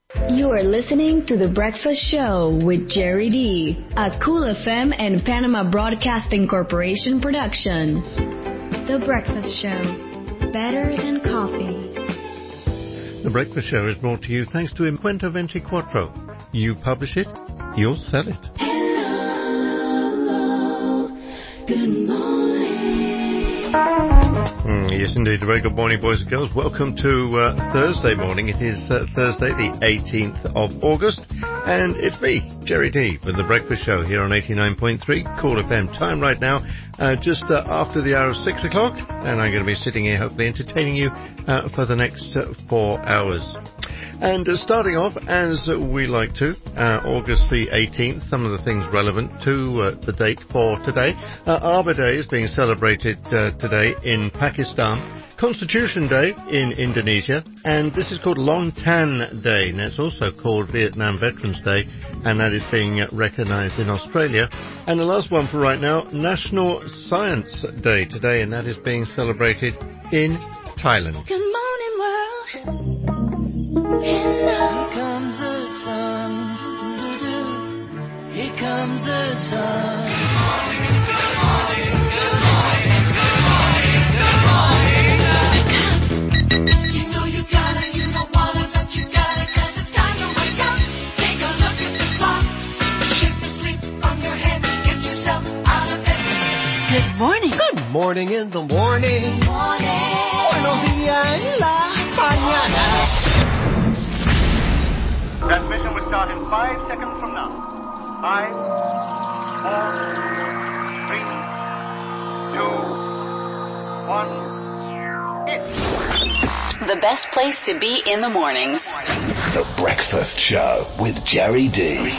You are listening to The Breakfast Show with Jerry D, a Cool FM and Panama Broadcasting Corporation production. The Breakfast Show, better than coffee. The Breakfast Show is brought to you thanks to Encuentro 24. You publish it, you'll sell it. Hello, good morning. Yes, indeed. A very good morning, boys and girls. Welcome to Thursday morning. It is Thursday, the 18th of August, and it's me, Jerry D, with The Breakfast Show here on 89.3 Cool FM. Time right now, just after the hour of 6 o'clock, and I'm going to be sitting here hopefully entertaining you for the next 4 hours. And starting off, as we like to, August the 18th, some of the things relevant to the date for today. Arbor Day is being celebrated today in Pakistan, Constitution Day in Indonesia, and this is called Long Tan Day, and it's also called Vietnam Veterans Day, and that is being recognised in Australia. And the last one for right now, National Science Day today, and that is being celebrated in Thailand. Good morning, world. Here comes the sun, here comes the sun. Good morning, good morning, good morning, good morning, good morning. You know you gotta, you don't wanna, but you gotta, 'cause it's time to wake up. Take a look at the clock, shake the sleep from your head, get yourself out of bed. Good morning. Good morning in the morning. Buenos días en la mañana. Transmission will start in 5 seconds from now. 5, 4, 3, 2, 1, hit. The best place to be in the mornings. The Breakfast Show with Jerry D.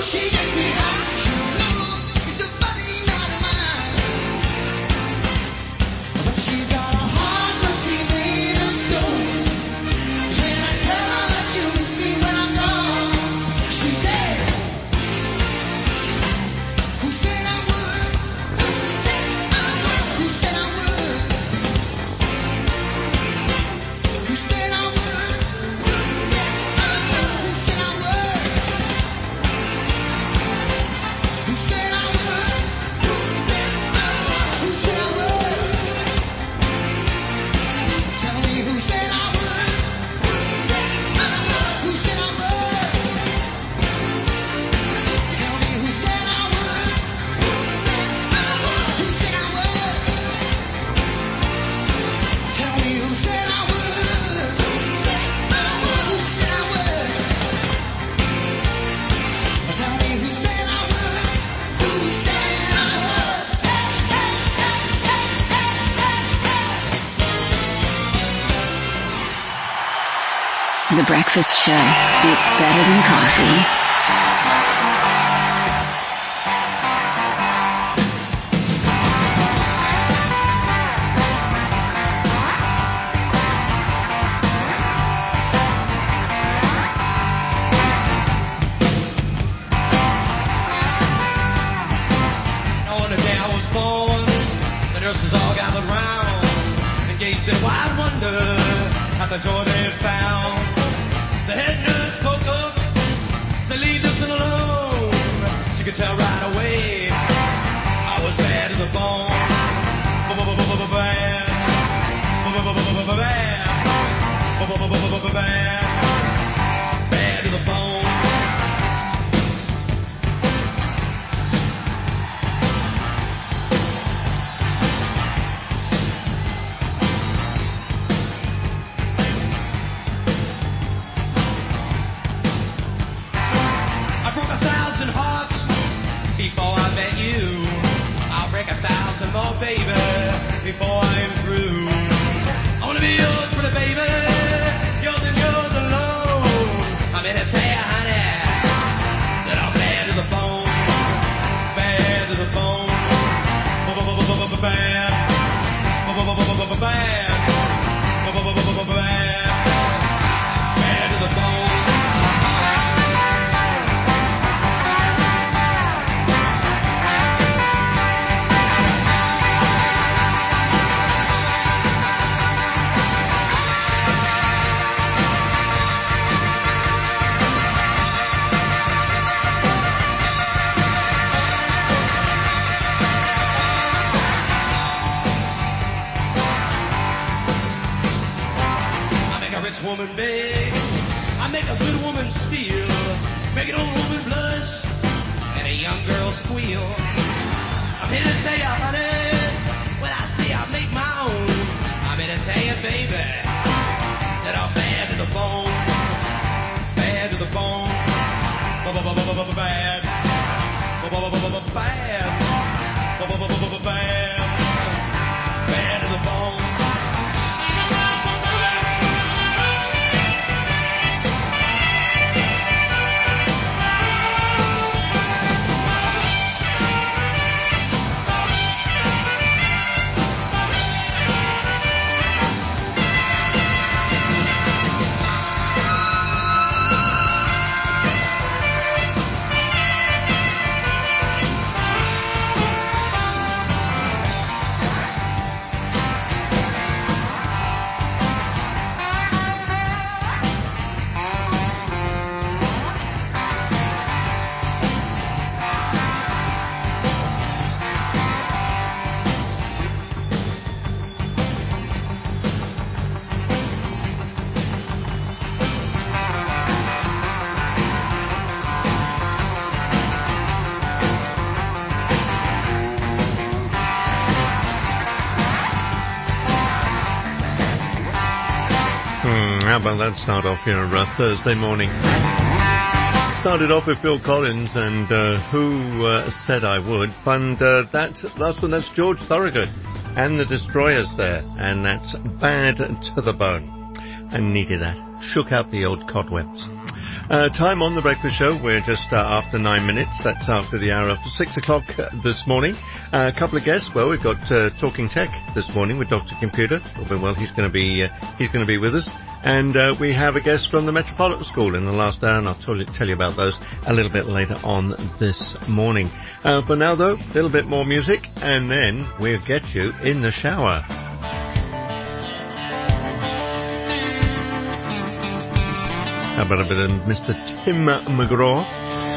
The Breakfast Show. It's better than coffee. The joy they found. The head nurse spoke up, said leave this one alone. She could tell right away I was bad to the bone. Bad. Bad to the bone. More, baby, before I'm through. I wanna be yours, pretty baby, yours and yours alone. I'm in to tell you, honey, that I'm bad to the bone, bad to the bone, bad, bad to the bone. Woman beg, I make a good woman steal, make an old woman blush and a young girl squeal. I'm here to tell you, honey, when I say I make my own, I'm here to tell you, baby, that I'm bad to the bone, bad to the bone, bad, bad to the bone. How about that start off here Thursday morning? Started off with Phil Collins and Who Said I Would. And that's George Thorogood and the Destroyers there. And that's Bad to the Bone. I needed that. Shook out the old cobwebs. Time on the breakfast show. We're just after 9 minutes. That's after the hour of 6 o'clock this morning. A couple of guests. Well, we've got Talking Tech this morning with Dr. Computer. Well, he's going to be with us. And we have a guest from the Metropolitan School in the last hour, and I'll tell you about those a little bit later on this morning. For now, though, a little bit more music, and then we'll get you in the shower. How about a bit of Mr. Tim McGraw?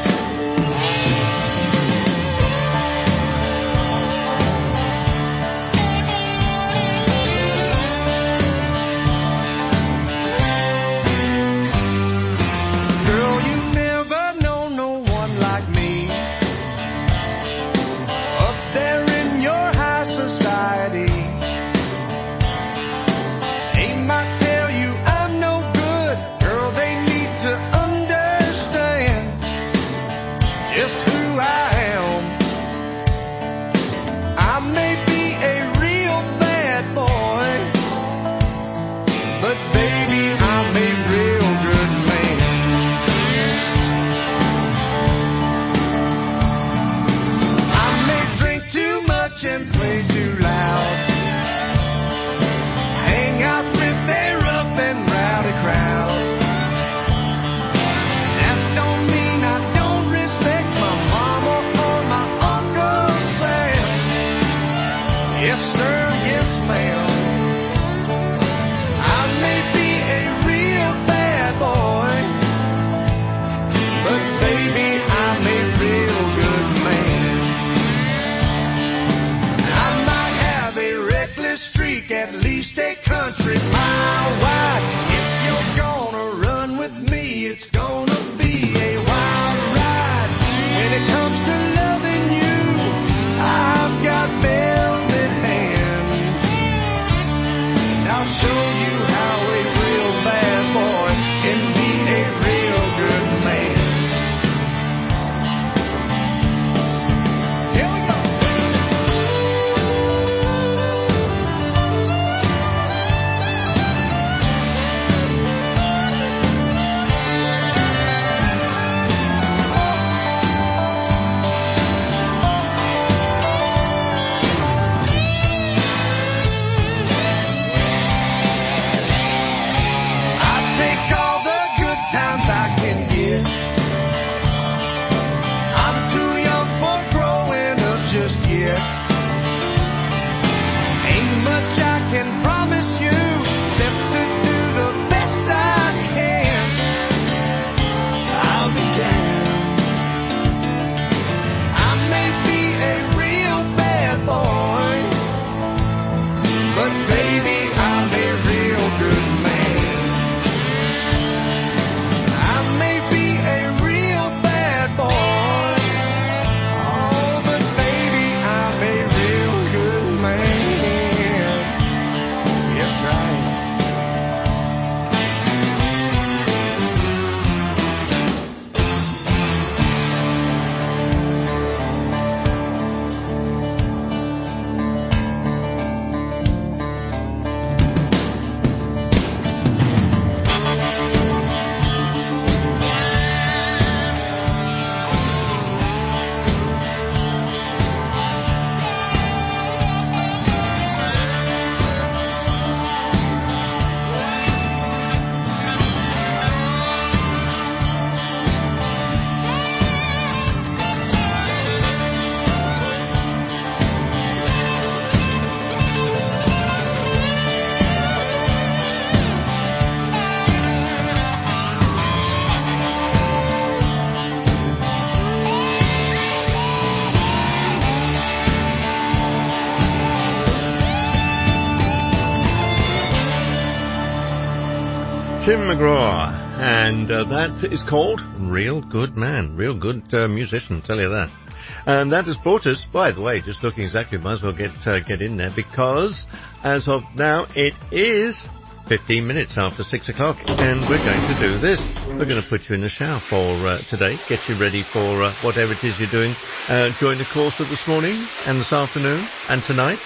Tim McGraw, and that is called Real Good Man, real good musician, tell you that. And that has brought us, by the way, just looking exactly, might as well get in there, because as of now it is 15 minutes after 6 o'clock, and we're going to do this. We're going to put you in the shower for today, get you ready for whatever it is you're doing during the course of this morning and this afternoon and tonight.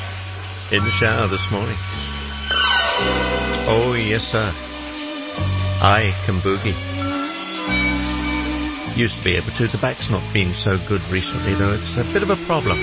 In the shower this morning. Oh, yes, sir. I Can Boogie. Used to be able to. The back's not been so good recently, though. It's a bit of a problem.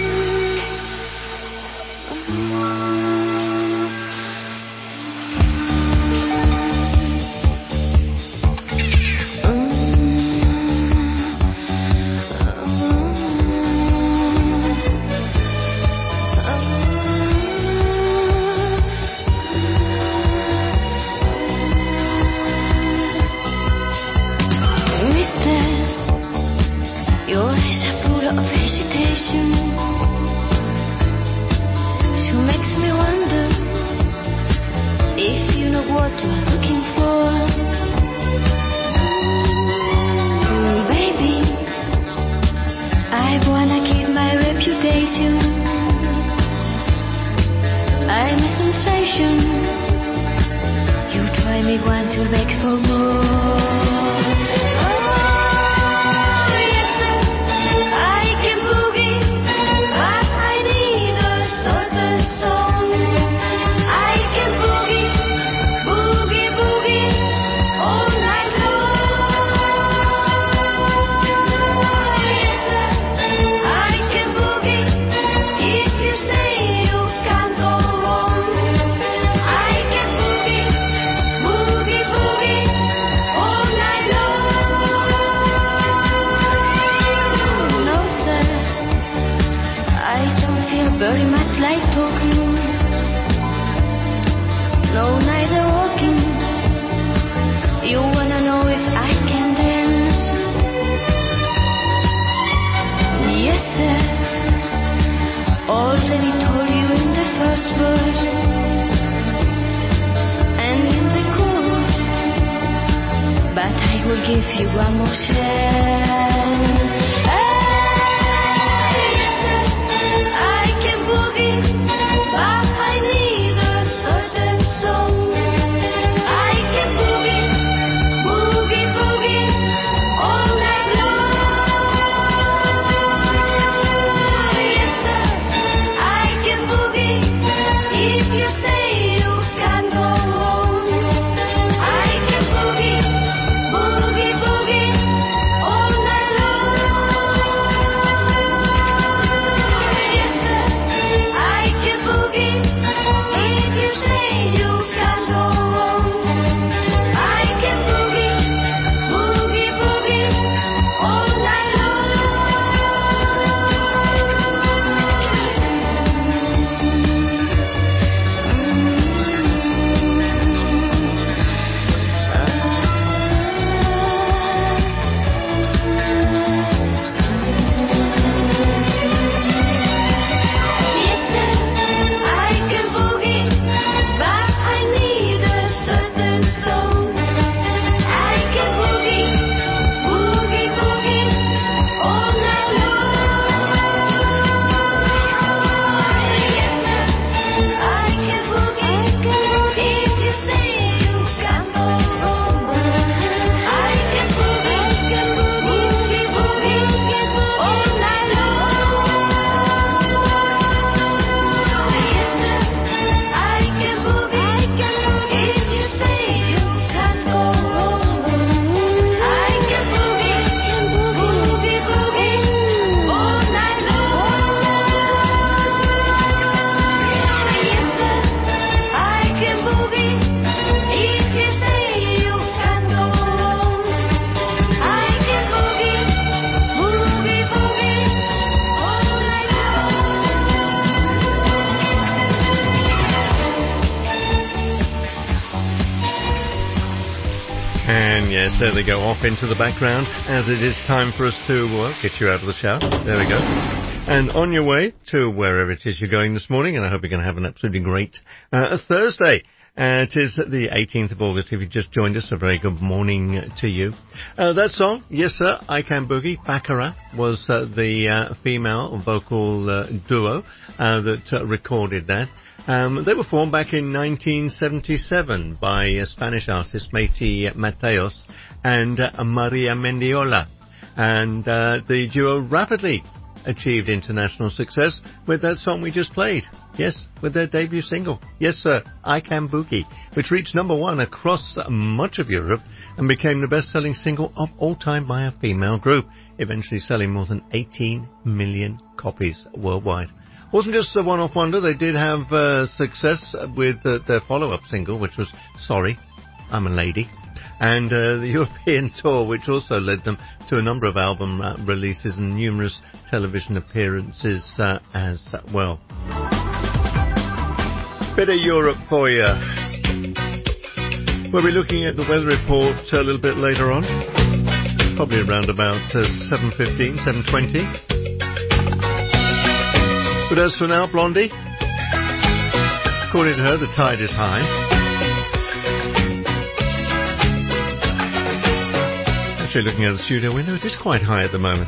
Yes, there they go, off into the background, as it is time for us to get you out of the shower. There we go. And on your way to wherever it is you're going this morning, and I hope you're going to have an absolutely great Thursday. It is the 18th of August. If you just joined us, a very good morning to you. That song, Yes Sir, I Can Boogie, Baccarat, was the female vocal duo that recorded that. They were formed back in 1977 by Spanish artist Maite Mateos and Maria Mendiola. And the duo rapidly achieved international success with that song we just played. Yes, with their debut single. Yes, sir, I Can Boogie, which reached number 1 across much of Europe and became the best-selling single of all time by a female group, eventually selling more than 18 million copies worldwide. Wasn't just a one-off wonder. They did have success with their follow-up single, which was Sorry, I'm a Lady, and the European tour, which also led them to a number of album releases and numerous television appearances as well. Bit of Europe for you. We'll be looking at the weather report a little bit later on, probably around about 7:15, 7:20. But as for now, Blondie, according to her, the tide is high. Actually, looking out the studio window, it is quite high at the moment.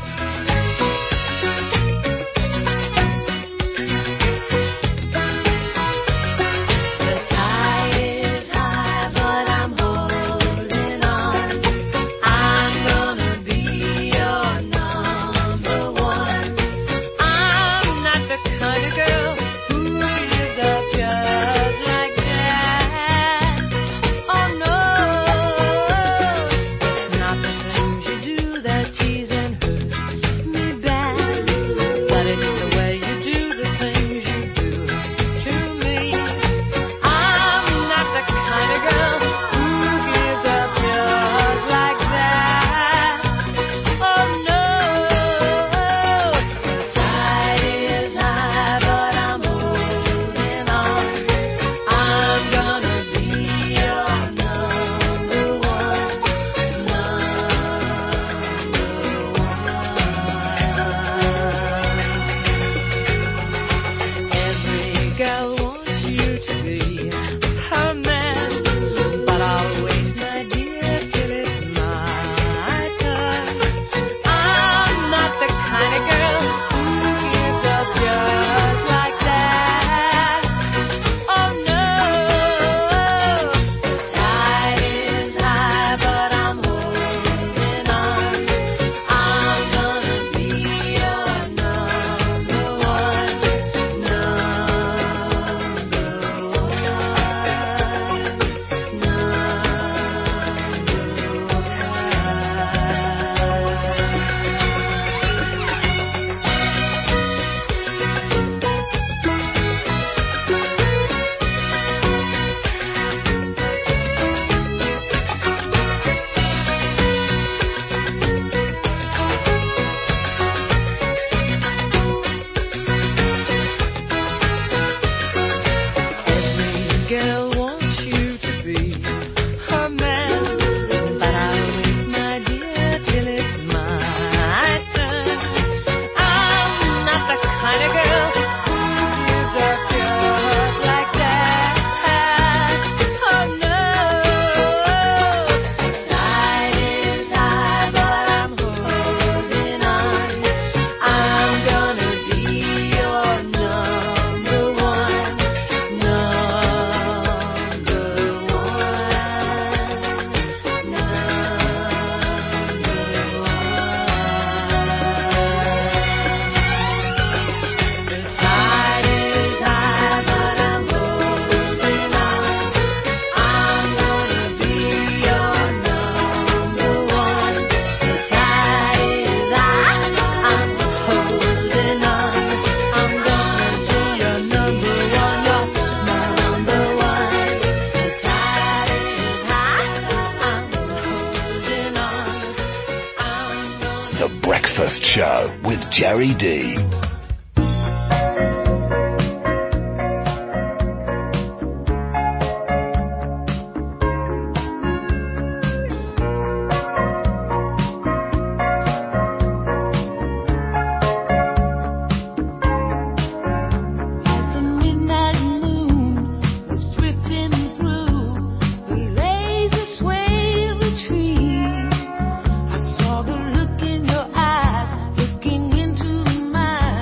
Breakfast Show with Jerry D. Saw the look in your eyes, looking into mine.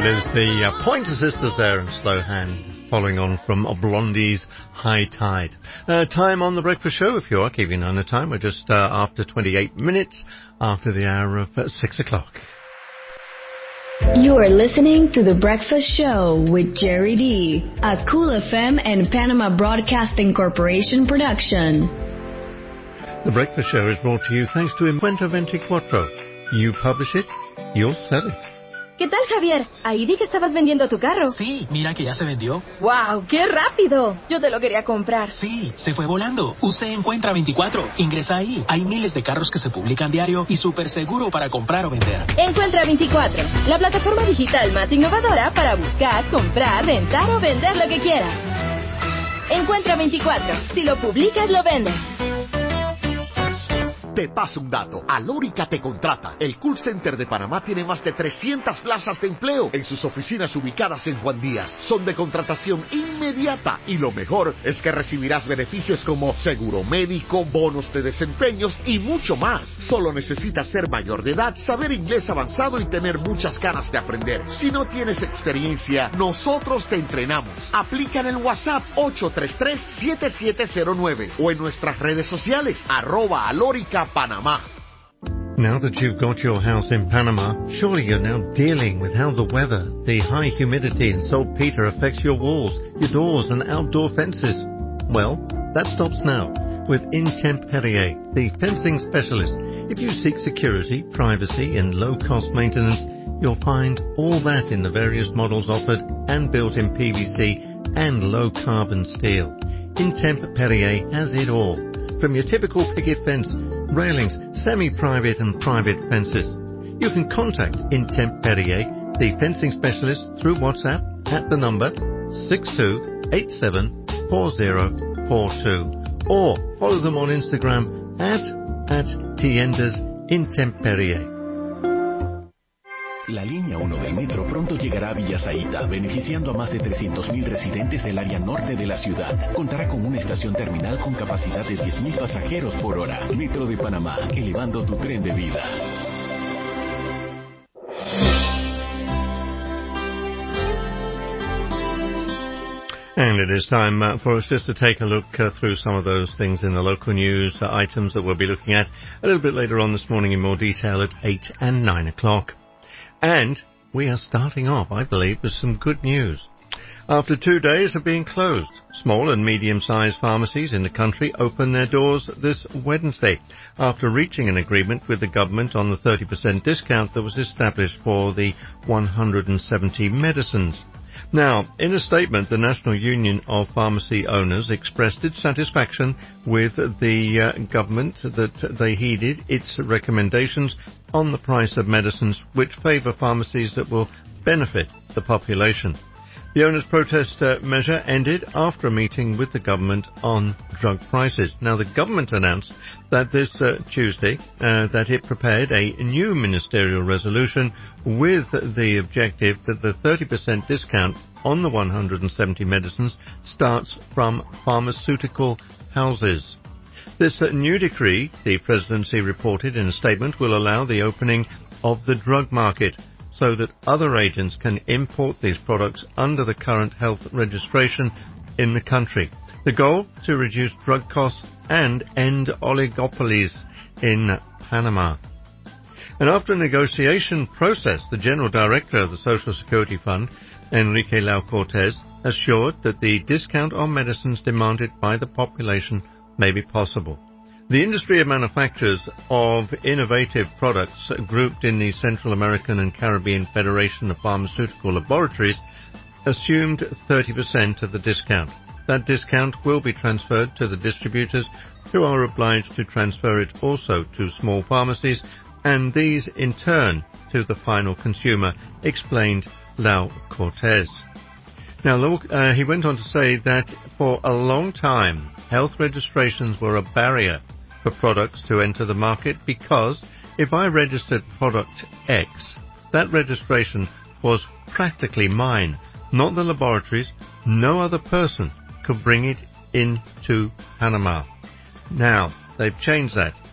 That is the Pointer Sisters there in Slow Hand, following on from Blondie's High Tide. Time on the breakfast show, if you are keeping on the time. We're just after 28 minutes after the hour of 6 o'clock. You are listening to The Breakfast Show with Jerry D, a Cool FM and Panama Broadcasting Corporation production. The Breakfast Show is brought to you thanks to Encuentra 24. You publish it, you'll sell it. ¿Qué tal, Javier? Ahí vi que estabas vendiendo tu carro. Sí, mira que ya se vendió. ¡Wow! ¡Qué rápido! Yo te lo quería comprar. Sí, se fue volando. Usted Encuentra 24. Ingresa ahí. Hay miles de carros que se publican diario y súper seguro para comprar o vender. Encuentra 24, la plataforma digital más innovadora para buscar, comprar, rentar o vender lo que quieras. Encuentra 24. Si lo publicas, lo vendes. Te paso un dato. Alórica te contrata. El Call Center de Panamá tiene más de 300 plazas de empleo en sus oficinas ubicadas en Juan Díaz. Son de contratación inmediata y lo mejor es que recibirás beneficios como seguro médico, bonos de desempeños y mucho más. Solo necesitas ser mayor de edad, saber inglés avanzado y tener muchas ganas de aprender. Si no tienes experiencia, nosotros te entrenamos. Aplica en el WhatsApp 833-7709 o en nuestras redes sociales @Alórica Panama. Now that you've got your house in Panama, surely you're now dealing with how the weather, the high humidity and saltpeter affects your walls, your doors and outdoor fences. Well, that stops now with Intemperie, the fencing specialist. If you seek security, privacy and low-cost maintenance, you'll find all that in the various models offered and built in PVC and low-carbon steel. Intemperie has it all, from your typical picket fence, railings, semi-private and private fences. You can contact Intemperie, the fencing specialist, through WhatsApp at the number 62874042 or follow them on Instagram at Tiendas Intemperie. La línea 1 del metro pronto llegará a Villa Zaita, beneficiando a más de 300.000 residentes del área norte de la ciudad. Contará con una estación terminal con capacidad de 10.000 pasajeros por hora. Metro de Panamá, elevando tu tren de vida. And it is time for us just to take a look through some of those things in the local news items that we'll be looking at a little bit later on this morning in more detail at 8 and 9 o'clock. And we are starting off, I believe, with some good news. After 2 days of being closed, small and medium-sized pharmacies in the country opened their doors this Wednesday after reaching an agreement with the government on the 30% discount that was established for the 170 medicines. Now, in a statement, the National Union of Pharmacy Owners expressed its satisfaction with the government that they heeded its recommendations on the price of medicines which favour pharmacies that will benefit the population. The owners' protest measure ended after a meeting with the government on drug prices. Now, the government announced that this Tuesday that it prepared a new ministerial resolution with the objective that the 30% discount on the 170 medicines starts from pharmaceutical houses. This new decree, the presidency reported in a statement, will allow the opening of the drug market so that other agents can import these products under the current health registration in the country. The goal, to reduce drug costs and end oligopolies in Panama. And after a negotiation process, the General Director of the Social Security Fund, Enrique Lau Cortez, assured that the discount on medicines demanded by the population may be possible. The industry of manufacturers of innovative products grouped in the Central American and Caribbean Federation of Pharmaceutical Laboratories assumed 30% of the discount. That discount will be transferred to the distributors, who are obliged to transfer it also to small pharmacies, and these in turn to the final consumer, explained Lau Cortez. Now, he went on to say that for a long time, health registrations were a barrier for products to enter the market because if I registered product X, that registration was practically mine, not the laboratories. No other person could bring it into Panama. Now, they've changed that.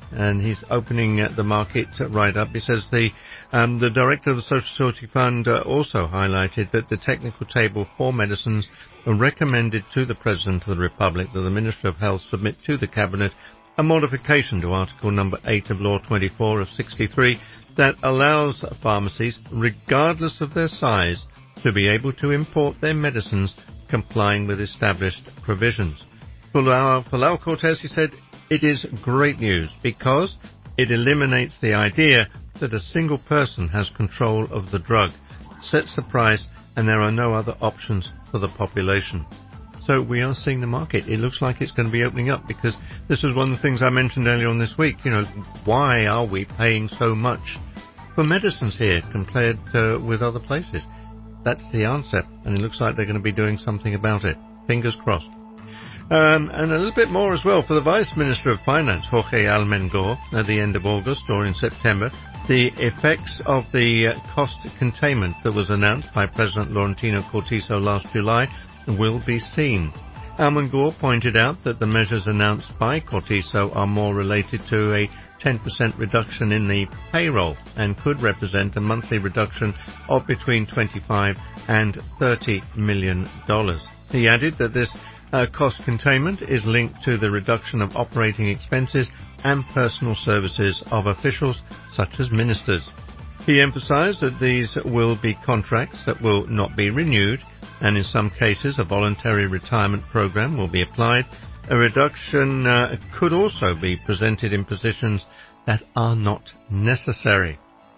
and he's opening the market right up. He says the director of the Social Security Fund also highlighted that the technical table for medicines recommended to the President of the Republic that the Ministry of Health submit to the Cabinet a modification to Article number 8 of Law 24 of 63 that allows pharmacies, regardless of their size, to be able to import their medicines complying with established provisions. For Lau Cortez, he said, it is great news because it eliminates the idea that a single person has control of the drug, sets the price, and there are no other options for the population. So we are seeing the market. It looks like it's going to be opening up because this was one of the things I mentioned earlier on this week. You know, why are we paying so much for medicines here compared with other places? That's the answer, and it looks like they're going to be doing something about it. Fingers crossed. And a little bit more as well. For the Vice Minister of Finance, Jorge Almengor, at the end of August or in September, the effects of the cost containment that was announced by President Laurentino Cortizo last July will be seen. Almengor pointed out that the measures announced by Cortizo are more related to a 10% reduction in the payroll and could represent a monthly reduction of between $25 and $30 million. He added that this cost containment is linked to the reduction of operating expenses and personal services of officials such as ministers. He emphasized that these will be contracts that will not be renewed, and in some cases a voluntary retirement program will be applied. A reduction could also be presented in positions that are not necessary.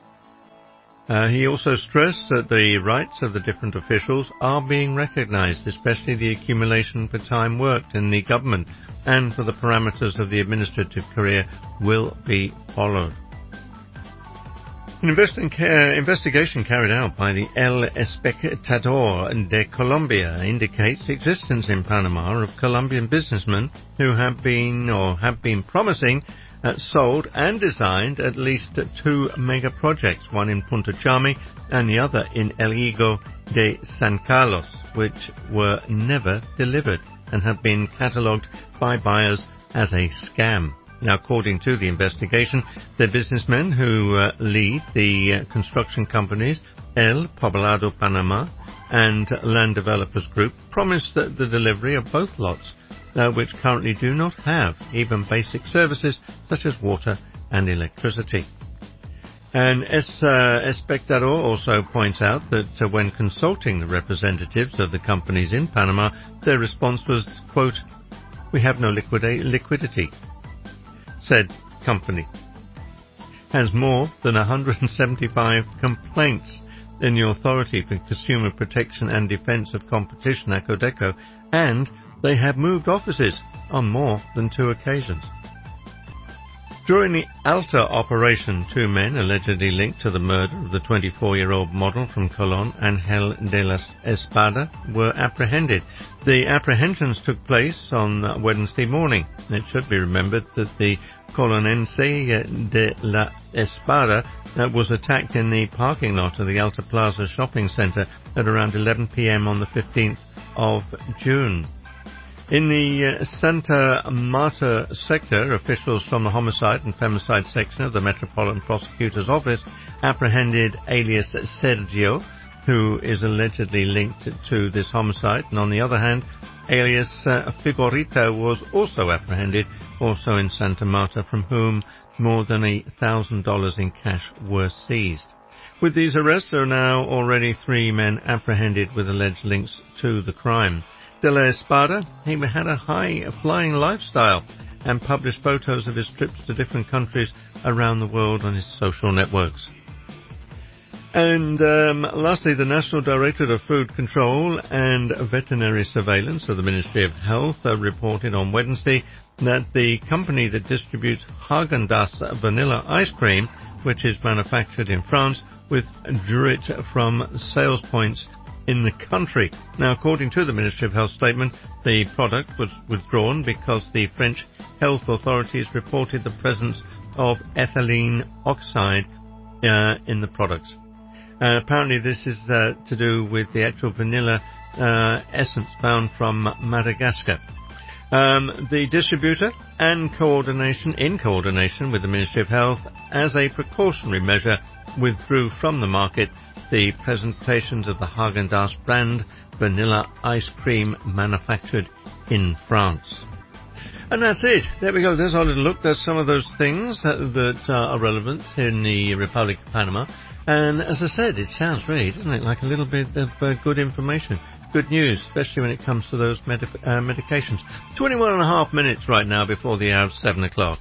He also stressed that the rights of the different officials are being recognized, especially the accumulation for time worked in the government, and for the parameters of the administrative career will be followed. An investigation carried out by the El Espectador de Colombia indicates the existence in Panama of Colombian businessmen who have been promising, sold and designed at least 2 mega projects, one in Punta Chame and the other in El Higo de San Carlos, which were never delivered and have been catalogued by buyers as a scam. Now, according to the investigation, the businessmen who lead the construction companies El Poblado Panama and Land Developers Group promised that the delivery of both lots, which currently do not have even basic services such as water and electricity. And Espectador also points out that when consulting the representatives of the companies in Panama, their response was, quote, "We have no liquidity." Said company has more than 175 complaints in the Authority for Consumer Protection and Defense of Competition, ACODECO, and they have moved offices on more than 2 occasions. During the Alta operation, 2 men allegedly linked to the murder of the 24-year-old model from Colón, Ángel de la Espada, were apprehended. The apprehensions took place on Wednesday morning. It should be remembered that the Colonense de la Espada was attacked in the parking lot of the Alta Plaza shopping center at around 11 p.m. on the 15th of June. In the Santa Marta sector, officials from the Homicide and Femicide section of the Metropolitan Prosecutor's Office apprehended alias Sergio, who is allegedly linked to this homicide, and on the other hand, alias Figorita was also apprehended, also in Santa Marta, from whom more than $1,000 in cash were seized. With these arrests, there are now already 3 men apprehended with alleged links to the crime. De la Espada, he had a high-flying lifestyle and published photos of his trips to different countries around the world on his social networks. And lastly, the National Directorate of Food Control and Veterinary Surveillance of the Ministry of Health reported on Wednesday that the company that distributes Häagen-Dazs vanilla ice cream, which is manufactured in France, withdrew it from sales points in the country. Now, according to the Ministry of Health statement, the product was withdrawn because the French health authorities reported the presence of ethylene oxide in the products. Apparently this is to do with the actual vanilla essence found from Madagascar. The distributor and in coordination with the Ministry of Health, as a precautionary measure, withdrew from the market the presentations of the Häagen-Dazs brand vanilla ice cream manufactured in France. And that's it. There we go. There's our little look. There's some of those things that are relevant in the Republic of Panama. And as I said, it sounds really, doesn't it, like a little bit of good information. Good news, especially when it comes to those medications. 21 and a half minutes right now before the hour of 7 o'clock.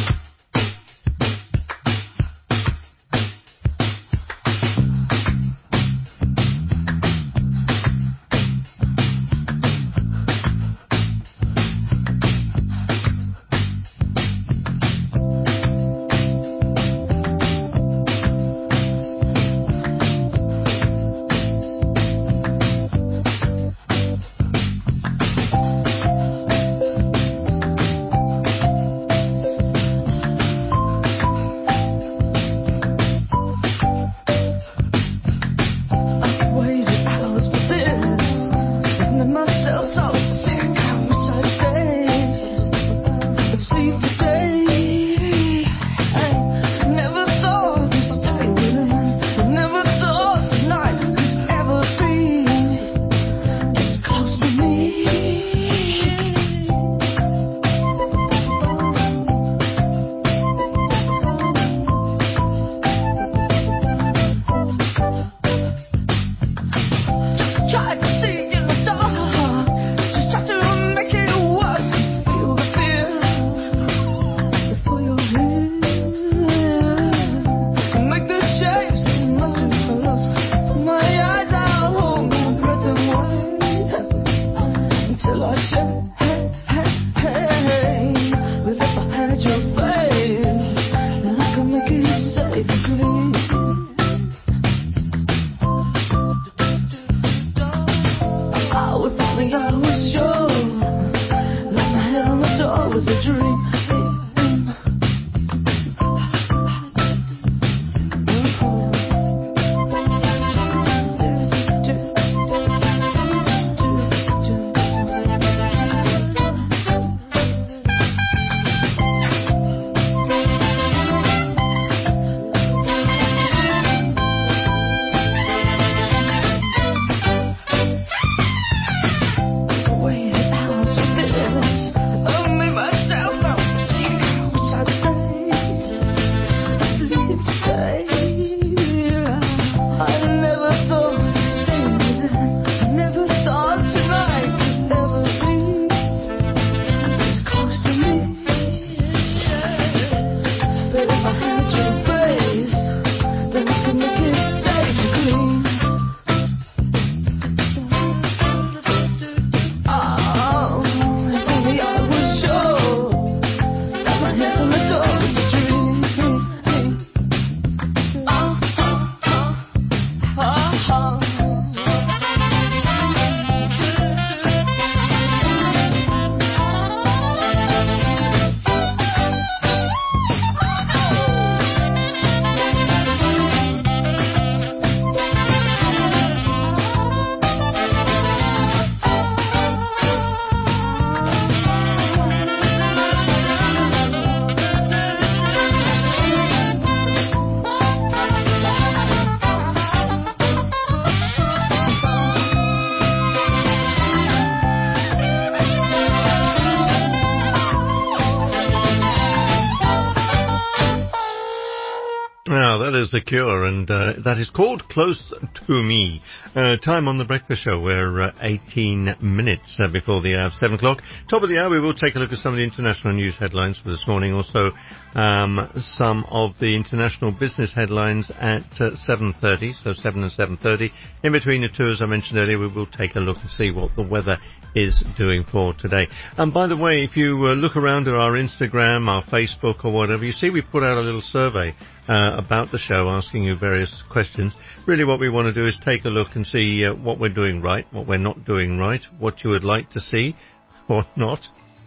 That is The Cure, and that is called Close to Me. Time on The Breakfast Show. We're 18 minutes before the hour of 7 o'clock. Top of the hour, we will take a look at some of the international news headlines for this morning. Also, some of the international business headlines at 7:30, so 7 and 7:30. In between the two, as I mentioned earlier, we will take a look and see what the weather is doing for today. And by the way, if you look around at our Instagram, our Facebook or whatever, you see we put out a little survey about the show, asking you various questions. Really what we want to do is take a look and see what we're doing right, what we're not doing right, what you would like to see or not.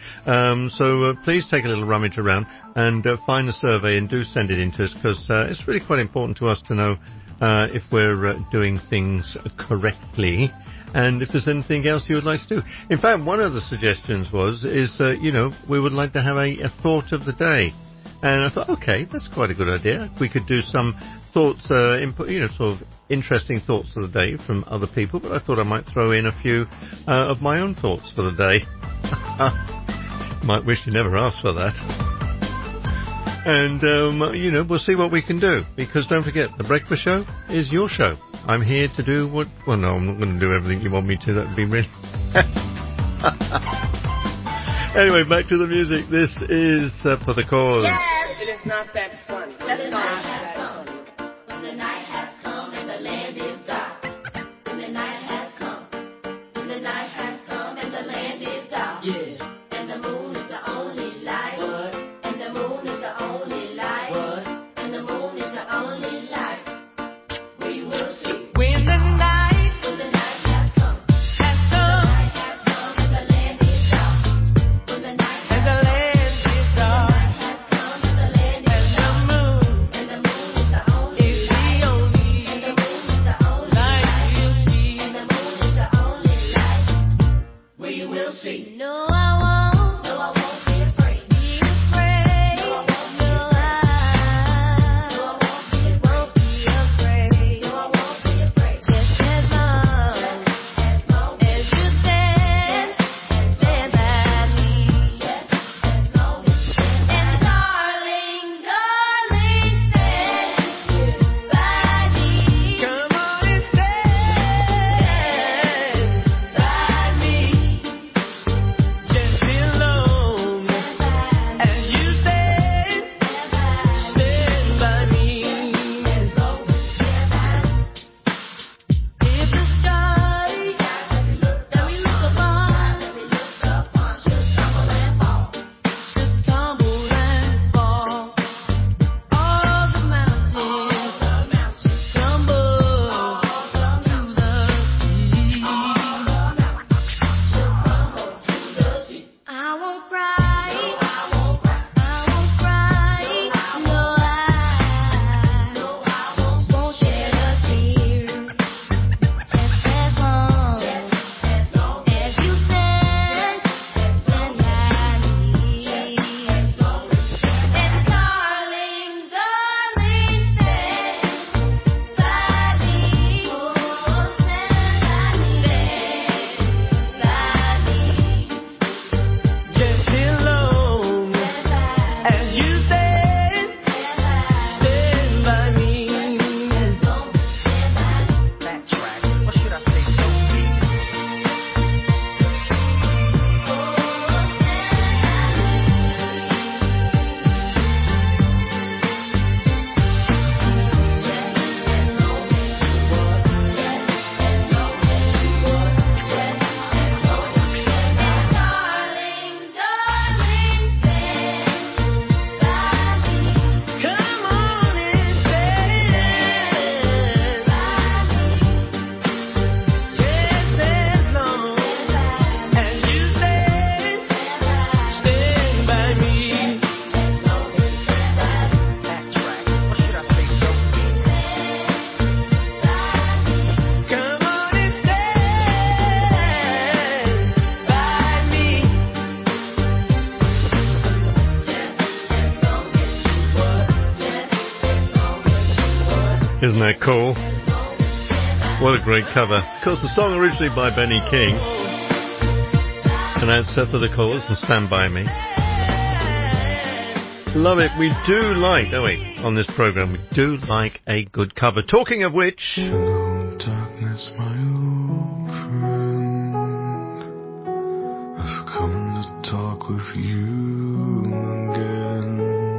So please take a little rummage around and find the survey and do send it in to us, because it's really quite important to us to know if we're doing things correctly. And if there's anything else you would like to do. In fact, one of the suggestions we would like to have a thought of the day. And I thought, okay, that's quite a good idea. We could do some thoughts, sort of interesting thoughts of the day from other people, but I thought I might throw in a few of my own thoughts for the day. Might wish you never asked for that. And, we'll see what we can do. Because don't forget, The Breakfast Show is your show. I'm here to do I'm not going to do everything you want me to. That would be really... Anyway, back to the music. This is For the Cause. Yes! It is not that funny. That's not. The night has come and the land is dark. The night has come. The night has come and the land is dark. Yeah. And the moon is the only light. What? And the moon is the only light. What? And the moon is the only light. We will see. When the night has come. has come. The night has come and the land is dark. When the night And the land is dark. has come and the land is And the dark. moon And the moon is the only is the only And the moon is the only light we'll see. And the moon is the only light we will see. No, I won't No, I won't be afraid. be afraid. No, I won't be No, No, I I won't be won't afraid. be afraid. No, I won't be afraid. Just as long As long as you stand by me. as long as you stand by And me. darling, stand by me. Come on and stand By me. just as long as you stand by me. If the sky that we look upon should tumble and fall, all the mountains should crumble to the sea. I won't cry. I won't cry. No, I won't shed a tear. Just as long as you stand by me. And darling, stand by me. Oh, stand by me. Just as long as you stand by me. Backtrack. Or should I say Come on and stand by me. Just as long as you stand by me. Backtrack. Or should I say Come on and stand by me. Isn't that cool? What a great cover. Of course, the song originally by Benny King. And that's For the Cause and Stand By Me. Love it. We do like, on this program, we do like a good cover. Talking of which... Darkness, my old friend, I've come to talk with you again,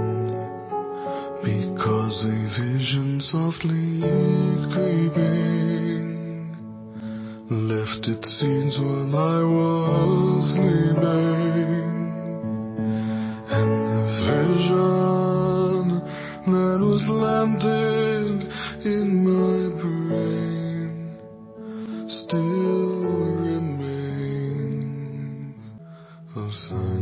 because a vision softly creeping left its scenes while I was sleeping, and the vision that was planted in my brain still remains of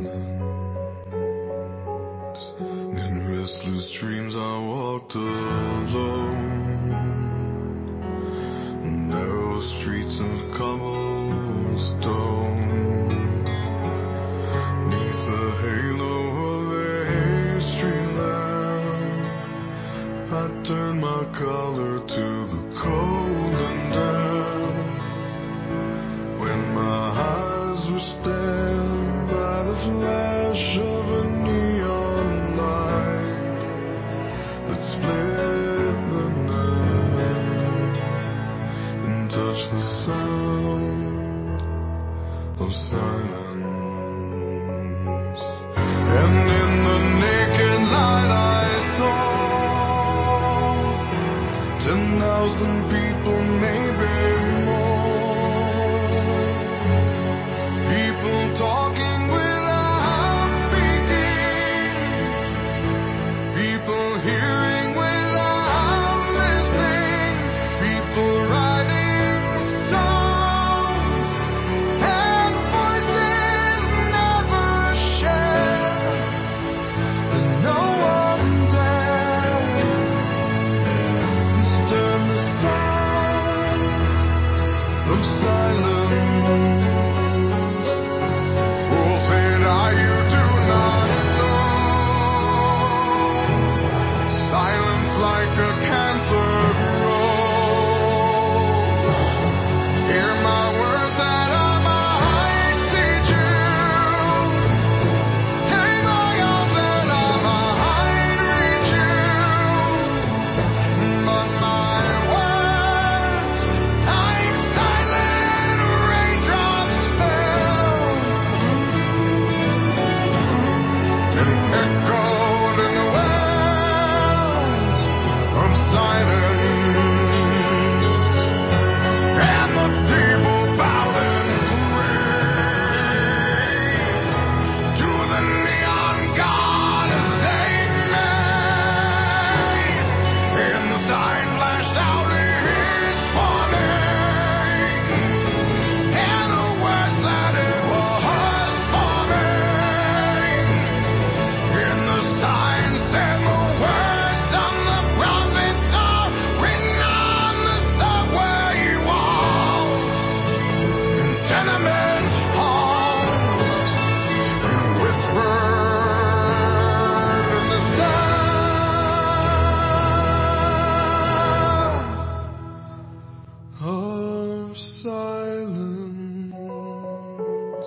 silence. In restless dreams I walked alone, narrow streets of cobble of silence. And in the naked light I saw 10,000 people, maybe more. People talking without speaking. People hearing without listening. People writing songs and voices never shared. And no one dared disturb the sound of silence. Fool said I, you do not know. Silence like a cancer grows. Hear my words that I might teach you. Take my arms and I might reach you. But my words like silent raindrops fell and echoed in the wells of silence. And the people bowed and prayed to the neon god they made. And the sign flashed out his warning, and the words that it was forming. And the sign said the words on the prophets are written on the subway walls, in tenement halls, and whispered in the sound of silence.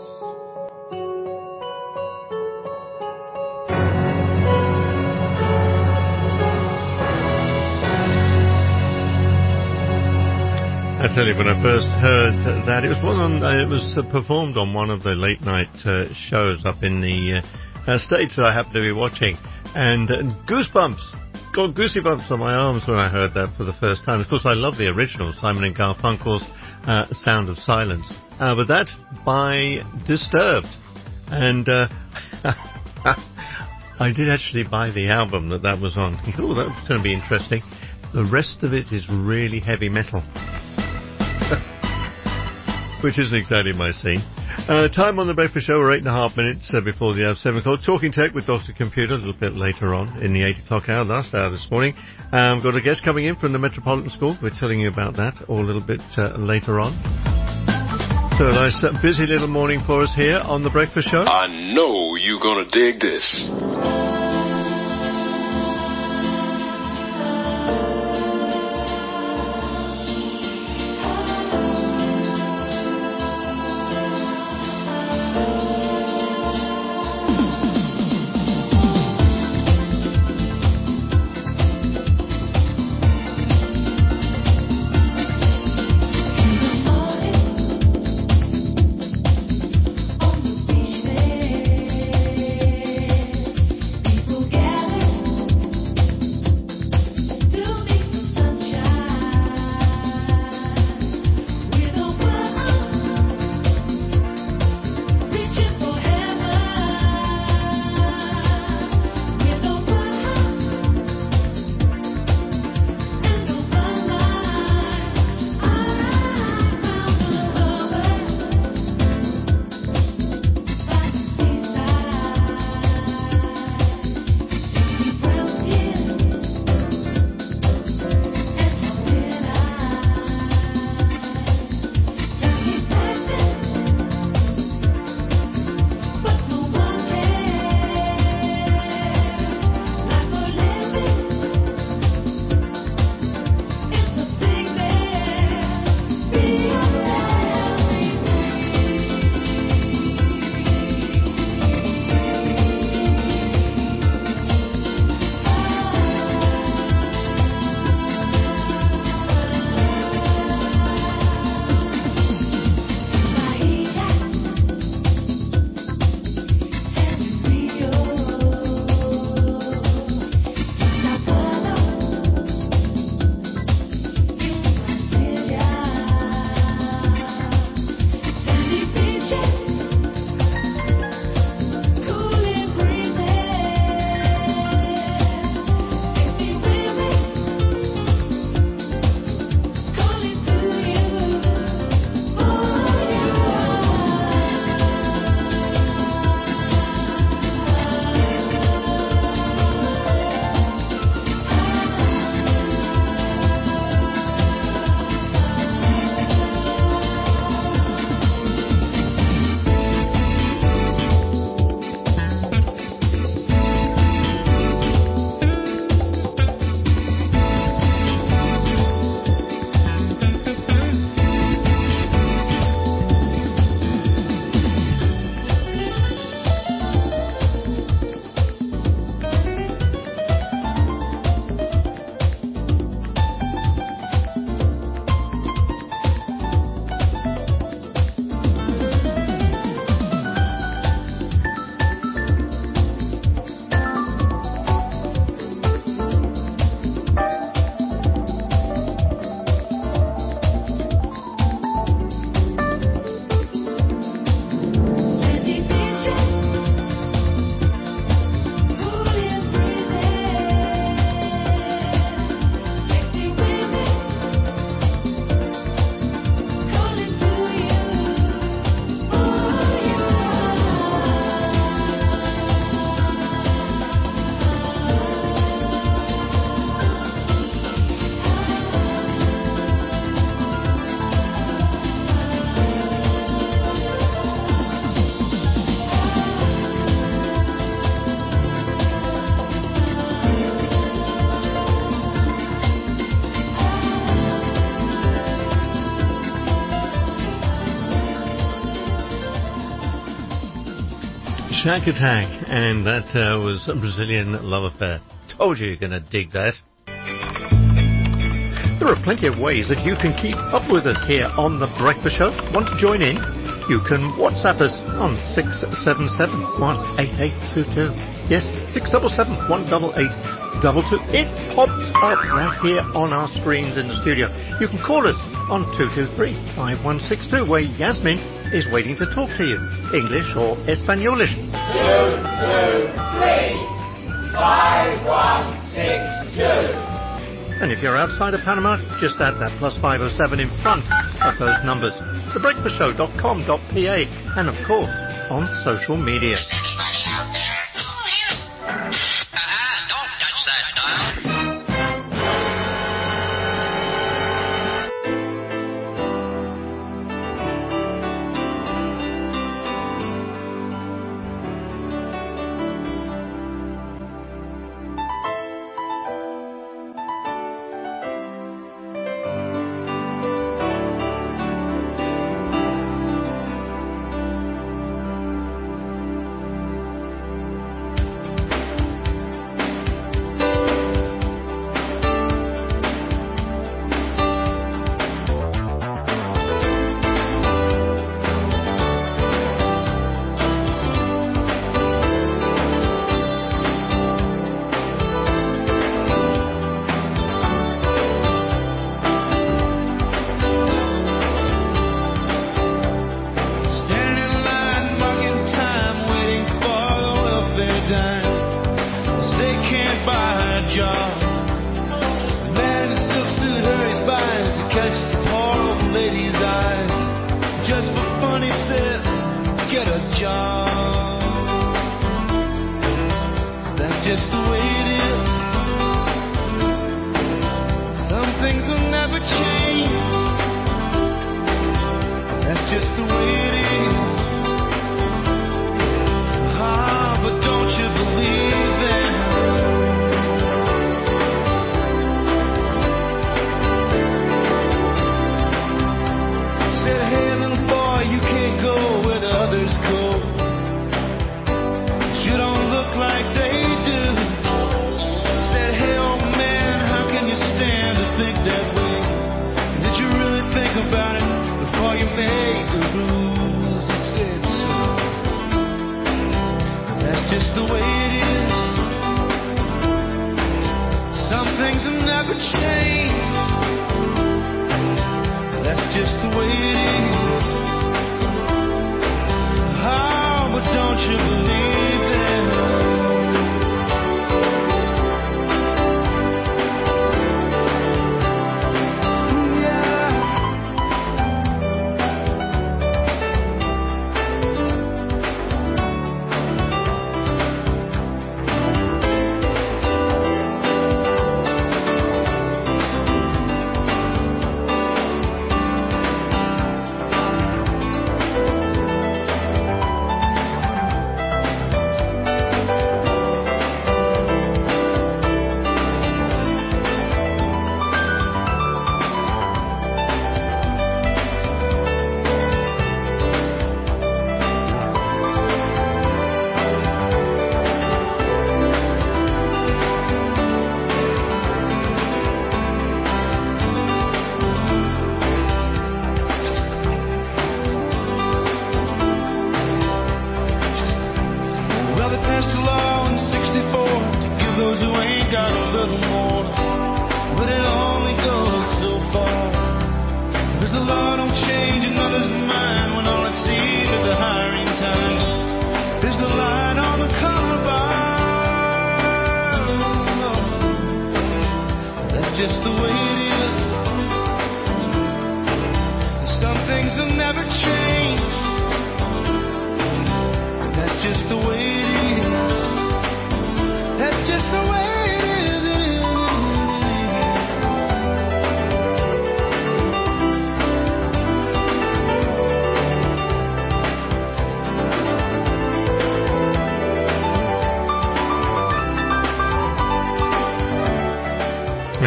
I tell you, when I first heard that, it was performed on one of the late night shows up in the States that I happened to be watching, and got goosey bumps on my arms when I heard that for the first time. Of course, I love the original, Simon and Garfunkel's Sound of Silence, but that by Disturbed, and I did actually buy the album that was on. I thought, that was going to be interesting. The rest of it is really heavy metal, which isn't exactly my scene. Time on the Breakfast Show, we're 8.5 minutes before the hour of 7 o'clock. Talking Tech with Dr. Computer a little bit later on in the 8 o'clock hour, last hour this morning. We've got a guest coming in from the Metropolitan School. We're telling you about that all a little bit later on. So a nice busy little morning for us here on the Breakfast Show. I know you're gonna dig this. Shack Attack, and that was a Brazilian Love Affair. Told you you're going to dig that. There are plenty of ways that you can keep up with us here on The Breakfast Show. Want to join in? You can WhatsApp us on 677-18822. Yes, 677-18822. It pops up right here on our screens in the studio. You can call us on 223-5162, where Yasmin is waiting to talk to you. English or Espanolish. 223-5162. And if you're outside of Panama, just add that +507 in front of those numbers. thebreakfastshow.com.pa, and of course, on social media. Don't touch that dial.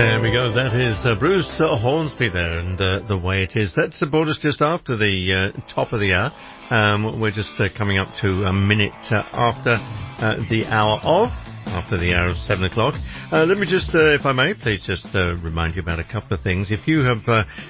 There we go. That is Bruce Hornsby there, and the way it is. That's brought us just after the top of the hour. We're just coming up to a minute after the hour of 7 o'clock. Let me just, if I may, please just remind you about a couple of things. If you have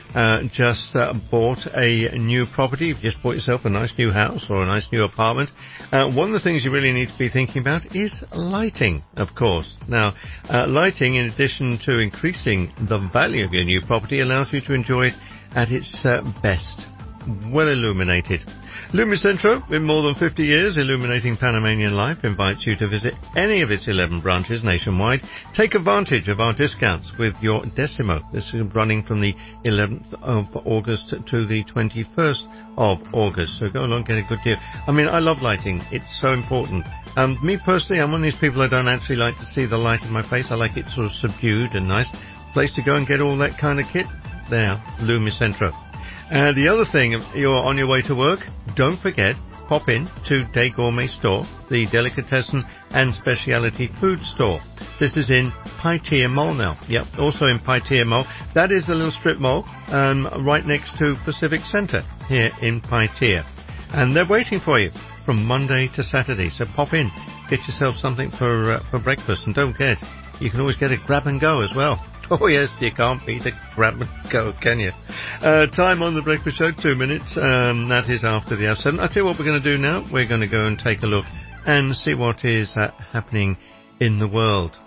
just bought a new property, you've just bought yourself a nice new house or a nice new apartment, one of the things you really need to be thinking about is lighting, of course. Now, lighting, in addition to increasing the value of your new property, allows you to enjoy it at its best, well illuminated. Lumicentro, with more than 50 years illuminating Panamanian life, invites you to visit any of its 11 branches nationwide. Take advantage of our discounts with your Decimo. This is running from the 11th of August to the 21st of August. So go along, get a good deal. I mean, I love lighting. It's so important. Me personally, I'm one of these people I don't actually like to see the light in my face. I like it sort of subdued and nice. Place to go and get all that kind of kit? There, Lumicentro. The other thing, you're on your way to work, don't forget, pop in to Day Gourmet Store, the delicatessen and specialty food store. This is in Paitilla Mall now. Yep, also in Paitilla Mall. That is a little strip mall right next to Pacific Centre here in Paitilla. And they're waiting for you from Monday to Saturday. So pop in, get yourself something for breakfast, and don't forget, you can always get a grab and go as well. Oh yes, you can't beat a grab and go, can you? Time on the breakfast show, 2 minutes. That is after the hour 7. I'll tell you what we're going to do now. We're going to go and take a look and see what is happening in the world.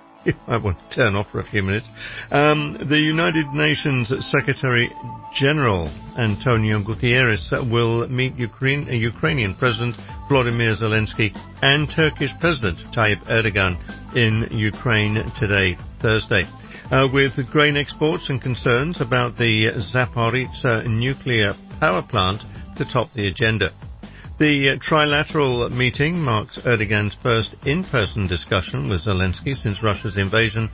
I want to turn off for a few minutes. The United Nations Secretary General Antonio Guterres will meet Ukrainian President Volodymyr Zelensky and Turkish President Tayyip Erdogan in Ukraine today, Thursday. With grain exports and concerns about the Zaporizhzhia nuclear power plant to top the agenda. The trilateral meeting marks Erdogan's first in-person discussion with Zelensky since Russia's invasion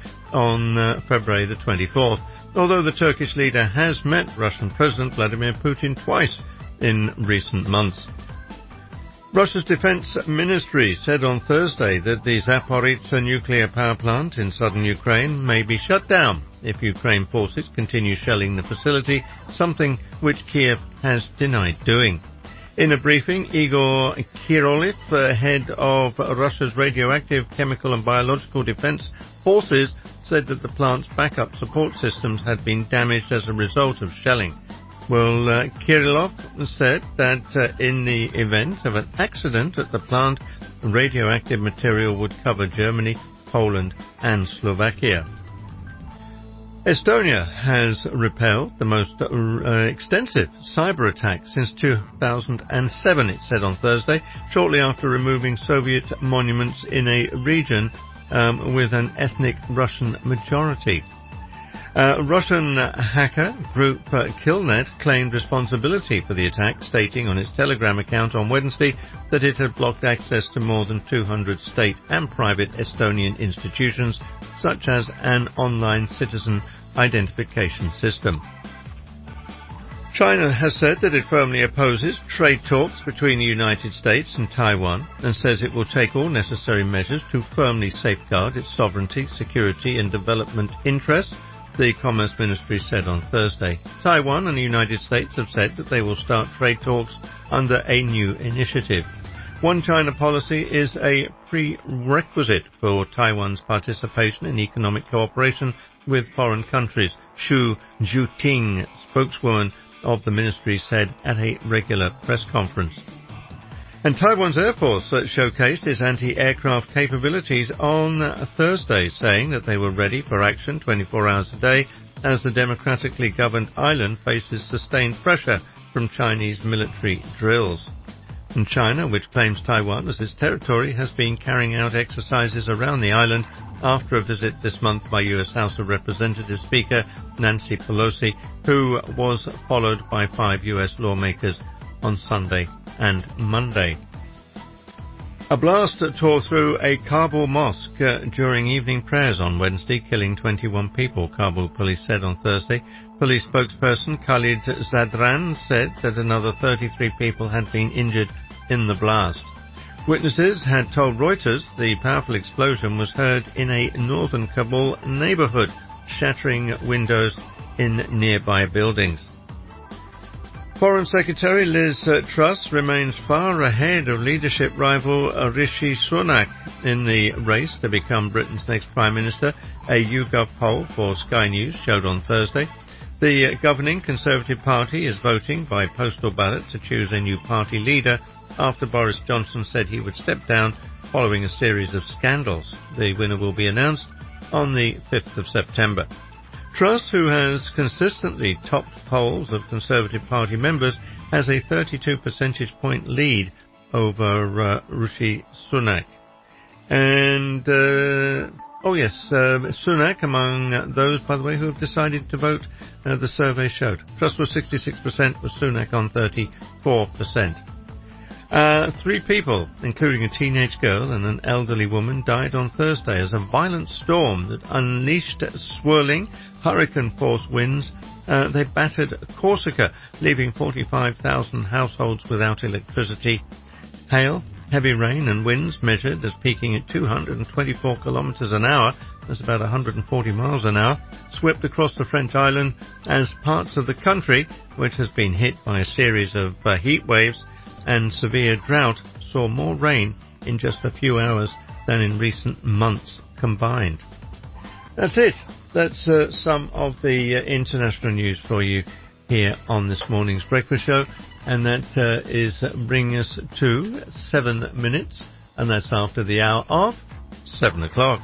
on February the 24th, although the Turkish leader has met Russian President Vladimir Putin twice in recent months. Russia's defense ministry said on Thursday that the Zaporizhzhia nuclear power plant in southern Ukraine may be shut down if Ukraine forces continue shelling the facility, something which Kiev has denied doing. In a briefing, Igor Kirillov, head of Russia's radioactive, chemical and biological defense forces, said that the plant's backup support systems had been damaged as a result of shelling. Well, Kirillov said that in the event of an accident at the plant, radioactive material would cover Germany, Poland and Slovakia. Estonia has repelled the most extensive cyber attack since 2007, it said on Thursday, shortly after removing Soviet monuments in a region with an ethnic Russian majority. Russian hacker group Killnet claimed responsibility for the attack, stating on its Telegram account on Wednesday that it had blocked access to more than 200 state and private Estonian institutions, such as an online citizen identification system. China has said that it firmly opposes trade talks between the United States and Taiwan and says it will take all necessary measures to firmly safeguard its sovereignty, security and development interests, the Commerce Ministry said on Thursday. Taiwan and the United States have said that they will start trade talks under a new initiative. One China policy is a prerequisite for Taiwan's participation in economic cooperation with foreign countries, Xu Juting, spokeswoman of the ministry, said at a regular press conference. And Taiwan's Air Force showcased its anti-aircraft capabilities on Thursday, saying that they were ready for action 24 hours a day as the democratically governed island faces sustained pressure from Chinese military drills. And China, which claims Taiwan as its territory, has been carrying out exercises around the island after a visit this month by U.S. House of Representatives Speaker Nancy Pelosi, who was followed by 5 U.S. lawmakers on Sunday and Monday. A blast tore through a Kabul mosque during evening prayers on Wednesday, killing 21 people, Kabul police said on Thursday. Police spokesperson Khalid Zadran said that another 33 people had been injured in the blast. Witnesses had told Reuters the powerful explosion was heard in a northern Kabul neighborhood shattering windows in nearby buildings. Foreign Secretary Liz Truss remains far ahead of leadership rival Rishi Sunak in the race to become Britain's next Prime Minister. A YouGov poll for Sky News showed on Thursday. The governing Conservative Party is voting by postal ballot to choose a new party leader after Boris Johnson said he would step down following a series of scandals. The winner will be announced on the 5th of September. Truss, who has consistently topped polls of Conservative Party members, has a 32 percentage point lead over Rishi Sunak. And, Sunak among those, by the way, who have decided to vote, the survey showed. Truss was 66%, with Sunak on 34%. 3 people, including a teenage girl and an elderly woman, died on Thursday as a violent storm that unleashed swirling, hurricane-force winds. They battered Corsica, leaving 45,000 households without electricity. Hail, heavy rain and winds measured as peaking at 224 kilometers an hour, that's about 140 miles an hour, swept across the French island as parts of the country, which has been hit by a series of heat waves and severe drought, saw more rain in just a few hours than in recent months combined. That's it. That's some of the international news for you here on this morning's breakfast show, and that is bringing us to 7 minutes, and that's after the hour of 7 o'clock.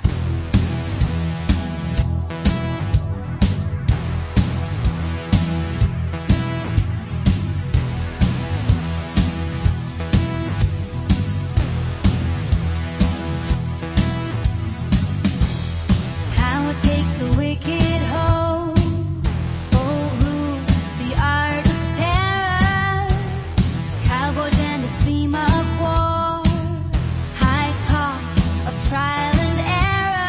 Trial and error.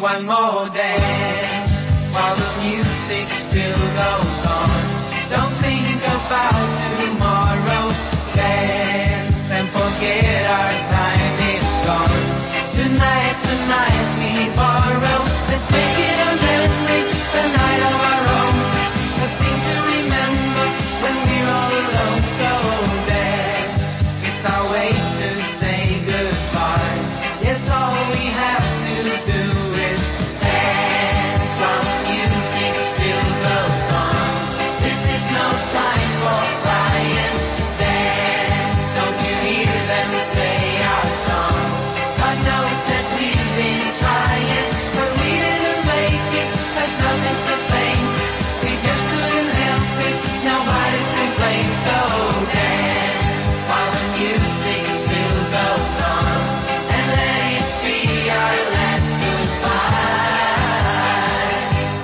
one more dance while the music still goes on. Don't think about tomorrow. Dance and forget our time is gone. Tonight we borrow. Let's make it a memory, the night of our own. A thing to remember when we're all alone. So dance, it's our way to say goodbye. Yes, all we have to do is dance while the music still goes on. This is no time for crying. Dance, don't you hear them play our song? God knows that we've been trying, but we didn't make it, 'cause nothing's the same. We just couldn't help it, nobody's to blame. So dance while the music still goes on, and let it be our last goodbye.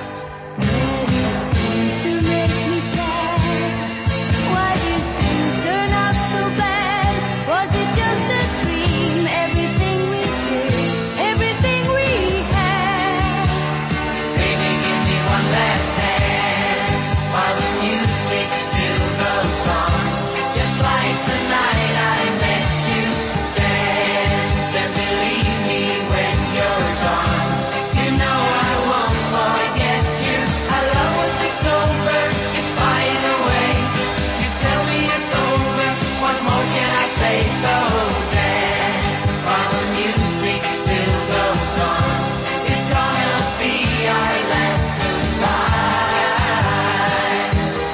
To make me sad. Why did things turn out so bad? Was it just a dream? Everything we did, everything we had. Baby, give me one last dance while the music still goes on. Just like the night I met you. Dance and believe me when you're gone. You know I won't forget you. Our love was just over, it's flying away. You tell me it's over, what more can I say? So dance while the music still goes on. It's gonna be our last goodbye.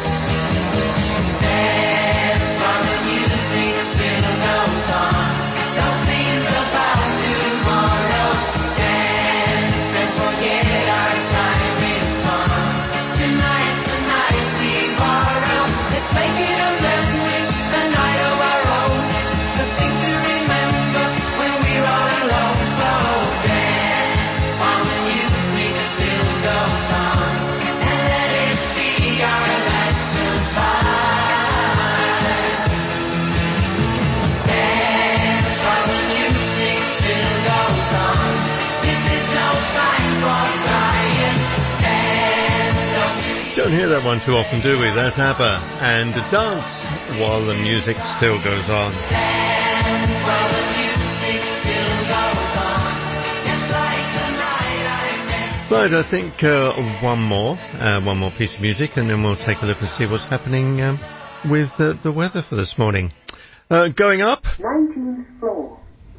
Dance while the music still goes on. Don't think about tomorrow. Dance and forget our time is gone. Tonight we borrow. Let's make it a memory, the night of our own. The thing to remember when we're all alone. So dance while the music still goes on, and let it be our last goodbye. Dance while the music still goes on. This is no time for crying. Dance, Don't hear that one too often, do we? That's ABBA and Dance While the Music Still Goes On. dance while the music still goes on. Just like the night I met. Right, I think one more piece of music, and then we'll take a look and see what's happening with the weather for this morning. Going up, 19th floor.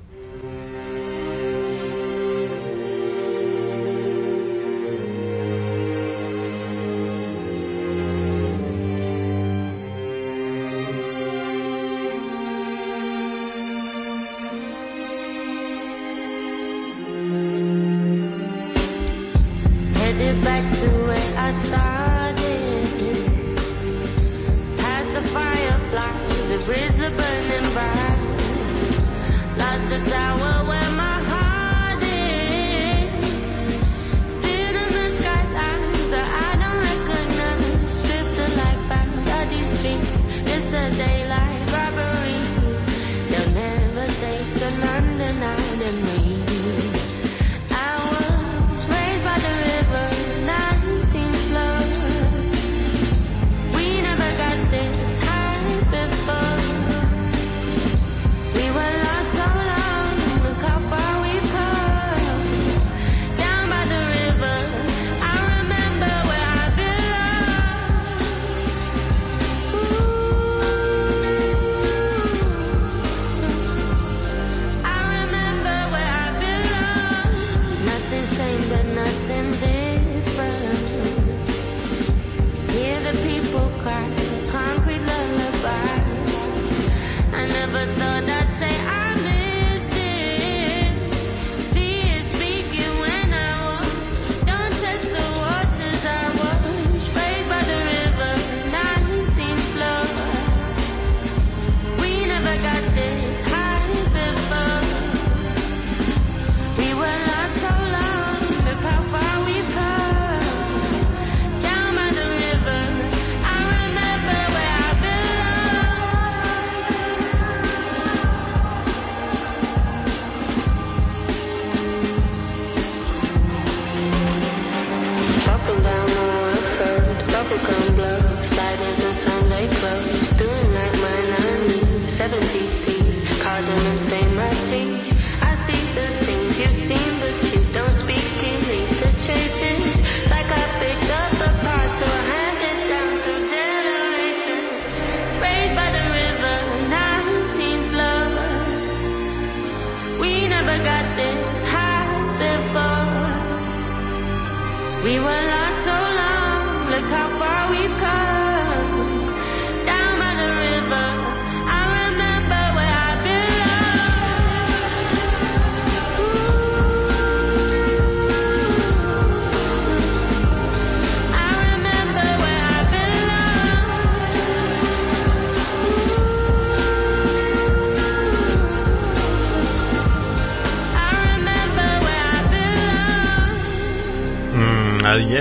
Headed back to where I started. Past the fireflies, the bridge, the burning bright.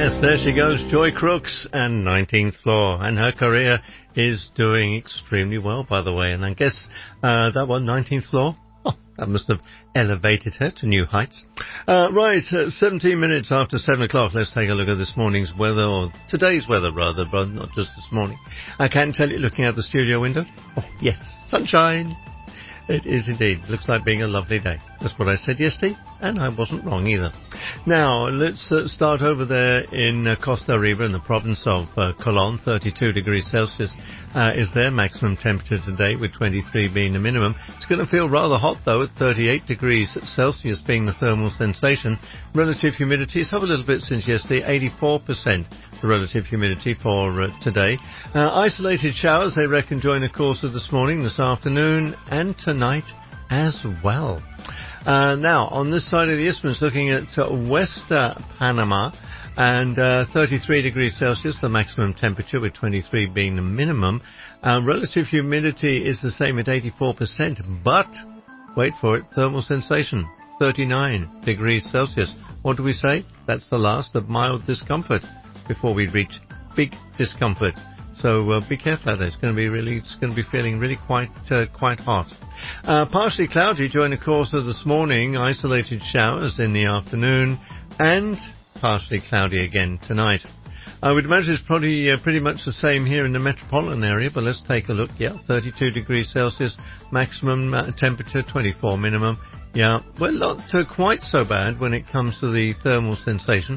Yes, there she goes, Joy Crooks, and 19th Floor. And her career is doing extremely well, by the way. And I guess that one, 19th Floor, that must have elevated her to new heights. Right, 17 minutes after 7 o'clock, let's take a look at this morning's weather, or today's weather rather, but not just this morning. I can tell you, looking out the studio window, oh yes, sunshine. It is indeed. Looks like being a lovely day. That's what I said yesterday, and I wasn't wrong either. Now, let's start over there in Costa Rica in the province of Colón. 32 degrees Celsius is their maximum temperature today, with 23 being the minimum. It's going to feel rather hot, though, at 38 degrees Celsius being the thermal sensation. Relative humidity is up a little bit since yesterday, 84%. The relative humidity for today. Isolated showers, they reckon, during the course of this morning, this afternoon, and tonight as well. Now, on this side of the isthmus, looking at West Panama, and 33 degrees Celsius, the maximum temperature, with 23 being the minimum. Relative humidity is the same at 84%, but, wait for it, thermal sensation, 39 degrees Celsius. What do we say? That's the last of mild discomfort before we reach big discomfort. So be careful out there. It's going to be feeling really quite hot. Partially cloudy during the course of this morning. Isolated showers in the afternoon, and partially cloudy again tonight. I would imagine it's probably pretty much the same here in the metropolitan area, but let's take a look. Yeah, 32 degrees Celsius maximum temperature, 24 minimum. Yeah, well, not quite so bad when it comes to the thermal sensation.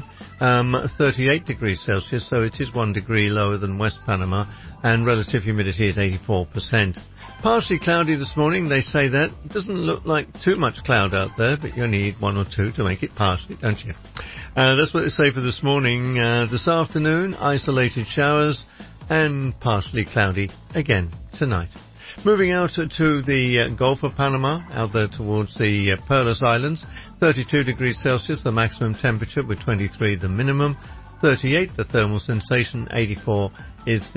38 degrees Celsius, so it is 1 degree lower than West Panama, and relative humidity at 84%. Partially cloudy this morning, they say that. It doesn't look like too much cloud out there, but you only need one or two to make it partially, don't you? That's what they say for this morning. This afternoon, isolated showers, and partially cloudy again tonight. Moving out to the Gulf of Panama, out there towards the Perlas Islands, 32 degrees Celsius, the maximum temperature, with 23 the minimum, 38 the thermal sensation, 84% is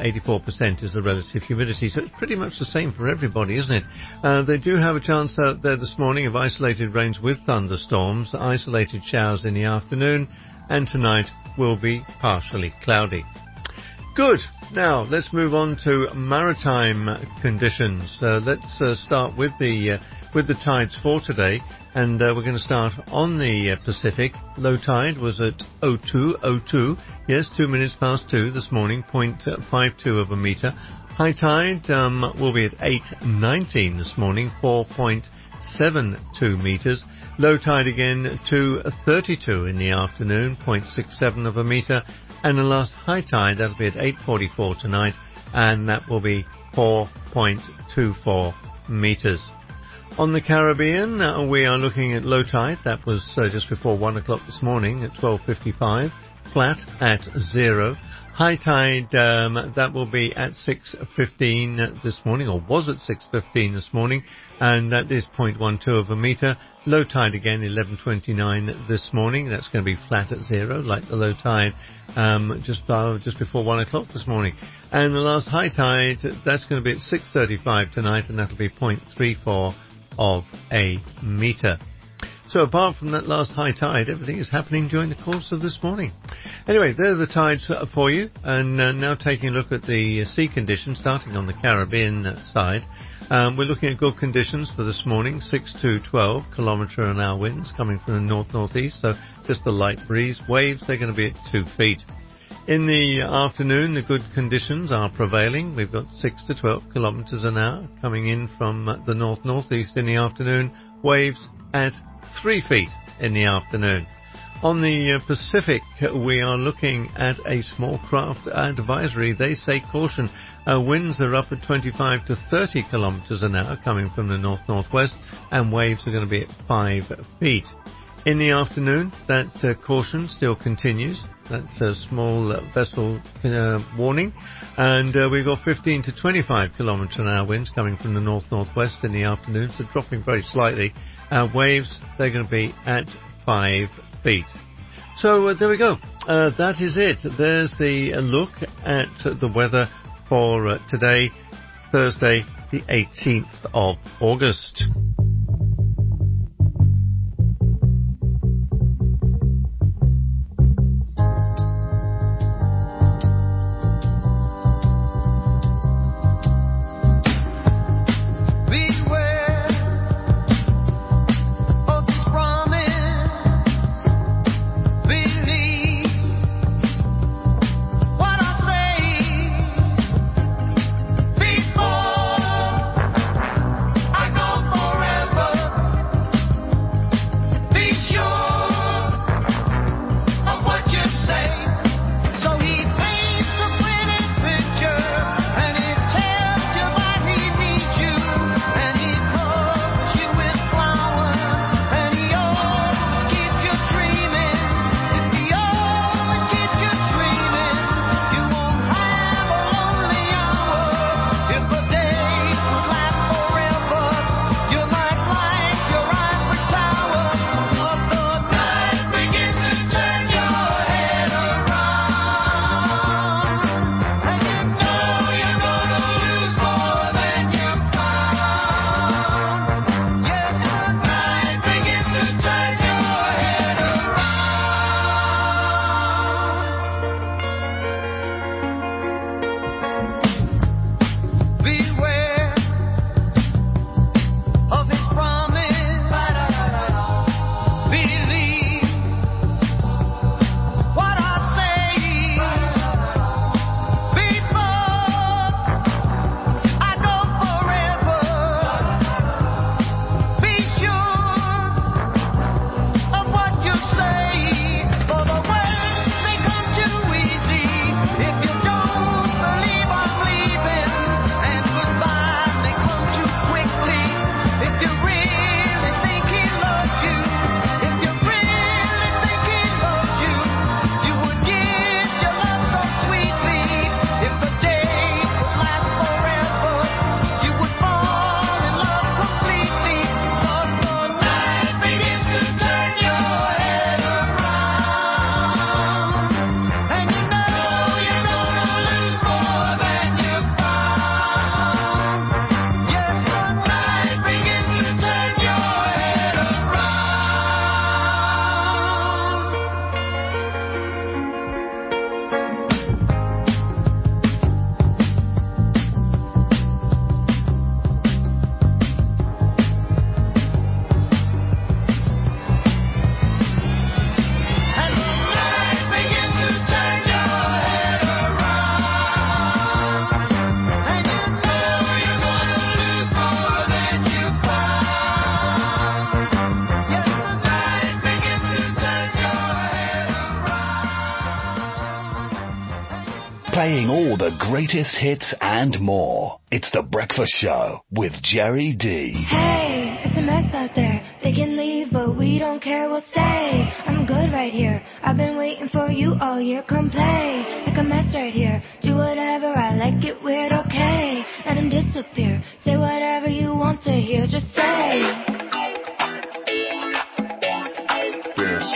the relative humidity. So it's pretty much the same for everybody, isn't it? They do have a chance out there this morning of isolated rains with thunderstorms, isolated showers in the afternoon, and tonight will be partially cloudy. Good. Now, let's move on to maritime conditions. Let's start with the tides for today, and we're going to start on the Pacific. Low tide was at 02:02. Yes, 2 minutes past 2 this morning, 0.52 of a meter. High tide will be at 8:19 this morning, 4.72 meters. Low tide again 2:32 in the afternoon, 0.67 of a meter. And the last high tide, that'll be at 8:44 tonight, and that will be 4.24 meters. On the Caribbean, we are looking at low tide. That was just before 1 o'clock this morning at 12:55, flat at 0. High tide, that will be at 6:15 this morning, or was at 6:15 this morning, and that is 0.12 of a meter. Low tide again, 11:29 this morning. That's going to be flat at 0, like the low tide just before 1 o'clock this morning. And the last high tide, that's going to be at 6:35 tonight, and that'll be 0.34 of a meter. So apart from that last high tide, everything is happening during the course of this morning. Anyway, there are the tides for you. And now taking a look at the sea conditions, starting on the Caribbean side. We're looking at good conditions for this morning, 6 to 12 kilometre an hour winds coming from the north-northeast, so just a light breeze. Waves, they're going to be at 2 feet. In the afternoon, the good conditions are prevailing. We've got 6 to 12 kilometres an hour coming in from the north-northeast in the afternoon. Waves at 3 feet in the afternoon. On the Pacific, we are looking at a small craft advisory. They say caution. Winds are up at 25 to 30 kilometres an hour coming from the north-northwest, and waves are going to be at 5 feet. In the afternoon, that caution still continues. That's a small vessel warning. And we've got 15 to 25 kilometre an hour winds coming from the north-northwest in the afternoon, so dropping very slightly. Waves, they're going to be at 5 feet. So there we go. That is it. There's the look at the weather for today, Thursday, the 18th of August. playing all the greatest hits and more. It's The Breakfast Show with Jerry D. Hey, it's a mess out there. They can leave, but we don't care, we'll stay. I'm good right here. I've been waiting for you all year. Come play, make a mess right here. Do whatever, I like it weird, okay. Let him disappear. Say whatever you want to hear, just say. Yes.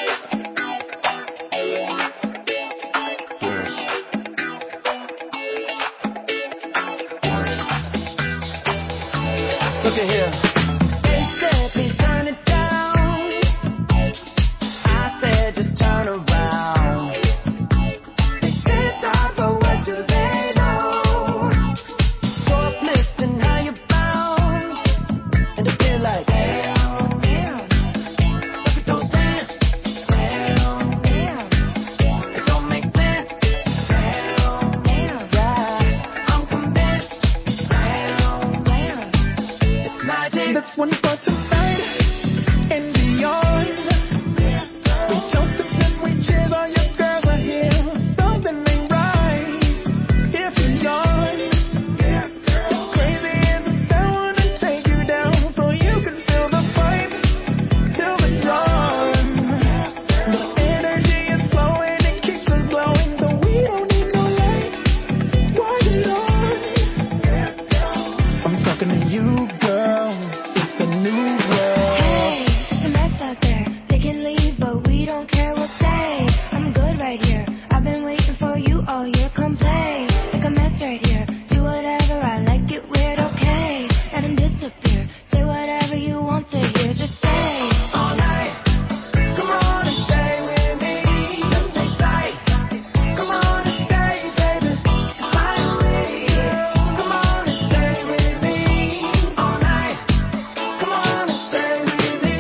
Look at here. They said please turn it down. I said just turn around. They said stop, but what do they know? You're lifting how you bounce, and it feel like damn, damn. Look at those dance, damn, damn. It don't make sense, damn, damn. Yeah, I'm convinced, damn, damn. This one for tonight and beyond. We toasted and we cheers, all your girls are here. Something ain't right if you yawn. It's crazy as a sound, wanna take you down so you can feel the vibe till the dawn. The energy is flowing, it keeps us glowing, so we don't need no light. Why it on? I'm talking to you, girl. It's a new world. Hey, it's a mess out there. They can leave, but we don't care, we'll stay. I'm good right here. I've been waiting for you all year. Come play, make a mess right here. Do whatever, I like it weird, okay. Let him disappear. Say whatever you want to hear, just say. All night, come on and stay with me. Let's take flight. Come on and stay, baby. Fly away. Come on and stay with me. All night, come on and stay with me.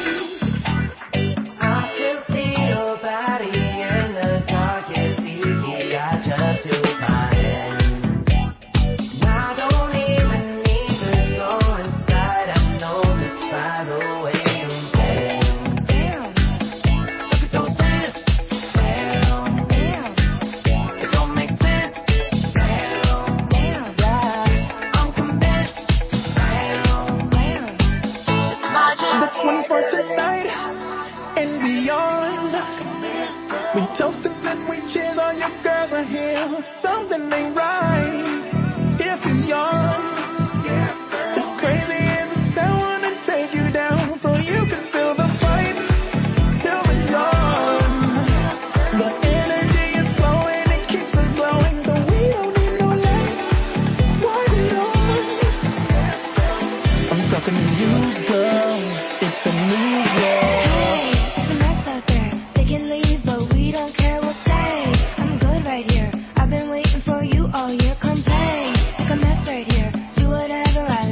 I still see your body in the dark. It's easy, I just use my hand. I don't even need to go inside. I know just by the way you dance. Damn, Look at those dance. Damn, damn, it don't make sense. Damn, damn, yeah, I'm convinced. Damn, damn. it's magic. This one's for tonight and beyond. We toasted and we cheers, all your girls are here. Something ain't right if you yawn. It's crazy as a sound, wanna take you down so you can feel the vibe till the dawn. The energy is flowing, it keeps us glowing, so we don't need no light. Why it on? I'm talking to you, girl. It's a new world. Hey, it's a mess out there. They can leave, but we don't care, we'll stay. I'm good right here. I've been waiting for you all year. Come play, make a mess right here. Do whatever, I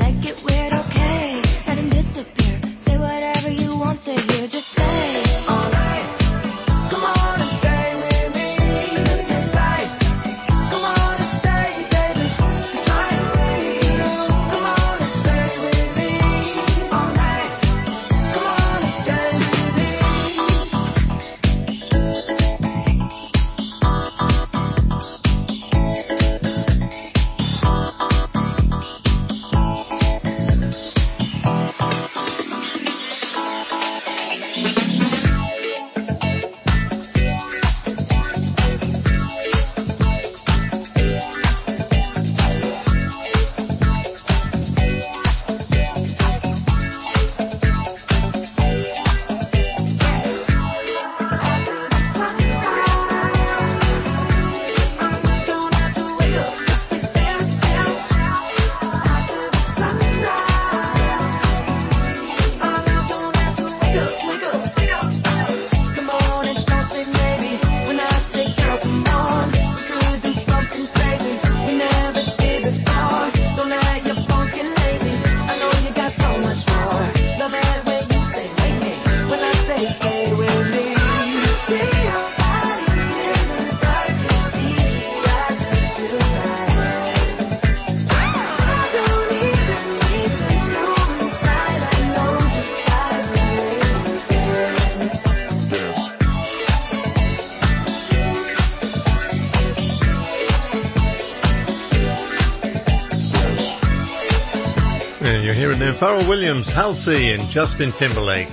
Here and now, Pharrell Williams, Halsey and Justin Timberlake.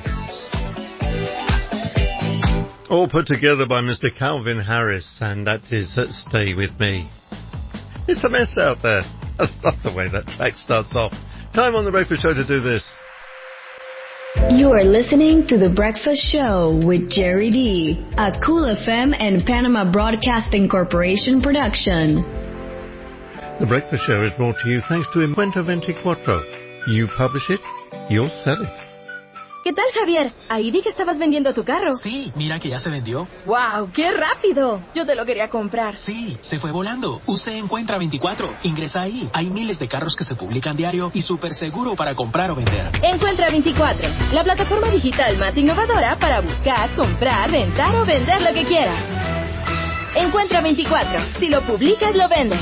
All put together by Mr. Calvin Harris, and that is Stay With Me. It's a mess out there. I love the way that track starts off. Time on the Breakfast Show to do this. You are listening to The Breakfast Show with Jerry D, a Cool FM and Panama Broadcasting Corporation production. The Breakfast Show is brought to you thanks to Encuentro 24. You publish it, you'll sell it. ¿Qué tal, Javier? Ahí vi que estabas vendiendo tu carro. Sí, mira que ya se vendió. ¡Wow! ¡Qué rápido! Yo te lo quería comprar. Sí, se fue volando. Usted Encuentra 24. Ingresa ahí. Hay miles de carros que se publican diario y súper seguro para comprar o vender. Encuentra 24, la plataforma digital más innovadora para buscar, comprar, rentar o vender lo que quieras. Encuentra 24. Si lo publicas, lo vendes.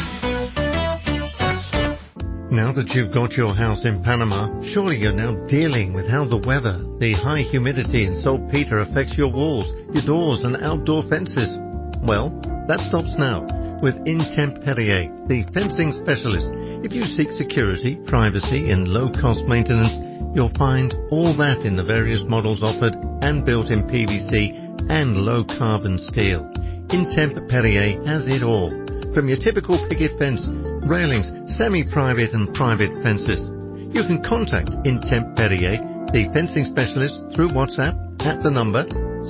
Now that you've got your house in Panama, surely you're now dealing with how the weather, the high humidity and saltpeter affects your walls, your doors and outdoor fences. Well, that stops now with Intemperie, the fencing specialist. If you seek security, privacy and low-cost maintenance, you'll find all that in the various models offered and built in PVC and low-carbon steel. Intemperie has it all. From your typical picket fence, railings, semi-private and private fences. You can contact Intemperie, the fencing specialist, through WhatsApp at the number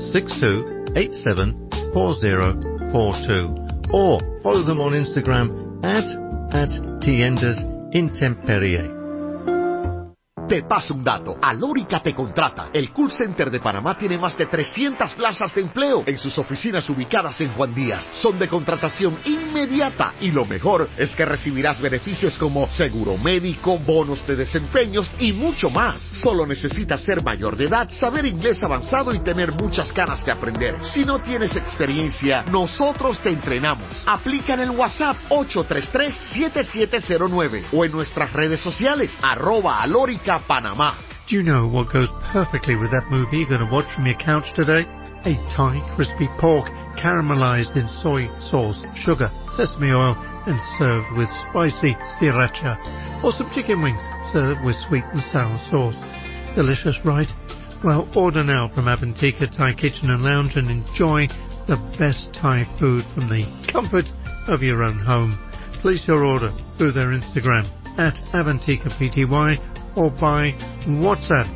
62874042 or follow them on Instagram at Tiendas Intemperie. Te paso un dato. Alórica te contrata. El Call Center de Panamá tiene más de 300 plazas de empleo en sus oficinas ubicadas en Juan Díaz. Son de contratación inmediata y lo mejor es que recibirás beneficios como seguro médico, bonos de desempeños y mucho más. Solo necesitas ser mayor de edad, saber inglés avanzado y tener muchas ganas de aprender. Si no tienes experiencia, nosotros te entrenamos. Aplica en el WhatsApp 833-7709 o en nuestras redes sociales @Alórica Panamá. Do you know what goes perfectly with that movie you're going to watch from your couch today? A Thai crispy pork caramelized in soy sauce, sugar, sesame oil and served with spicy sriracha. Or some chicken wings served with sweet and sour sauce. Delicious, right? Well, order now from Avantika Thai Kitchen and Lounge and enjoy the best Thai food from the comfort of your own home. Place your order through their Instagram at Avantika Pty or by WhatsApp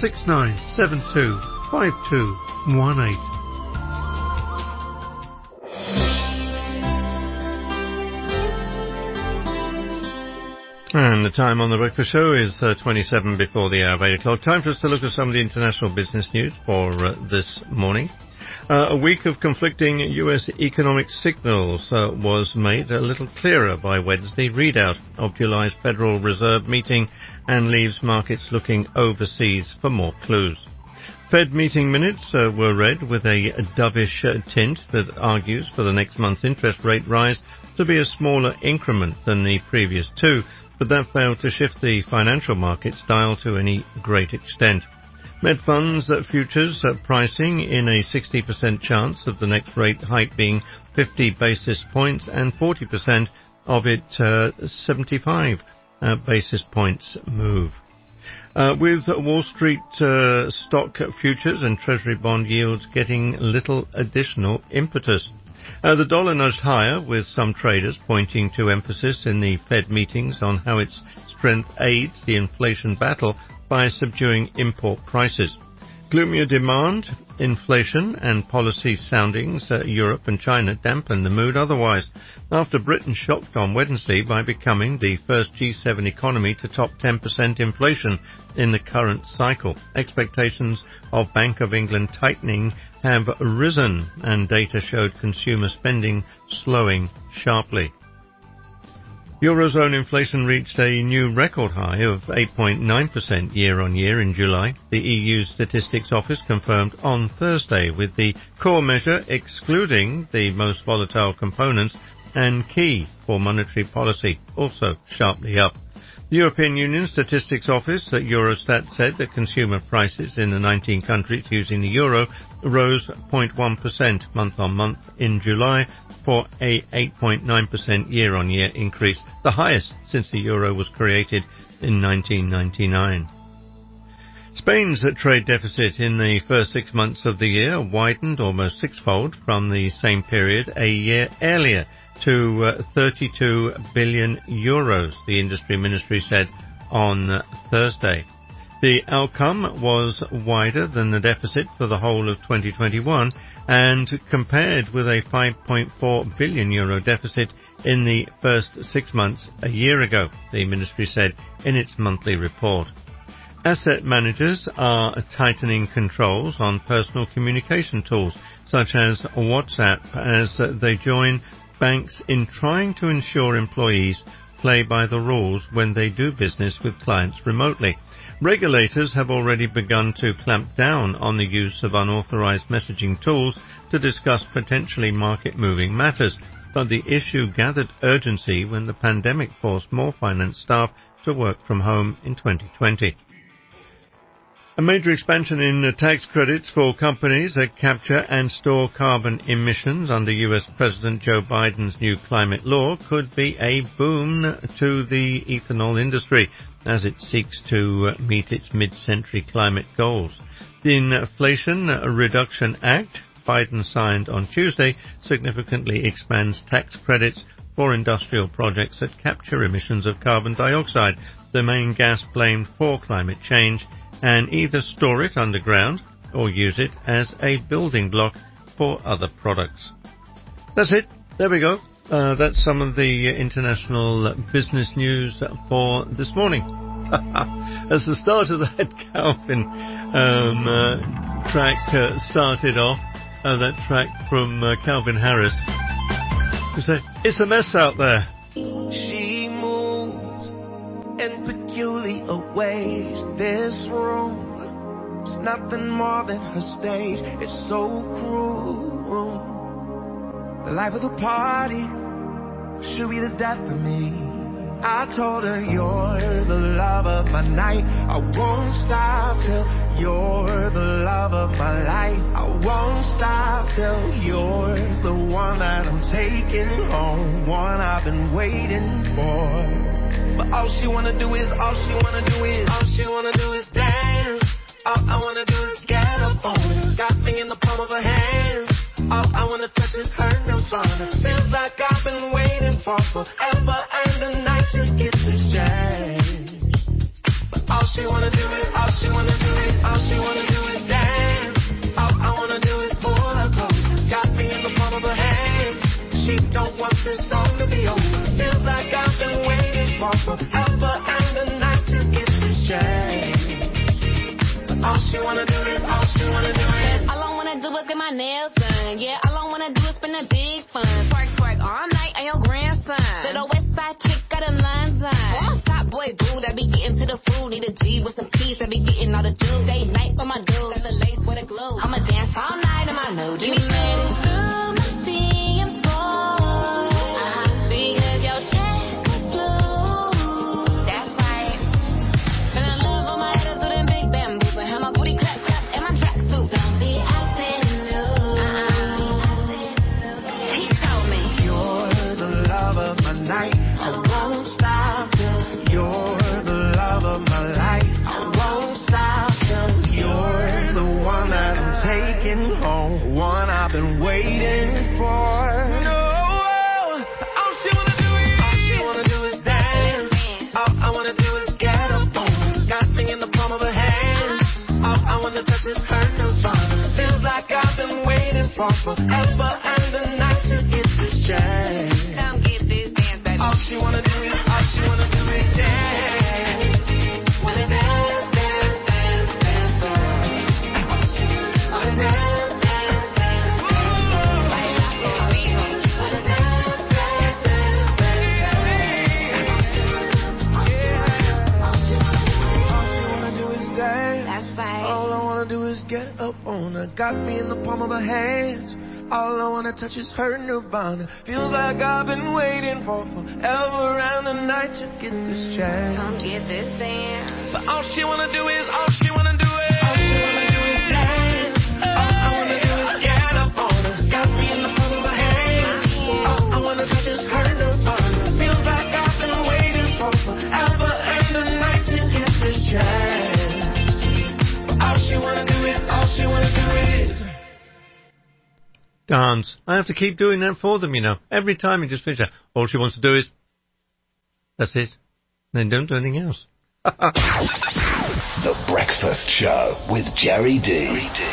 69725218. And the time on the Breakfast Show is 27 before the hour of 8 o'clock. Time for us to look at some of the international business news for this morning. A week of conflicting U.S. economic signals was made a little clearer by Wednesday readout of July's Federal Reserve meeting and leaves markets looking overseas for more clues. Fed meeting minutes were read with a dovish tint that argues for the next month's interest rate rise to be a smaller increment than the previous two, but that failed to shift the financial markets dial to any great extent. Med funds futures pricing in a 60% chance of the next rate hike being 50 basis points and 40% of it 75 basis points move. With Wall Street stock futures and Treasury bond yields getting little additional impetus. The dollar nudged higher, with some traders pointing to emphasis in the Fed meetings on how its strength aids the inflation battle by subduing import prices. Gloomier demand, inflation and policy soundings Europe and China dampened the mood otherwise, after Britain shocked on Wednesday by becoming the first G7 economy to top 10% inflation in the current cycle. Expectations of Bank of England tightening have risen, and data showed consumer spending slowing sharply. Eurozone inflation reached a new record high of 8.9% year-on-year in July. The EU Statistics Office confirmed on Thursday, with the core measure excluding the most volatile components and key for monetary policy also sharply up. The European Union Statistics Office at Eurostat said that consumer prices in the 19 countries using the euro rose 0.1% month-on-month in July for a 8.9% year-on-year increase, the highest since the euro was created in 1999. Spain's trade deficit in the first 6 months of the year widened almost sixfold from the same period a year earlier to 32 billion euros, the industry ministry said on Thursday. The outcome was wider than the deficit for the whole of 2021 and compared with a 5.4 billion euro deficit in the first 6 months a year ago, the ministry said in its monthly report. Asset managers are tightening controls on personal communication tools such as WhatsApp as they join banks in trying to ensure employees play by the rules when they do business with clients remotely. Regulators have already begun to clamp down on the use of unauthorized messaging tools to discuss potentially market-moving matters, but the issue gathered urgency when the pandemic forced more finance staff to work from home in 2020. A major expansion in tax credits for companies that capture and store carbon emissions under US President Joe Biden's new climate law could be a boon to the ethanol industry as it seeks to meet its mid-century climate goals. The Inflation Reduction Act Biden signed on Tuesday significantly expands tax credits for industrial projects that capture emissions of carbon dioxide, the main gas blamed for climate change, and either store it underground or use it as a building block for other products. That's it. There we go. That's some of the international business news for this morning. As the start of that Calvin track started off, that track from Calvin Harris, who said, "It's a mess out there." She moves in peculiar ways. This room is nothing more than her stage. It's so cruel. The life of the party should be the death of me. I told her you're the love of my night. I won't stop till you're the love of my life. I won't stop till you're the one that I'm taking home, one I've been waiting for. But all she wanna do is dance. All I wanna do is get up on it. Got me in the palm of her hands. All I wanna touch is her nirvana. Feels like I've been waiting for forever and a night to get this chance. But all she wanna do is dance. All I wanna do is pull her close. Got me in the palm of her hands. She don't want this song to be over. Feels like I've been waiting for forever and a night to get this chance. But all she wanna do is all I wanna do is get my nails done. Yeah, all I wanna do is spend a big fun. Twerk all night and your grandson. Little west side chick got a line done. Top boy boo that be getting to the food. Need a G with some peas that be getting all the juice. Day night for my dude. Got the lace with a glue. I'ma dance all night in my new jeans. Through my DMs, boy. Because your check was blue. That's right. And I love all my attitude and big bamboos. And have my booty clap and my tracksuit. Don't be acting new. He told me you're the love of my night. I won't stop till you're the love of my life. I won't stop till you're the one that I'm taking home, one I've been waiting for. No, all she wanna do is dance. All I wanna do is get up on her. Got me in the palm of her hand. All I wanna touch is her nirvana. Feels like I've been waiting for forever and a night to get this chance. Come get this dance, baby. All she wanna do is dance. Wanna dance, dance, dance, dance. Wanna dance, dance, dance, dance. Baila conmigo. Wanna dance, dance, dance, dance. All she wanna do is dance. That's right. All I wanna do is get up on her. Got me in the palm of her hands. All I wanna touch is her nirvana. Feels like I've been waiting for forever and a night to get this chance. Come get this dance. But all she wanna do is, all she wanna do is, all she wanna do is dance. All I wanna do is get up on her. Got me in the palm of my hand. All I wanna touch is her nirvana. Feels like I've been waiting for forever and a night to get this chance. But all she wanna do is, all she wanna do is dance. I have to keep doing that for them, you know. Every time you just finish that, all she wants to do is, that's it. Then don't do anything else. The Breakfast Show with Jerry D.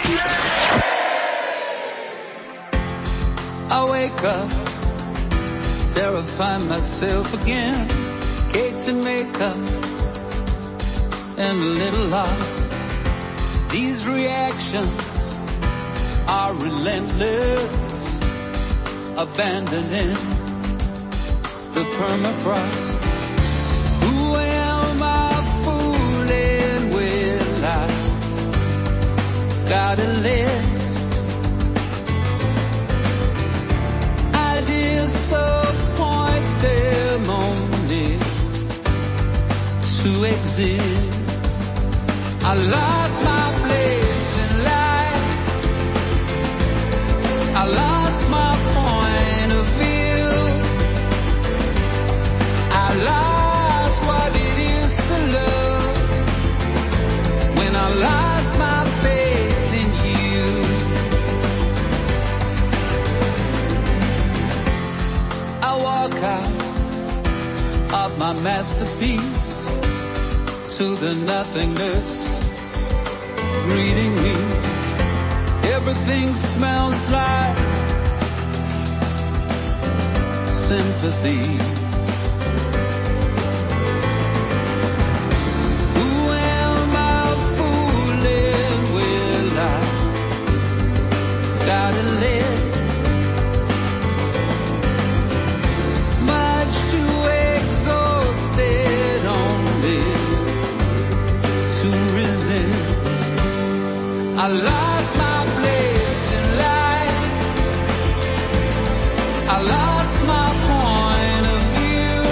I wake up, terrify myself again. Cake to make up, and a little lost. These reactions are relentless, abandoning the permafrost. Who am I fooling with? I got a list. I disappoint them only to exist. I lost my place in life. I lost my point of view. I lost what it is to love when I lost my faith in you. I walk out of my masterpiece to the nothingness greeting me. Everything smells like sympathy. Who am I fooling with? I got a list. Much too exhausted only to resist. I lost my place in life. I lost my point of view.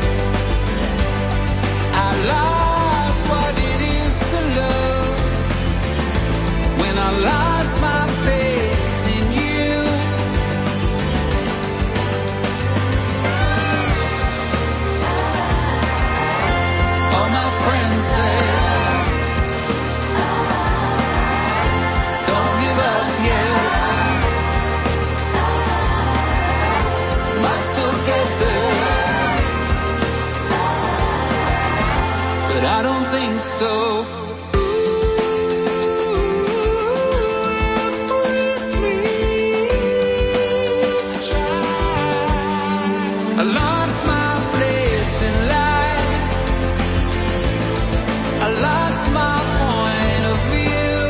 I lost what it is to love when I lost my faith in you. All my friends say, don't give up yet. Might still get there, but I don't think so. I lost my place in life. I lost my point of view.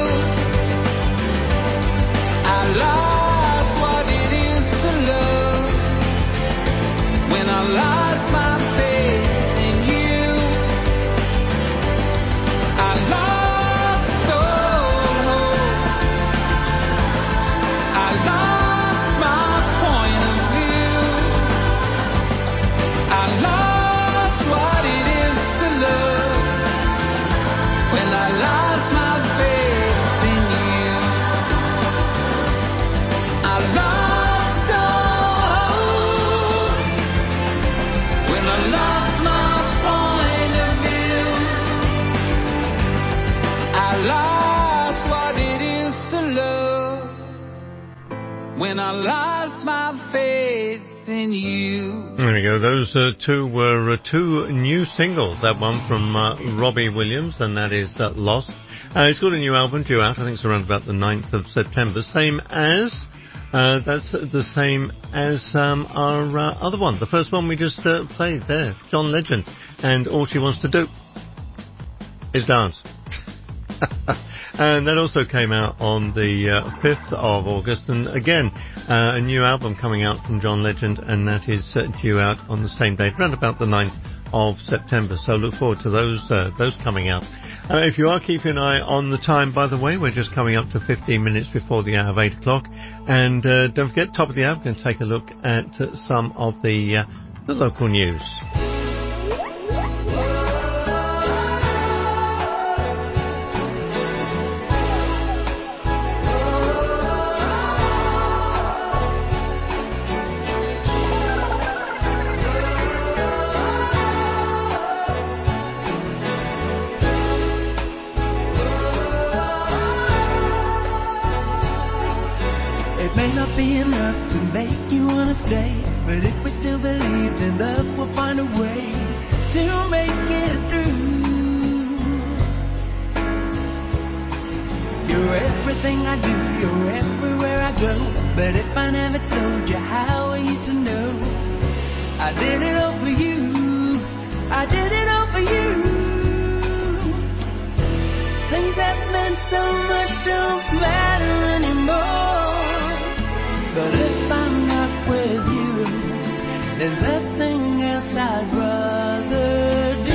I lost what it is to love when I lost my faith in you. I lost all hope. I lost my point of view. I lost what it is to love when I lost my faith in you. I lost all when I lost my point of view. I lost what it is to love when I lost my faith in you. There we go. Those two were two new singles. That one from Robbie Williams, and that is Lost. He's got a new album due out. I think it's around about the 9th of September. Same as, that's the same as our other one. The first one we just played there, John Legend. And All She Wants to Do is Dance. And that also came out on the 5th of August. And again, a new album coming out from John Legend, and that is due out on the same date, around about the 9th of September. So look forward to those coming out. If you are keeping an eye on the time, by the way, we're just coming up to 15 minutes before the hour of 8 o'clock. And don't forget, top of the hour, we're going to take a look at some of the local news. It may not be enough to make you wanna stay, but if we still believe that love will find a way to make it through. You're everything I do, you're everywhere I go, but if I never told you, how are you to know? I did it all for you, I did it all for you. Things that meant so much don't matter anymore. But if I'm not with you, there's nothing else I'd rather do.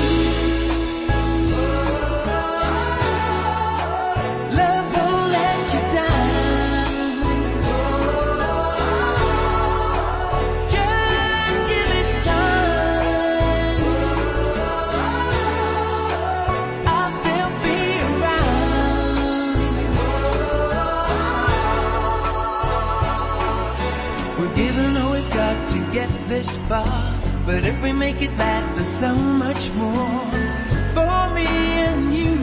Love won't let you down. Just give it time. I'll still be around. We're giving all we've got to get this far, but if we make it last, there's so much more for me and you.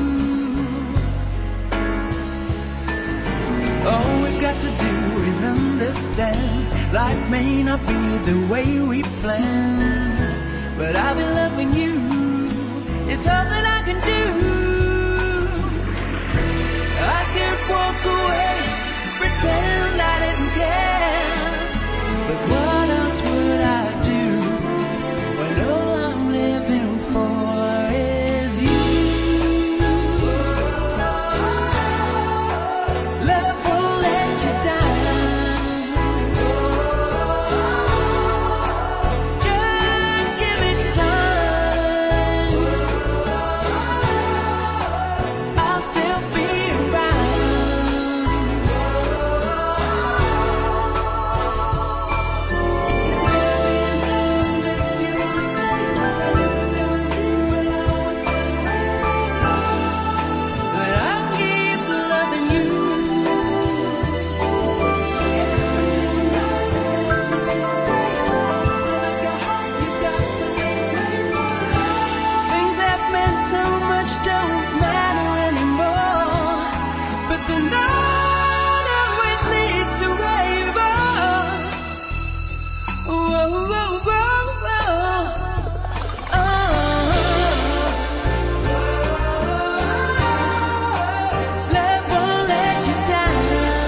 All we've got to do is understand life may not be the way we planned, but I'll be loving you. It's all that I can do. I can't walk away, pretend I didn't care. But what else would I do when all I'm living for is you? Love won't let you down. Just give it time. I'll still be things that meant so much don't matter anymore. But the night always leads to rainbow. Whoa, whoa, whoa, whoa. Love won't let you down.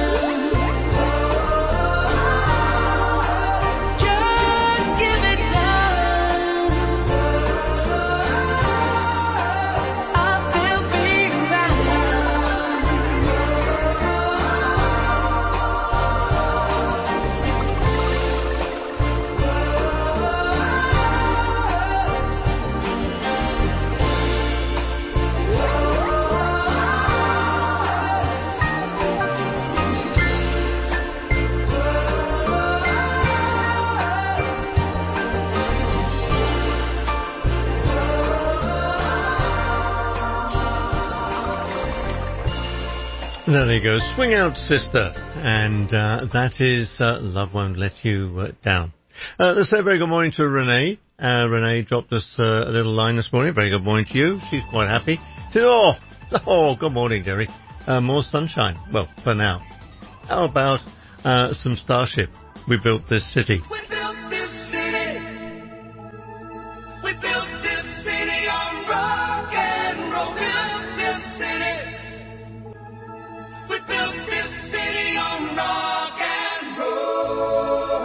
Just give it time. I'll still be There you go, Swing Out Sister, and that is Love Won't Let You Down. Let's say a very good morning to Renee. Renee dropped us a little line this morning. Very good morning to you. She's quite happy. Said, oh, good morning, Jerry. More sunshine. Well, for now. How about some Starship? We built this city. We built this city. We built this city on rock and roll. Built this city. We built this city on rock and roll.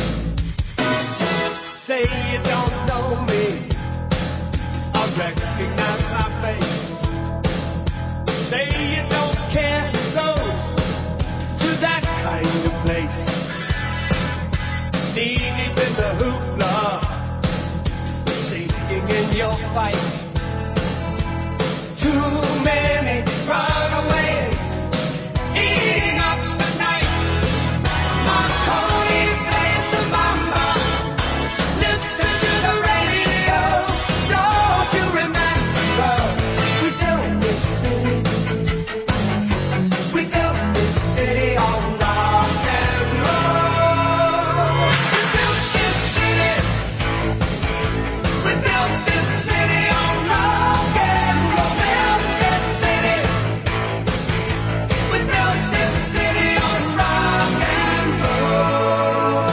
Say you don't know me, I reckon your fight. Too many runaways eating up the night. Marconi plays the mama. Listen to the radio. Don't you remember? We built this city. We built this city on rock and roll. We built this city. We built this city on rock and roll. Built this city. We built this city on rock and roll.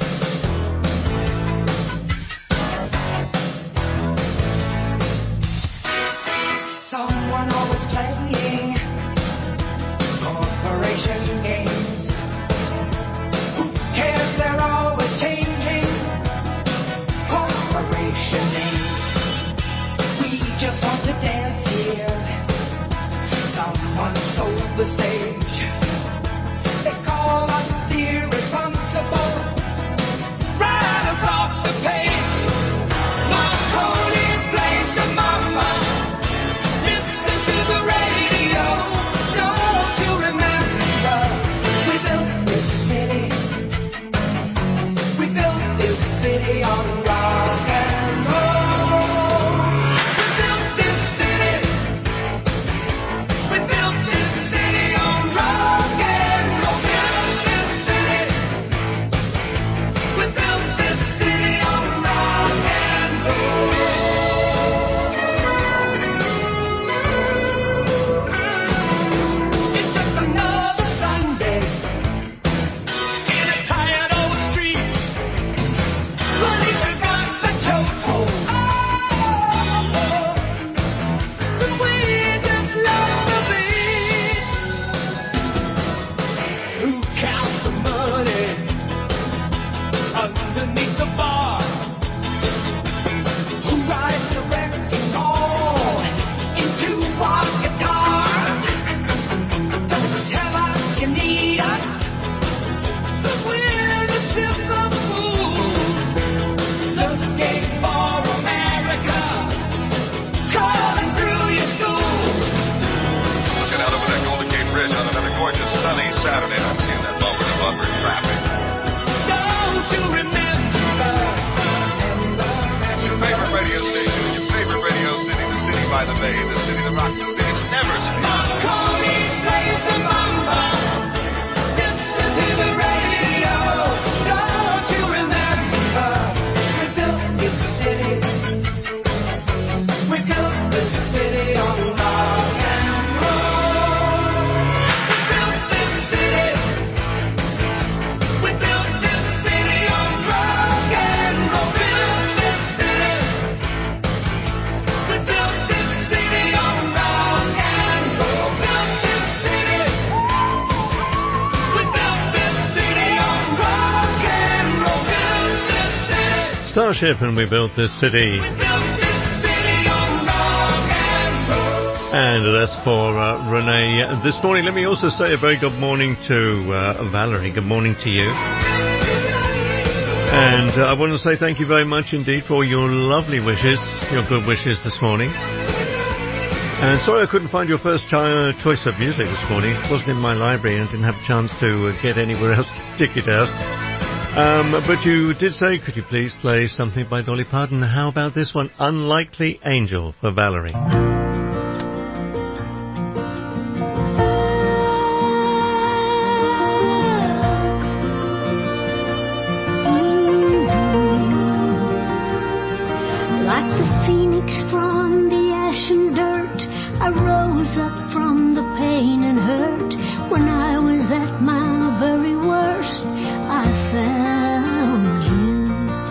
Someone always playing corporation games. Who cares? They're always changing corporation names. We just want to dance here. Someone stole the stage. They call us irresponsible. Write us off the page. Marconi plays the mama. Listen to the radio. Don't you remember? We built this city. We built this city on rock and roll. We built this city. We built this city on rock and roll. Built this city. We built this city on rock and roll. It's just another Sunday in a tired old street. Police have got the chokehold. But we just love the beat. Who counts the money underneath the bar? Who rides the wrecking ball into our guitars? Don't tell us you need us, 'cause we're the simple fools looking for America, crawling through your schools. Looking out over that Golden Gate Bridge on another gorgeous sunny Saturday, and I'm seeing that bumper to bumper traffic. Don't you remember? Your favorite radio station, your favorite radio city, the city by the bay, the city that rocks, the city that never sleeps. Marconi plays the mama. Listen to the radio. Don't you remember? We built this city. We built this city on rock and roll. We built this city. We built this city on rock and roll. Built this city. We built this city on rock and roll. Built this city. We built this city on rock and roll. Built this city. Starship and We Built This City. And that's for Renee this morning. Let me also say a very good morning to Valerie. Good morning to you. And I want to say thank you very much indeed for your lovely wishes, your good wishes this morning. And sorry I couldn't find your first choice of music this morning. It wasn't in my library and didn't have a chance to get anywhere else to dig it out. But you did say, could you please play something by Dolly Parton? How about this one, Unlikely Angel, for Valerie? Like the phoenix from the ash and dirt, I rose up from the pain and hurt. When I was at my very worst, I found you.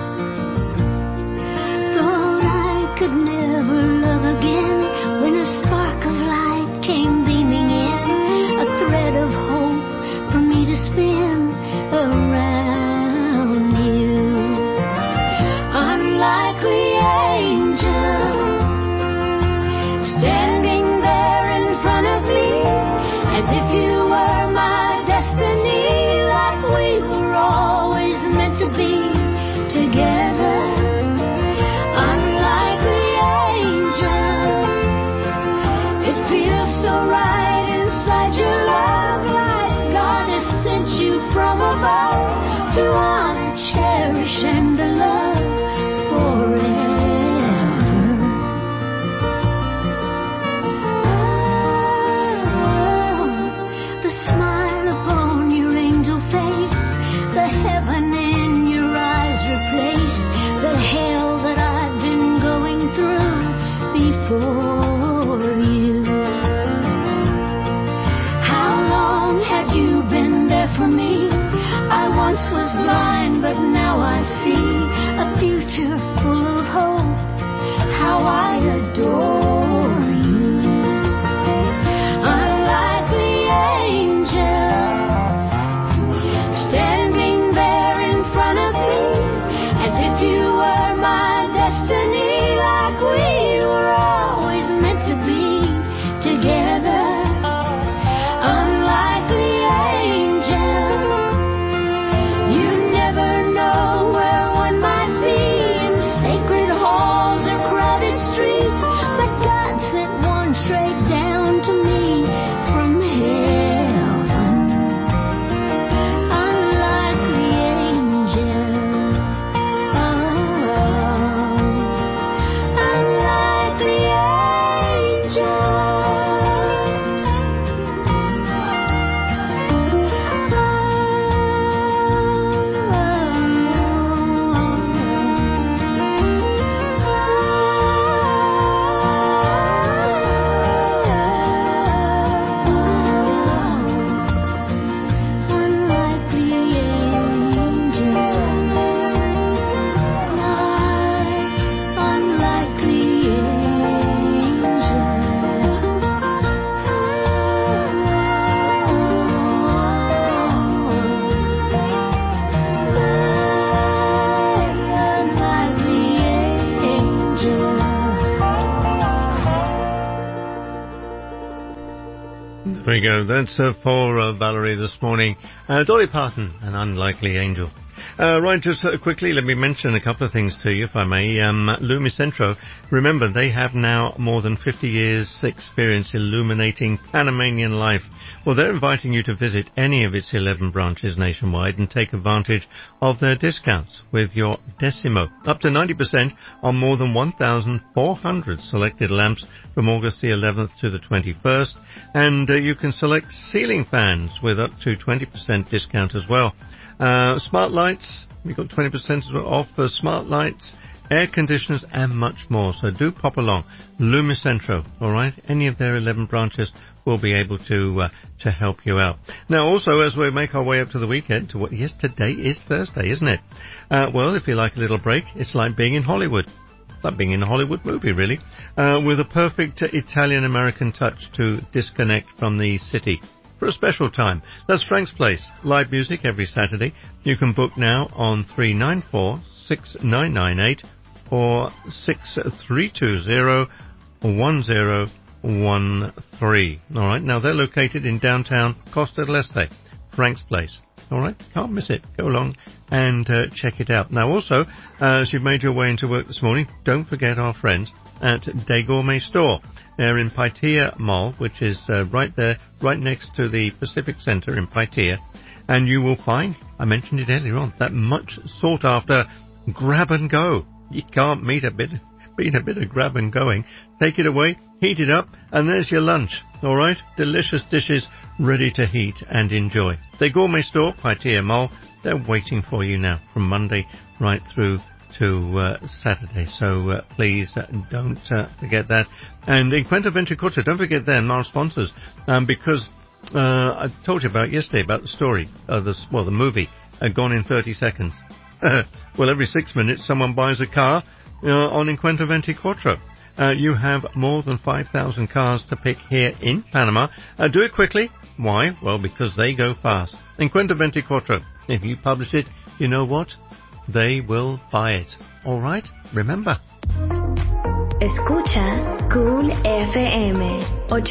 Thought I could never love again, when a spark of light came beaming in, a thread of hope for me to spin around you. Unlikely angel, standing there in front of me, as if you were my destiny, like we were all like we were always meant to be together. Unlike the angel, you never know where one might be in sacred halls or crowded streets. But God sent one straight down to me from heaven. Unlike the angel, unlike the There we go. That's for Valerie this morning. Dolly Parton, An Unlikely Angel. Right, just quickly, let me mention a couple of things to you, if I may. Lumicentro, remember, they have now more than 50 years' experience illuminating Panamanian life. Well, they're inviting you to visit any of its 11 branches nationwide and take advantage of their discounts with your Decimo. Up to 90% on more than 1,400 selected lamps from August the 11th to the 21st. And you can select ceiling fans with up to 20% discount as well. Smart lights, you've got 20% off for smart lights, air conditioners, and much more. So do pop along. Lumicentro, all right? Any of their 11 branches will be able to help you out. Now, also, as we make our way up to the weekend, yes, today is Thursday, isn't it? Well, if you like a little break, it's like being in Hollywood. It's like being in a Hollywood movie, really, with a perfect Italian-American touch to disconnect from the city for a special time. That's Frank's Place. Live music every Saturday. You can book now on 394-6998 or 6320-1013. All right. Now, they're located in downtown Costa del Este. Frank's Place. All right. Can't miss it. Go along and check it out. Now, also, as you've made your way into work this morning, don't forget our friends at Day Gourmet Store. They're in Paitilla Mall, which is right there, right next to the Pacific Center in Paitilla. And you will find, I mentioned it earlier on, that much sought after grab and go. You can't beat a bit of grab and going. Take it away, heat it up, and there's your lunch. All right? Delicious dishes ready to heat and enjoy. Day Gourmet Store, Paitilla Mall. They're waiting for you now from Monday right through to Saturday. So please don't forget that. And in Cuento Ventricuccio, don't forget them, our sponsors, because I told you about yesterday about the story, the movie, Gone in 30 Seconds. Well, every 6 minutes someone buys a car on Encuentro 24. You have more than 5,000 cars to pick here in Panama. Do it quickly. Why? Well, because they go fast. Encuentro 24. If you publish it, you know what? They will buy it. All right? Remember. Escucha Cool FM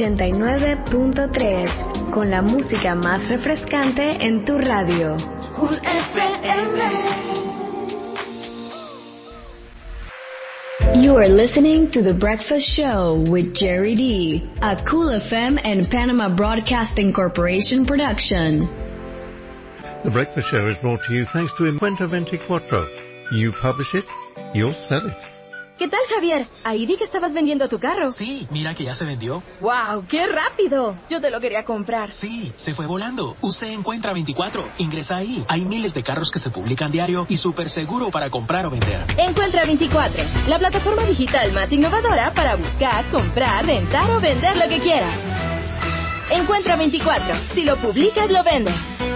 89.3 con la música más refrescante en tu radio. Cool FM. You are listening to The Breakfast Show with Jerry D, a Cool FM and Panama Broadcasting Corporation production. The Breakfast Show is brought to you thanks to Encuentro 24. You publish it, you'll sell it. ¿Qué tal, Javier? Ahí vi que estabas vendiendo tu carro. Sí, mira que ya se vendió. ¡Wow! ¡Qué rápido! Yo te lo quería comprar. Sí, se fue volando. Usted Encuentra 24. Ingresa ahí. Hay miles de carros que se publican diario y súper seguro para comprar o vender. Encuentra 24, la plataforma digital más innovadora para buscar, comprar, rentar o vender lo que quieras. Encuentra 24. Si lo publicas, lo vendes.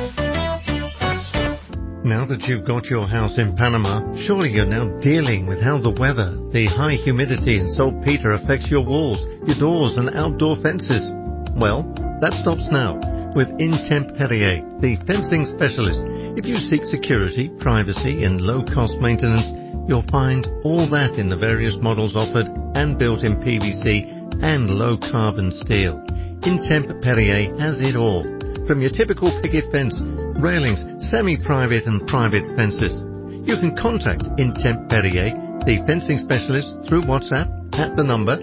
Now that you've got your house in Panama, surely you're now dealing with how the weather, the high humidity and saltpeter affects your walls, your doors and outdoor fences. Well, that stops now with Intemperie, the fencing specialist. If you seek security, privacy and low-cost maintenance, You'll find all that in the various models offered and built in PVC and low-carbon steel. Intemp Perrier has it all, from your typical picket fence, railings, semi-private and private fences. You can contact Intemp Perrier, the fencing specialist, through WhatsApp at the number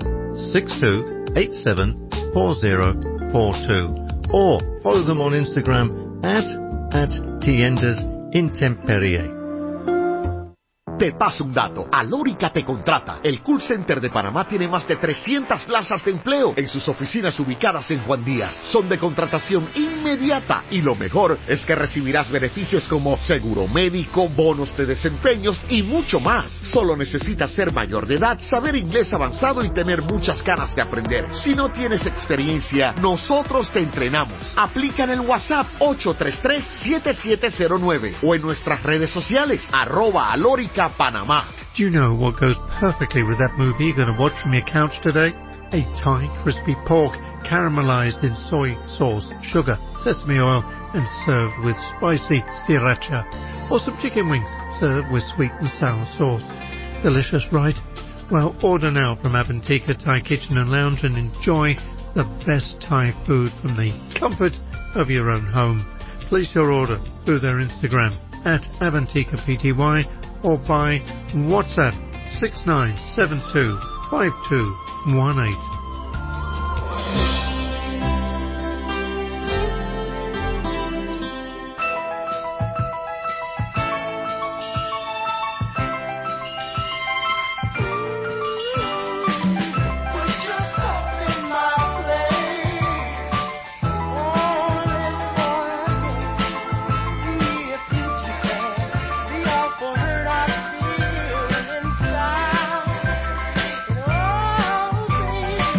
62874042 or follow them on Instagram at Tiendas Intemp Perrier. Te paso un dato. Alórica te contrata. El Call Center de Panamá tiene más de 300 plazas de empleo en sus oficinas ubicadas en Juan Díaz. Son de contratación inmediata y lo mejor es que recibirás beneficios como seguro médico, bonos de desempeños y mucho más. Solo necesitas ser mayor de edad, saber inglés avanzado y tener muchas ganas de aprender. Si no tienes experiencia, nosotros te entrenamos. Aplica en el WhatsApp 833-7709 o en nuestras redes sociales @Alórica Panamá. Do you know what goes perfectly with that movie you're going to watch from your couch today? A Thai crispy pork caramelized in soy sauce, sugar, sesame oil and served with spicy sriracha. Or some chicken wings served with sweet and sour sauce. Delicious, right? Well, order now from Avantika Thai Kitchen and Lounge and enjoy the best Thai food from the comfort of your own home. Place your order through their Instagram at Avantika Pty or by WhatsApp 69725218. Oh, baby.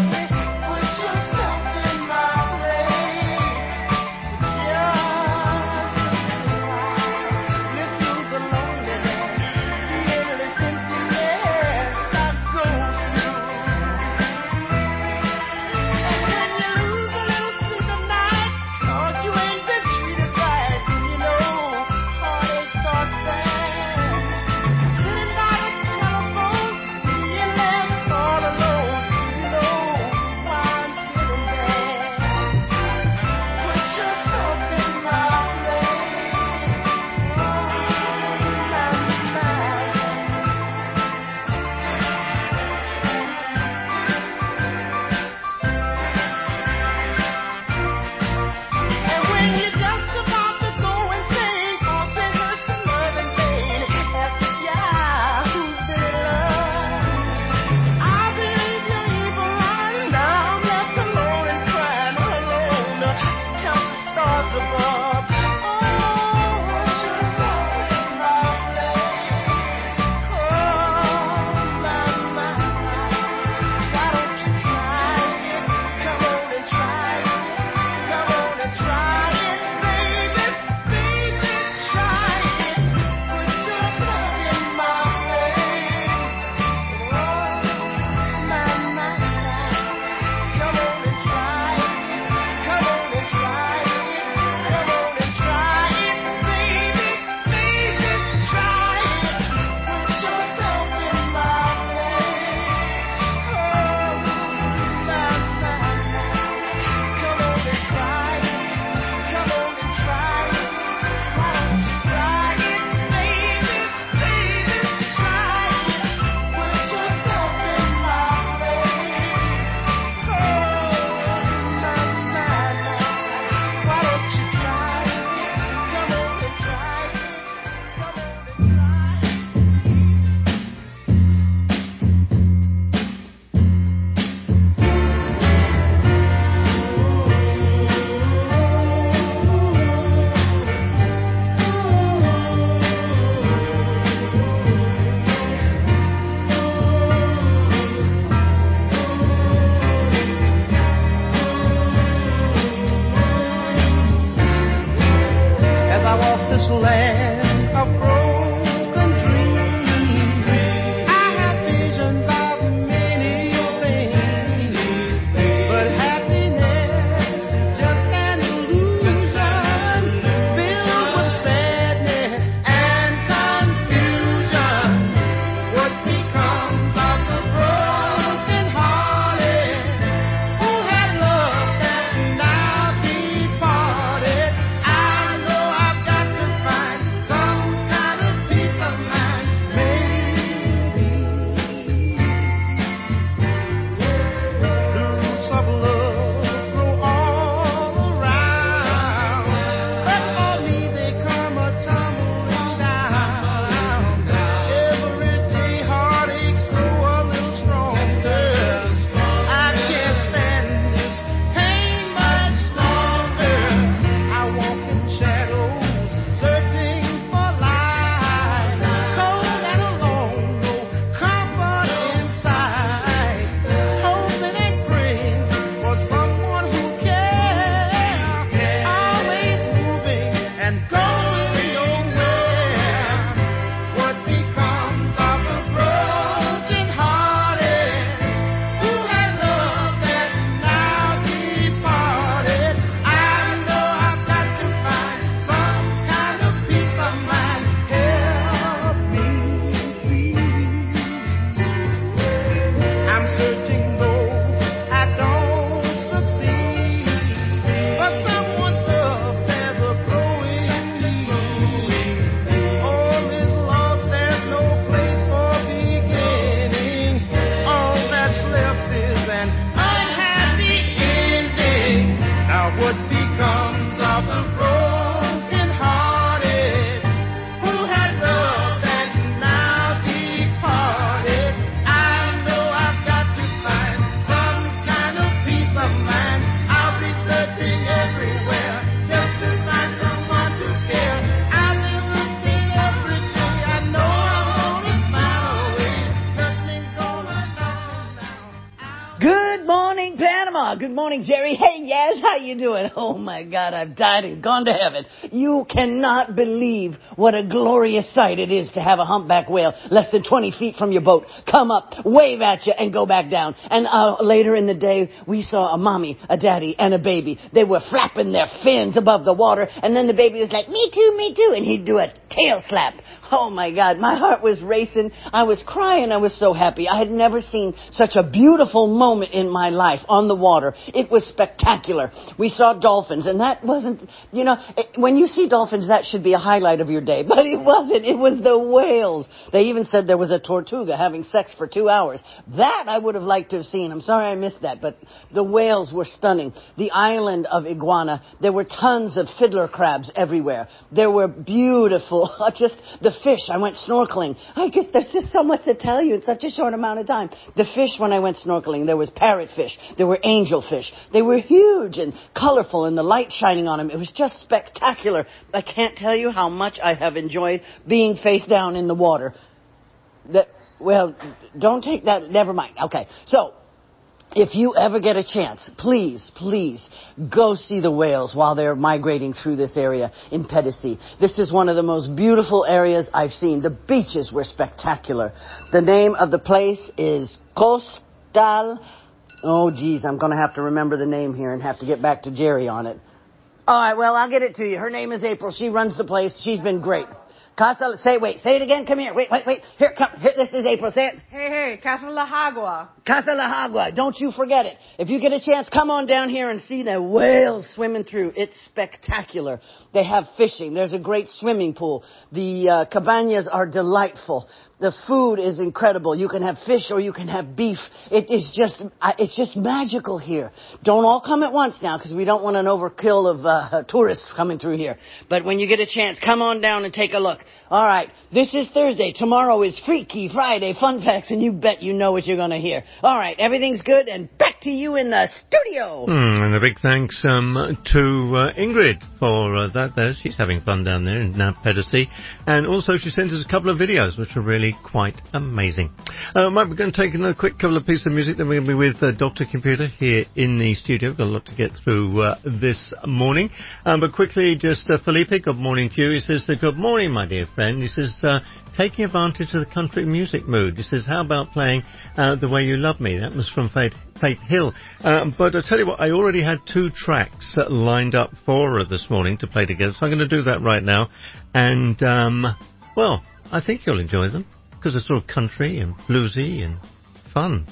morning, Panama. Good morning, Jerry. Hey, Yaz, how you doing? Oh, my God, I've died and gone to heaven. You cannot believe what a glorious sight it is to have a humpback whale less than 20 feet from your boat come up, wave at you, and go back down. And later in the day, we saw a mommy, a daddy, and a baby. They were flapping their fins above the water, and then the baby was like, me too, and he'd do a tail slap. Oh, my God, my heart was racing. I was crying. I was so happy. I had never seen such a beautiful moment in my life on the water. It was spectacular. We saw dolphins, and that wasn't, when you see dolphins, that should be a highlight of your day. But it wasn't. It was the whales. They even said there was a tortuga having sex for 2 hours. That I would have liked to have seen. I'm sorry I missed that, but the whales were stunning. The island of Iguana, there were tons of fiddler crabs everywhere. There were beautiful, just the fish. I went snorkeling. I guess there's just so much to tell you in such a short amount of time. The fish, when I went snorkeling, there was parrotfish. There were angelfish. They were huge and colorful and the light shining on them. It was just spectacular. I can't tell you how much I have enjoyed being face down in the water. Well, don't take that. Never mind. Okay. So, if you ever get a chance, please go see the whales while they're migrating through this area in Pedicea. This is one of the most beautiful areas I've seen. The beaches were spectacular. The name of the place is Costal. Oh, geez, I'm going to have to remember the name here and have to get back to Jerry on it. All right, well, I'll get it to you. Her name is April. She runs the place. She's been great. Casa, say it again. Come here. Wait. Here, come. Here, this is April. Say it. Hey, Casa La Agua. Casa La Agua. Don't you forget it. If you get a chance, come on down here and see the whales swimming through. It's spectacular. They have fishing. There's a great swimming pool. The cabañas are delightful. The food is incredible. You can have fish or you can have beef. It's just magical here. Don't all come at once now because we don't want an overkill of tourists coming through here. But when you get a chance, come on down and take a look. All right, this is Thursday. Tomorrow is Freaky Friday Fun Facts, and you bet you know what you're going to hear. All right, everything's good, and back to you in the studio. And a big thanks to Ingrid for that there. She's having fun down there in Pedicea. And also she sent us a couple of videos, which are really quite amazing. We're going to take another quick couple of pieces of music. Then we're going to be with Dr. Computer here in the studio. We've got a lot to get through this morning. But quickly, just Felipe, good morning to you. He says, good morning, my dear friend. He says, taking advantage of the country music mood. He says, how about playing The Way You Love Me? That was from Faith Hill. But I tell you what, I already had 2 tracks lined up for this morning to play together. So I'm going to do that right now. And, well, I think you'll enjoy them because they're sort of country and bluesy and fun.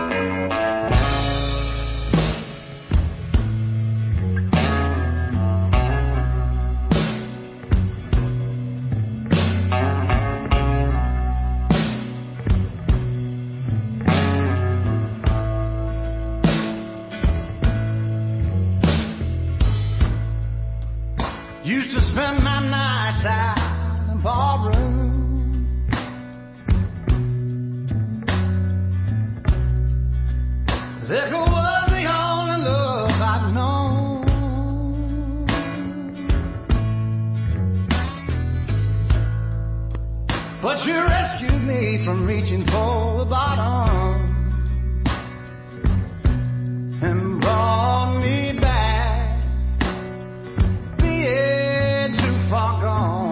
Used to spend my nights out in the ballroom. Liquor was the only love I'd known. But you rescued me from reaching for the bottom and brought me back, being too far gone.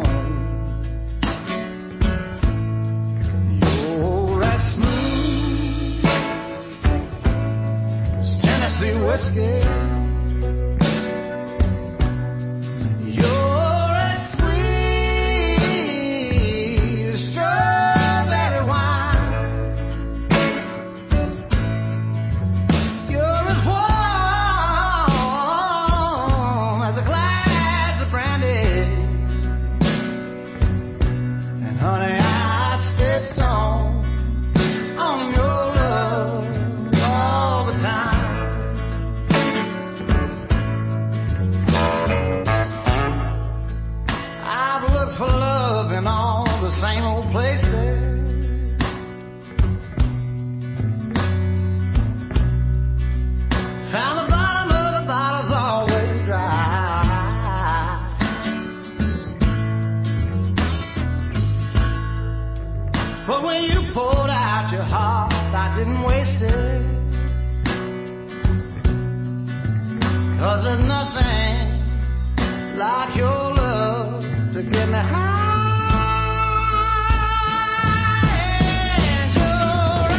You're as smooth as Tennessee whiskey. You're as sweet as strawberry wine. You're as warm as a glass of brandy. And honey, I stay strong on your love all the time. there's nothing like your love to get me high. And you're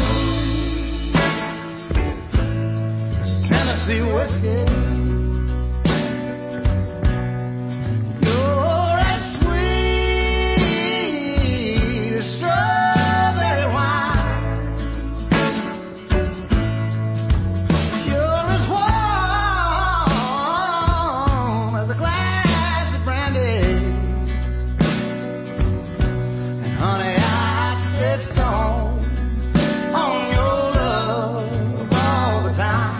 as smooth as Tennessee whiskey. You're as sweet as strawberry wine. You're as warm as a glass of brandy. And honey, I stay stoned on your love all the time.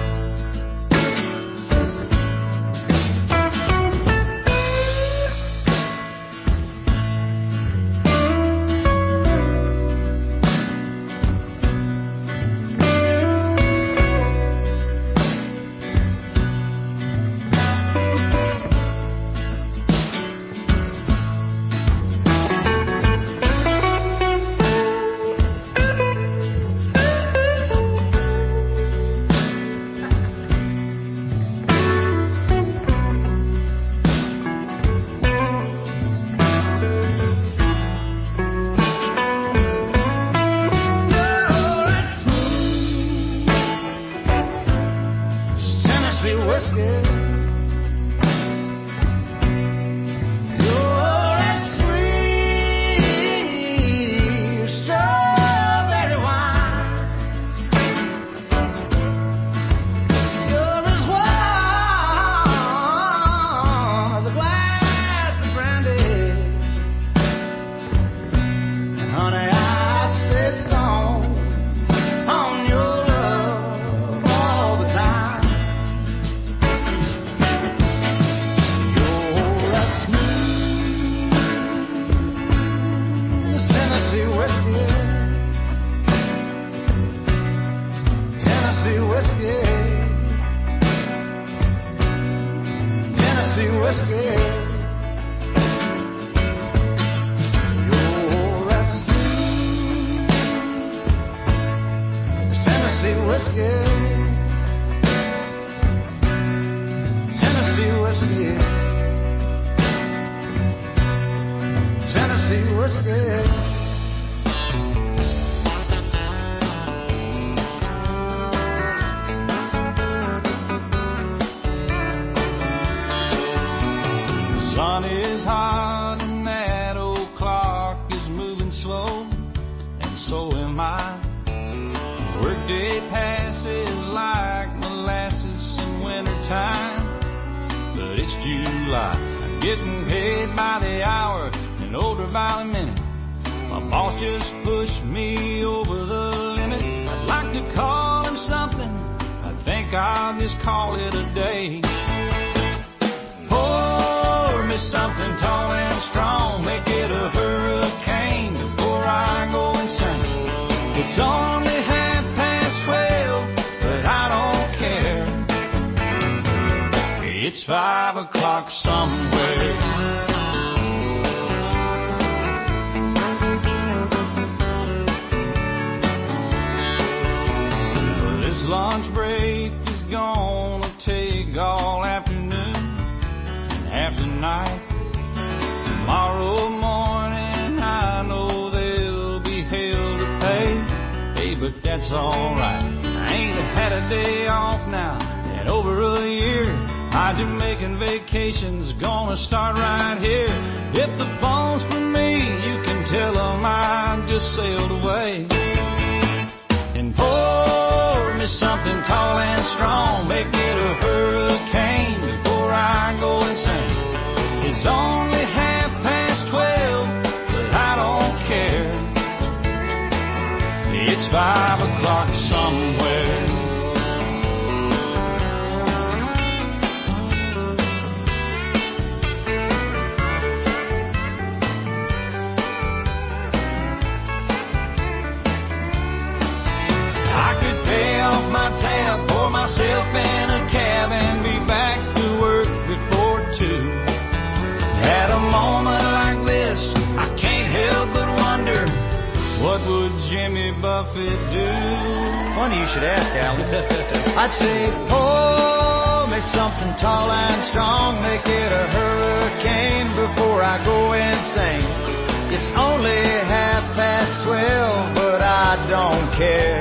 You're as smooth as Tennessee whiskey. You're as sweet as strawberry wine. You're as warm as a glass of brandy. And honey, I stay stoned on your love all the time. You're as smooth as Tennessee whiskey. Tennessee whiskey. Tennessee whiskey. You're as smooth as Tennessee whiskey. Tennessee whiskey. Tennessee whiskey. The sun is hot and that old clock is moving slow, and so am I. Workday passes like molasses in wintertime, but it's July. I'm getting paid by the hour and older by the minute. My boss just pushed me over the limit. I'd like to call him something. I think I'll just call it a day. Pour me something tall and strong, make it a hurricane before I go insane. It's only 12:30, but I don't care. It's 5 o'clock somewhere. This lunch break is gonna take all afternoon and half the night. Tomorrow morning I know there'll be hell to pay. Hey, but that's alright. I ain't had a day off now in over a year. My Jamaican vacation's gonna start right here. If the phone's for me, you can tell them I just sailed away. And pour me something tall and strong, make it a hurricane before I go insane. It's only 12:30, but I don't care. It's 5 o'clock somewhere. I could pay off my tab, pour myself in a cab, and be back to work before 2. At a moment like this, I can't help but wonder, what would Jimmy Buffett do? Funny you should ask, Alan. I'd say, pour me me something tall and strong, make it a hurricane before I go insane. It's only 12:30, but I don't care.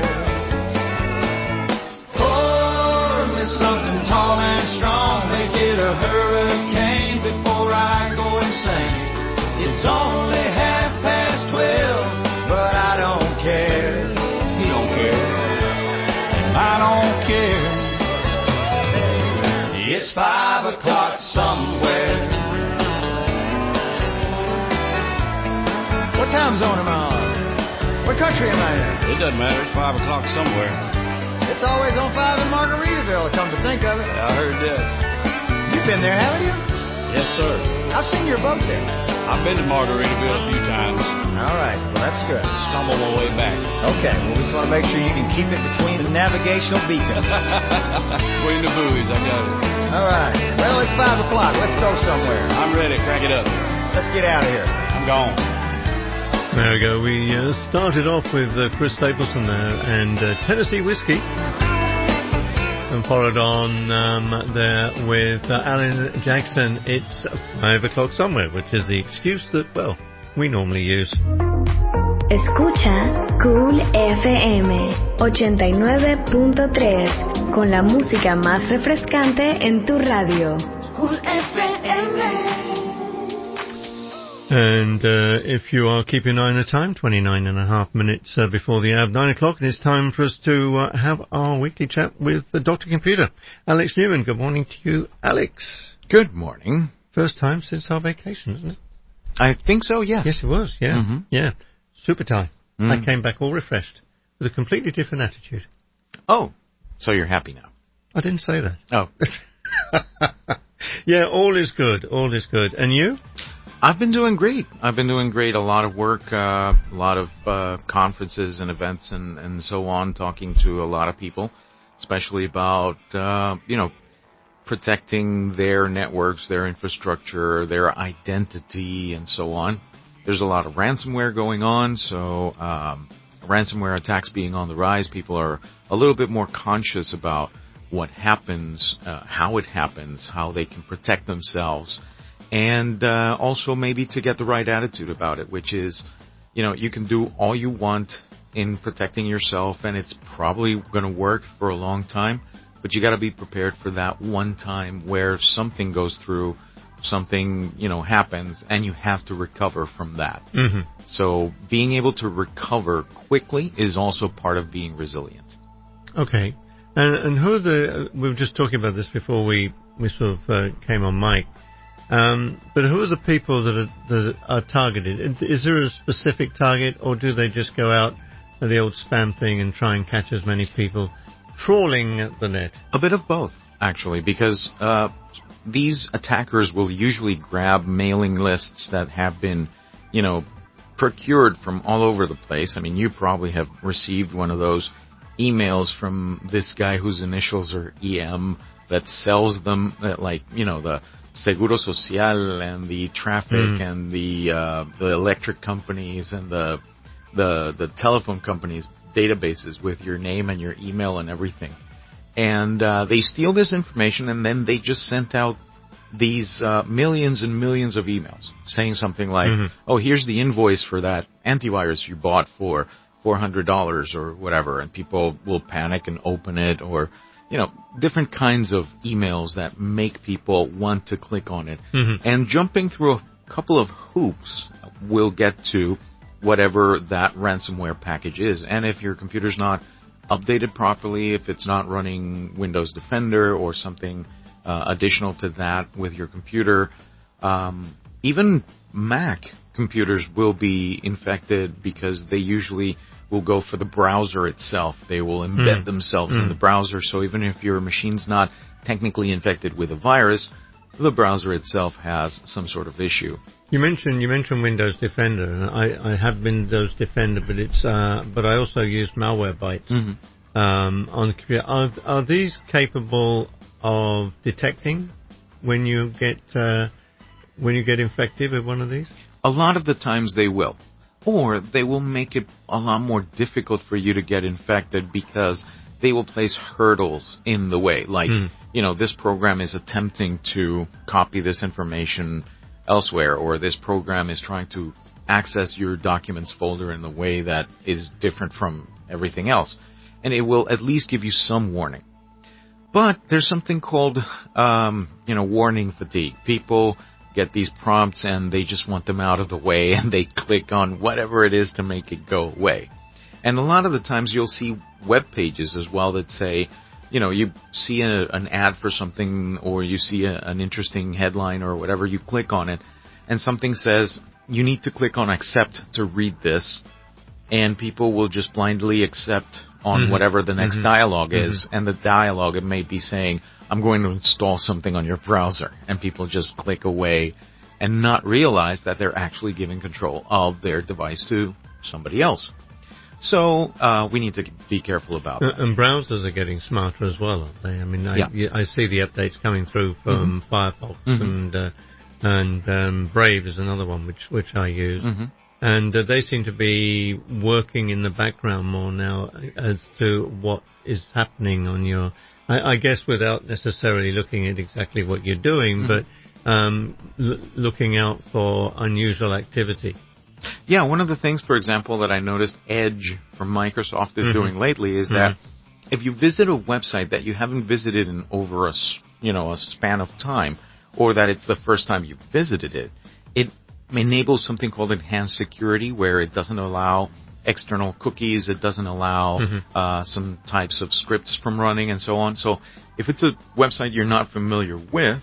Pour me something tall and strong, make it a hurricane before I go insane. It's only 12:30, but I don't care. You don't care. I don't care. It's 5 o'clock somewhere. What time zone am I on? What country am I in? It doesn't matter. It's 5 o'clock somewhere. It's always on 5 in Margaritaville, come to think of it. Yeah, I heard that. You've been there, haven't you? Yes, sir. I've seen your boat there. I've been to Margaritaville a few times. All right, well, that's good. Stumbled my way back. Okay, well, we just want to make sure you can keep it between the navigational beacons. Between the buoys, I got it. All right, well, it's 5 o'clock. Let's go somewhere. I'm ready. Crack it up. Let's get out of here. I'm gone. There we go. We started off with Chris Stapleton there and Tennessee Whiskey. And followed on there with Alan Jackson. It's 5 o'clock somewhere, which is the excuse that, well, we normally use. Escucha Cool FM 89.3 con la música más refrescante en tu radio. Cool FM. And if you are keeping an eye on the time, 29 and a half minutes before the hour of 9 o'clock, and it's time for us to have our weekly chat with the Dr. Computer. Alex Newman, good morning to you, Alex. Good morning. First time since our vacation, isn't it? I think so, yes. Yes, it was, yeah. Mm-hmm. Yeah. Super time. Mm. I came back all refreshed with a completely different attitude. Oh, so you're happy now? I didn't say that. Oh. Yeah, all is good. All is good. And you? I've been doing great. A lot of work, a lot of conferences and events and so on, talking to a lot of people, especially about, protecting their networks, their infrastructure, their identity, and so on. There's a lot of ransomware going on, so ransomware attacks being on the rise, people are a little bit more conscious about what happens, how it happens, how they can protect themselves, and also maybe to get the right attitude about it, which is, you can do all you want in protecting yourself, and it's probably going to work for a long time, but you got to be prepared for that one time where something goes through, something, happens, and you have to recover from that. Mm-hmm. So being able to recover quickly is also part of being resilient. Okay. And who are we were just talking about this before we sort of came on mic. But who are the people that are targeted? Is there a specific target, or do they just go out at the old spam thing and try and catch as many people trawling the net? A bit of both, actually, because these attackers will usually grab mailing lists that have been, procured from all over the place. I mean, you probably have received one of those emails from this guy whose initials are EM that sells them, the Seguro Social and the traffic and the electric companies and the telephone companies' databases with your name and your email and everything. And they steal this information, and then they just sent out these millions and millions of emails saying something like, oh, here's the invoice for that antivirus you bought for $400 or whatever, and people will panic and open it, or different kinds of emails that make people want to click on it. And jumping through a couple of hoops will get to whatever that ransomware package is. And if your computer's not updated properly, if it's not running Windows Defender or something additional to that with your computer, even Mac computers will be infected because they usually will go for the browser itself. They will embed themselves in the browser. So even if your machine's not technically infected with a virus, the browser itself has some sort of issue. You mentioned Windows Defender, and I have Windows Defender, but but I also use Malwarebytes on the computer. Are these capable of detecting when you get infected with one of these? A lot of the times they will. Or they will make it a lot more difficult for you to get infected because they will place hurdles in the way. Like, this program is attempting to copy this information elsewhere, or this program is trying to access your documents folder in a way that is different from everything else. And it will at least give you some warning. But there's something called, warning fatigue. People get these prompts and they just want them out of the way, and they click on whatever it is to make it go away. And a lot of the times you'll see web pages as well that say, you see an ad for something, or you see an interesting headline or whatever, you click on it, and something says, you need to click on accept to read this, and people will just blindly accept on whatever the next dialogue is, and the dialogue, it may be saying, I'm going to install something on your browser, and people just click away and not realize that they're actually giving control of their device to somebody else. So we need to be careful about that. And browsers are getting smarter as well, aren't they? I mean, I see the updates coming through from Firefox, and Brave is another one which I use. And they seem to be working in the background more now as to what is happening on your... I guess without necessarily looking at exactly what you're doing, but looking out for unusual activity. Yeah, one of the things, for example, that I noticed Edge from Microsoft is doing lately is that if you visit a website that you haven't visited in over a span of time, or that it's the first time you visited it, it enables something called enhanced security, where it doesn't allow external cookies, it doesn't allow some types of scripts from running and so on. So if it's a website you're not familiar with,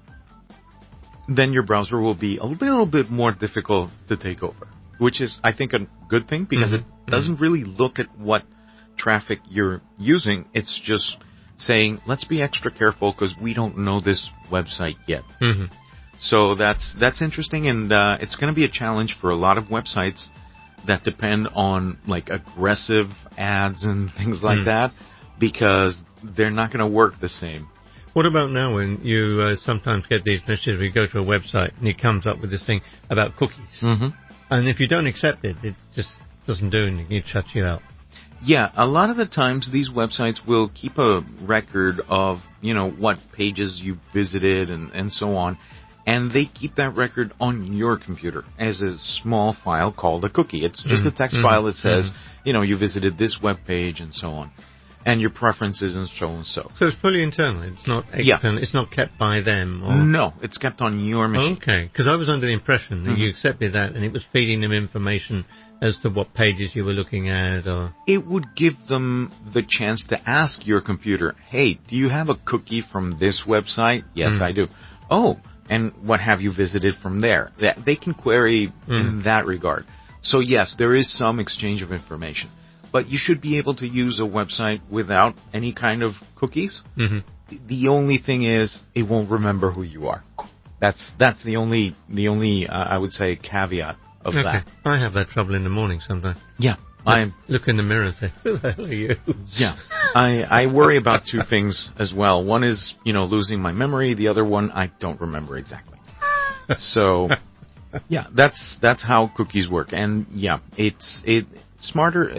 then your browser will be a little bit more difficult to take over, which is, I think, a good thing, because it doesn't really look at what traffic you're using. It's just saying, let's be extra careful because we don't know this website yet. So that's interesting, and it's going to be a challenge for a lot of websites that depend on like aggressive ads and things like that, because they're not going to work the same. What about now when you sometimes get these messages where you go to a website and it comes up with this thing about cookies? And if you don't accept it, it just doesn't do anything. It shuts you out. Yeah, a lot of the times these websites will keep a record of, what pages you visited and so on. And they keep that record on your computer as a small file called a cookie. It's just a text file that says, you visited this web page and so on, and your preferences and so and so. So it's fully internal. It's not external. It's not kept by them. Or... No, it's kept on your machine. Okay, because I was under the impression that you accepted that, and it was feeding them information as to what pages you were looking at, or... It would give them the chance to ask your computer, hey, do you have a cookie from this website? Yes, I do. Oh, and what have you visited from there? They can query in that regard. So yes, there is some exchange of information. But you should be able to use a website without any kind of cookies. The only thing is, it won't remember who you are. That's the only I would say caveat of that. I have that trouble in the morning sometimes. Yeah. I look in the mirror and say, who the hell are you? Yeah. I worry about two things as well. One is, losing my memory. The other one, I don't remember exactly. So, yeah, that's how cookies work. And yeah, it's smarter.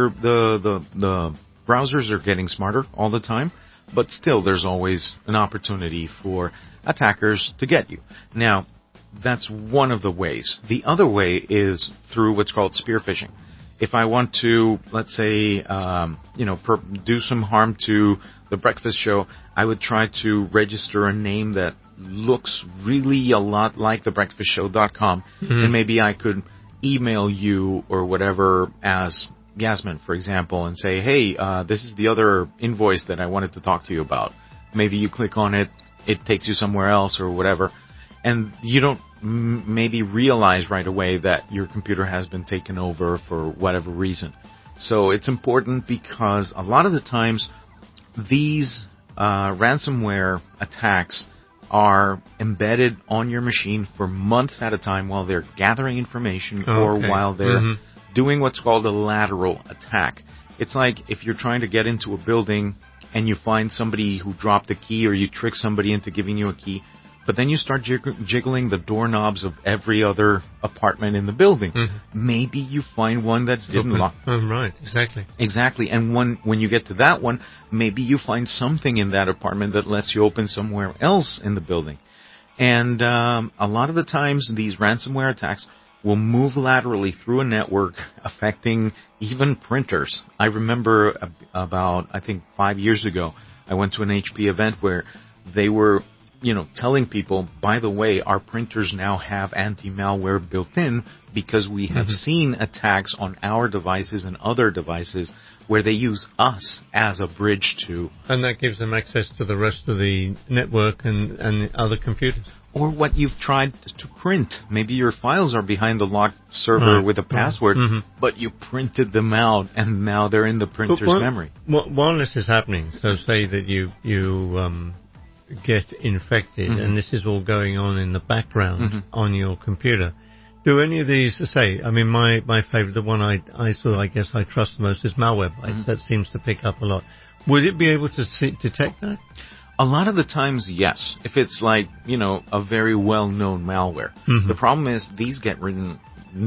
The browsers are getting smarter all the time, but still there's always an opportunity for attackers to get you. Now, that's one of the ways. The other way is through what's called spear phishing. If I want to, let's say, do some harm to the breakfast show, I would try to register a name that looks really a lot like thebreakfastshow.com, and maybe I could email you or whatever as Yasmin, for example, and say, hey, this is the other invoice that I wanted to talk to you about. Maybe you click on it, it takes you somewhere else or whatever, and you don't maybe realize right away that your computer has been taken over for whatever reason. So it's important, because a lot of the times these ransomware attacks are embedded on your machine for months at a time while they're gathering information or while they're doing what's called a lateral attack. It's like if you're trying to get into a building and you find somebody who dropped a key, or you trick somebody into giving you a key. But then you start jiggling the doorknobs of every other apartment in the building. Maybe you find one that didn't lock. Right, exactly. Exactly. And when you get to that one, maybe you find something in that apartment that lets you open somewhere else in the building. And a lot of the times, these ransomware attacks will move laterally through a network, affecting even printers. I remember about, I think, 5 years ago, I went to an HP event where they were, telling people, by the way, our printers now have anti-malware built in because we have seen attacks on our devices and other devices where they use us as a bridge to... And that gives them access to the rest of the network and the other computers. Or what you've tried to print. Maybe your files are behind the locked server with a password, but you printed them out, and now they're in the printer's memory. While this is happening, so say that you get infected, and this is all going on in the background on your computer. Do any of these say? I mean, my favorite, the one I guess I trust the most, is Malwarebytes. That seems to pick up a lot. Would it be able to detect that? A lot of the times, yes. If it's like, a very well-known malware. The problem is these get written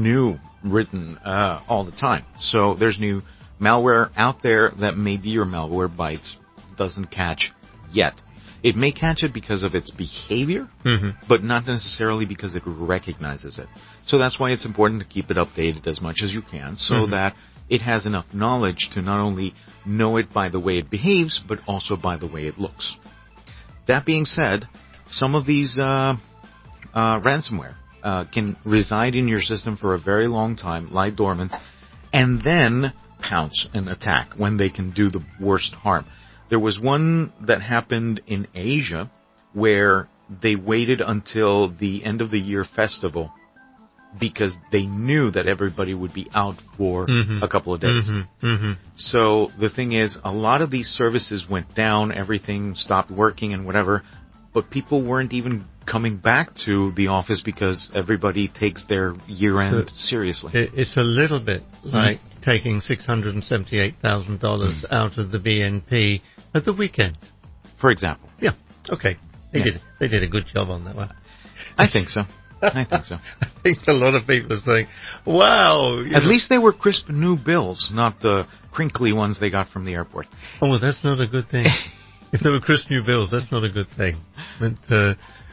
all the time. So there's new malware out there that maybe your Malwarebytes doesn't catch yet. It may catch it because of its behavior, but not necessarily because it recognizes it. So that's why it's important to keep it updated as much as you can so that it has enough knowledge to not only know it by the way it behaves, but also by the way it looks. That being said, some of these ransomware can reside in your system for a very long time, lie dormant, and then pounce and attack when they can do the worst harm. There was one that happened in Asia where they waited until the end of the year festival because they knew that everybody would be out for a couple of days. So the thing is, a lot of these services went down, everything stopped working and whatever, but people weren't even coming back to the office because everybody takes their year-end seriously. It's a little bit like taking $678,000 out of the BNP at the weekend. For example. Yeah, okay. They did a good job on that one. I think so. I think a lot of people are saying, wow. At least they were crisp new bills, not the crinkly ones they got from the airport. Oh, well, that's not a good thing. If they were crisp new bills, that's not a good thing. But,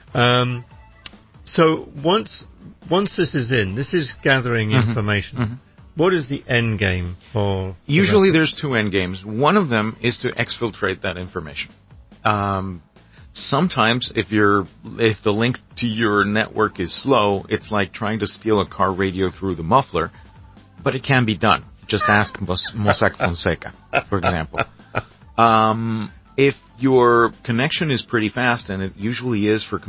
so once this is in, this is gathering information. What is the end game for... Usually there's two end games. One of them is to exfiltrate that information. Sometimes if the link to your network is slow, it's like trying to steal a car radio through the muffler, but it can be done. Just ask Mossack Fonseca, for example. If your connection is pretty fast, and it usually is for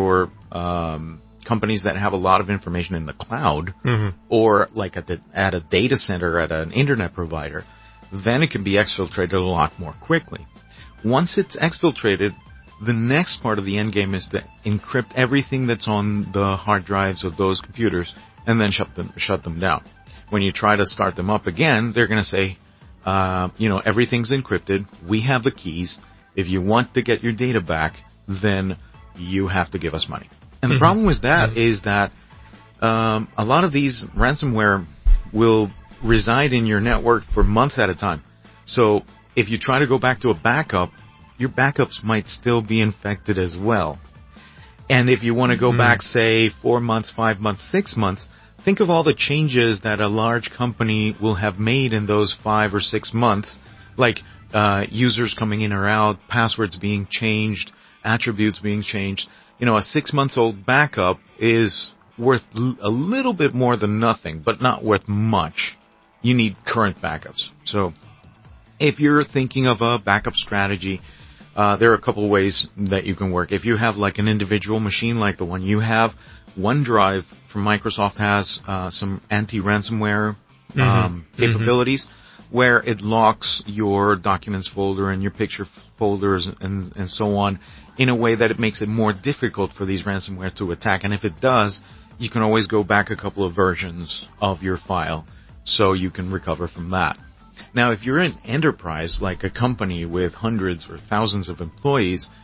companies that have a lot of information in the cloud, or like at a data center at an internet provider, then it can be exfiltrated a lot more quickly. Once it's exfiltrated, the next part of the end game is to encrypt everything that's on the hard drives of those computers and then shut them down. When you try to start them up again, they're going to say, everything's encrypted. We have the keys. If you want to get your data back, then you have to give us money. And the problem with that is that a lot of these ransomware will reside in your network for months at a time. So if you try to go back to a backup, your backups might still be infected as well. And if you want to go back, say, 4 months, 5 months, 6 months, think of all the changes that a large company will have made in those 5 or 6 months, like users coming in or out, passwords being changed, attributes being changed. A 6 months old backup is worth a little bit more than nothing, but not worth much. You need current backups. So if you're thinking of a backup strategy, there are a couple of ways that you can work. If you have like an individual machine like the one you have, OneDrive from Microsoft has some anti-ransomware capabilities where it locks your documents folder and your picture folders and so on in a way that it makes it more difficult for these ransomware to attack. And if it does, you can always go back a couple of versions of your file so you can recover from that. Now, if you're an enterprise, like a company with hundreds or thousands of employees,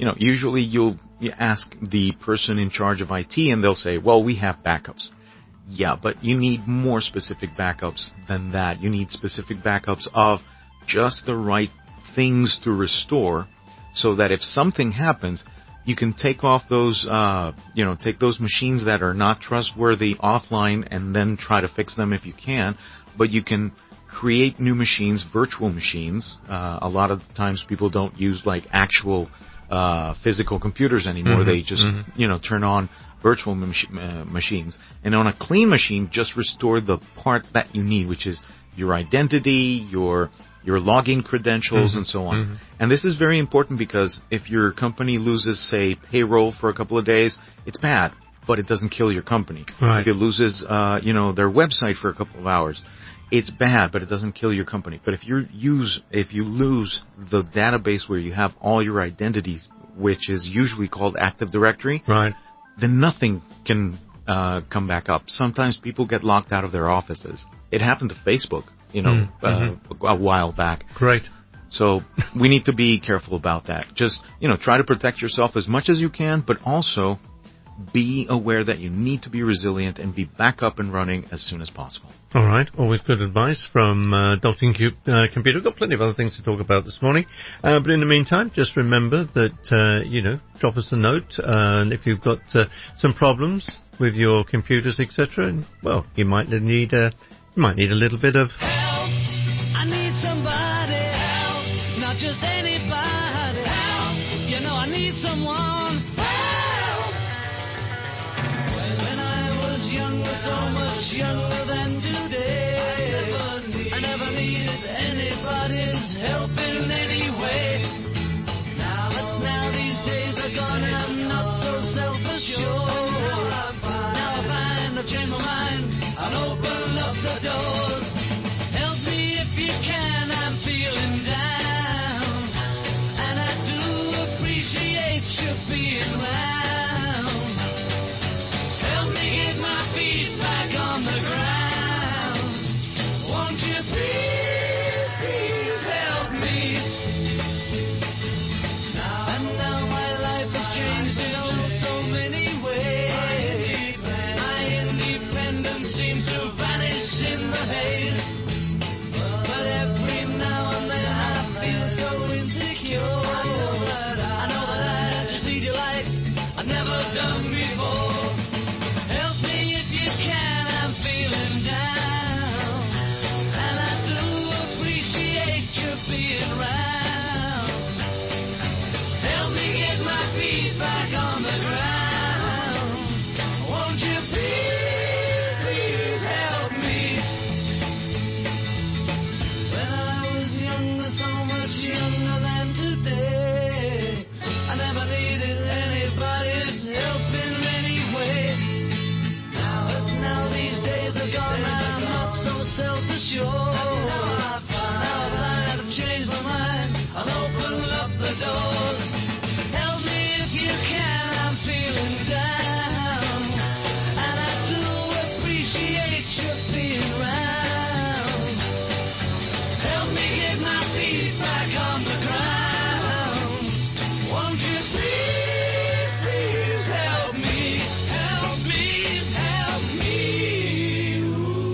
usually you ask the person in charge of IT and they'll say, well, we have backups. Yeah, but you need more specific backups than that. You need specific backups of just the right things to restore so that if something happens, you can take off those, take those machines that are not trustworthy offline and then try to fix them if you can. But you can create new machines, virtual machines. A lot of times people don't use like actual physical computers anymore. They just, turn on virtual machines. And on a clean machine, just restore the part that you need, which is your identity, your login credentials, and so on. And this is very important because if your company loses, say, payroll for a couple of days, it's bad, but it doesn't kill your company. Right. If it loses, their website for a couple of hours, it's bad, but it doesn't kill your company. But if you lose the database where you have all your identities, which is usually called Active Directory, right, then nothing can come back up. Sometimes people get locked out of their offices. It happened to Facebook, a while back. Great. So we need to be careful about that. Just, try to protect yourself as much as you can, but also be aware that you need to be resilient and be back up and running as soon as possible. All right. Always good advice from Dr. Computer. We've got plenty of other things to talk about this morning. But in the meantime, just remember that, drop us a note. And if you've got some problems with your computers, etc., well, you might need a little bit of help. I need somebody help, not just anybody help. I need someone help. When I was younger, so much younger than today, I never needed anybody's help in any way. But now these days are gone and I'm not so self-assured. Now I find I've changed my mind and open up the doors. Help me if you can, I'm feeling down, and I do appreciate you being round. Help me get my feet back on the ground. Won't you please, please help me? And now my life has changed in so many ways. My independence seems to vanish in the haze. But every now and then I feel so insecure. I know that I just need you like I've never done before. Help me if you can, I'm feeling down, and I do appreciate you being round. Help me get my feet back on the ground. Won't you please, please help me? When I was younger, so much younger than today, I never needed anybody's help in any way. Now these days are gone and I'm not so self-assured. Now I find I've changed my mind, I'll open up the doors. Help me if you can, I'm feeling down, and I do appreciate you being round. Help me get my feet back on the ground. Won't you please, please help me? Help me, help me.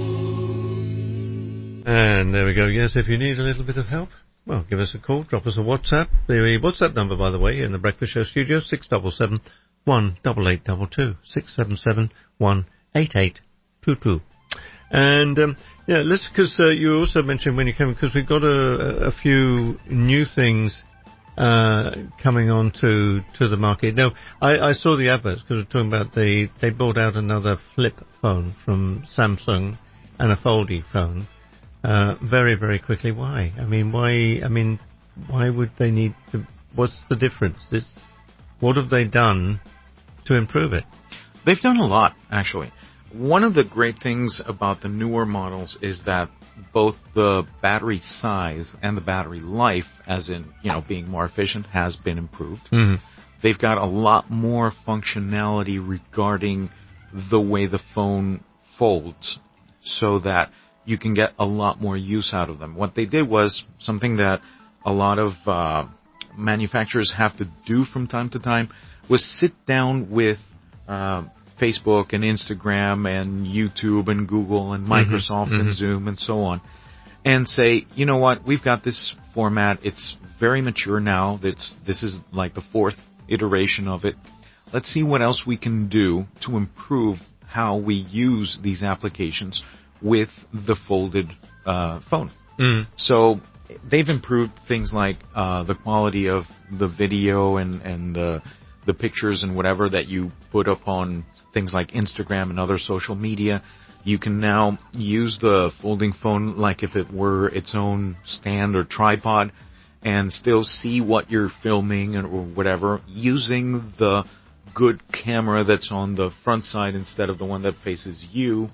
And there we go. Yes, if you need a little bit of help, well, give us a call, drop us a WhatsApp. The WhatsApp number, by the way, in the Breakfast Show studio, 677 18822, 677 18822. And, because you also mentioned when you came, because we've got a few new things coming on to the market. Now, I saw the adverts because we're talking about they brought out another flip phone from Samsung and a foldy phone very, very quickly. Why? Why would they need to? What's the difference? What have they done to improve it? They've done a lot, actually. One of the great things about the newer models is that both the battery size and the battery life, as in, being more efficient, has been improved. Mm-hmm. They've got a lot more functionality regarding the way the phone folds so that you can get a lot more use out of them. What they did was something that a lot of manufacturers have to do from time to time was sit down with Facebook and Instagram and YouTube and Google and Microsoft and Zoom and so on, and say, you know what, we've got this format. It's very mature now. This is like the 4th iteration of it. Let's see what else we can do to improve how we use these applications with the folded phone. So they've improved things like the quality of the video and the pictures and whatever that you put up on things like Instagram and other social media. You can now use the folding phone like if it were its own stand or tripod and still see what you're filming or whatever using the good camera that's on the front side instead of the one that faces you.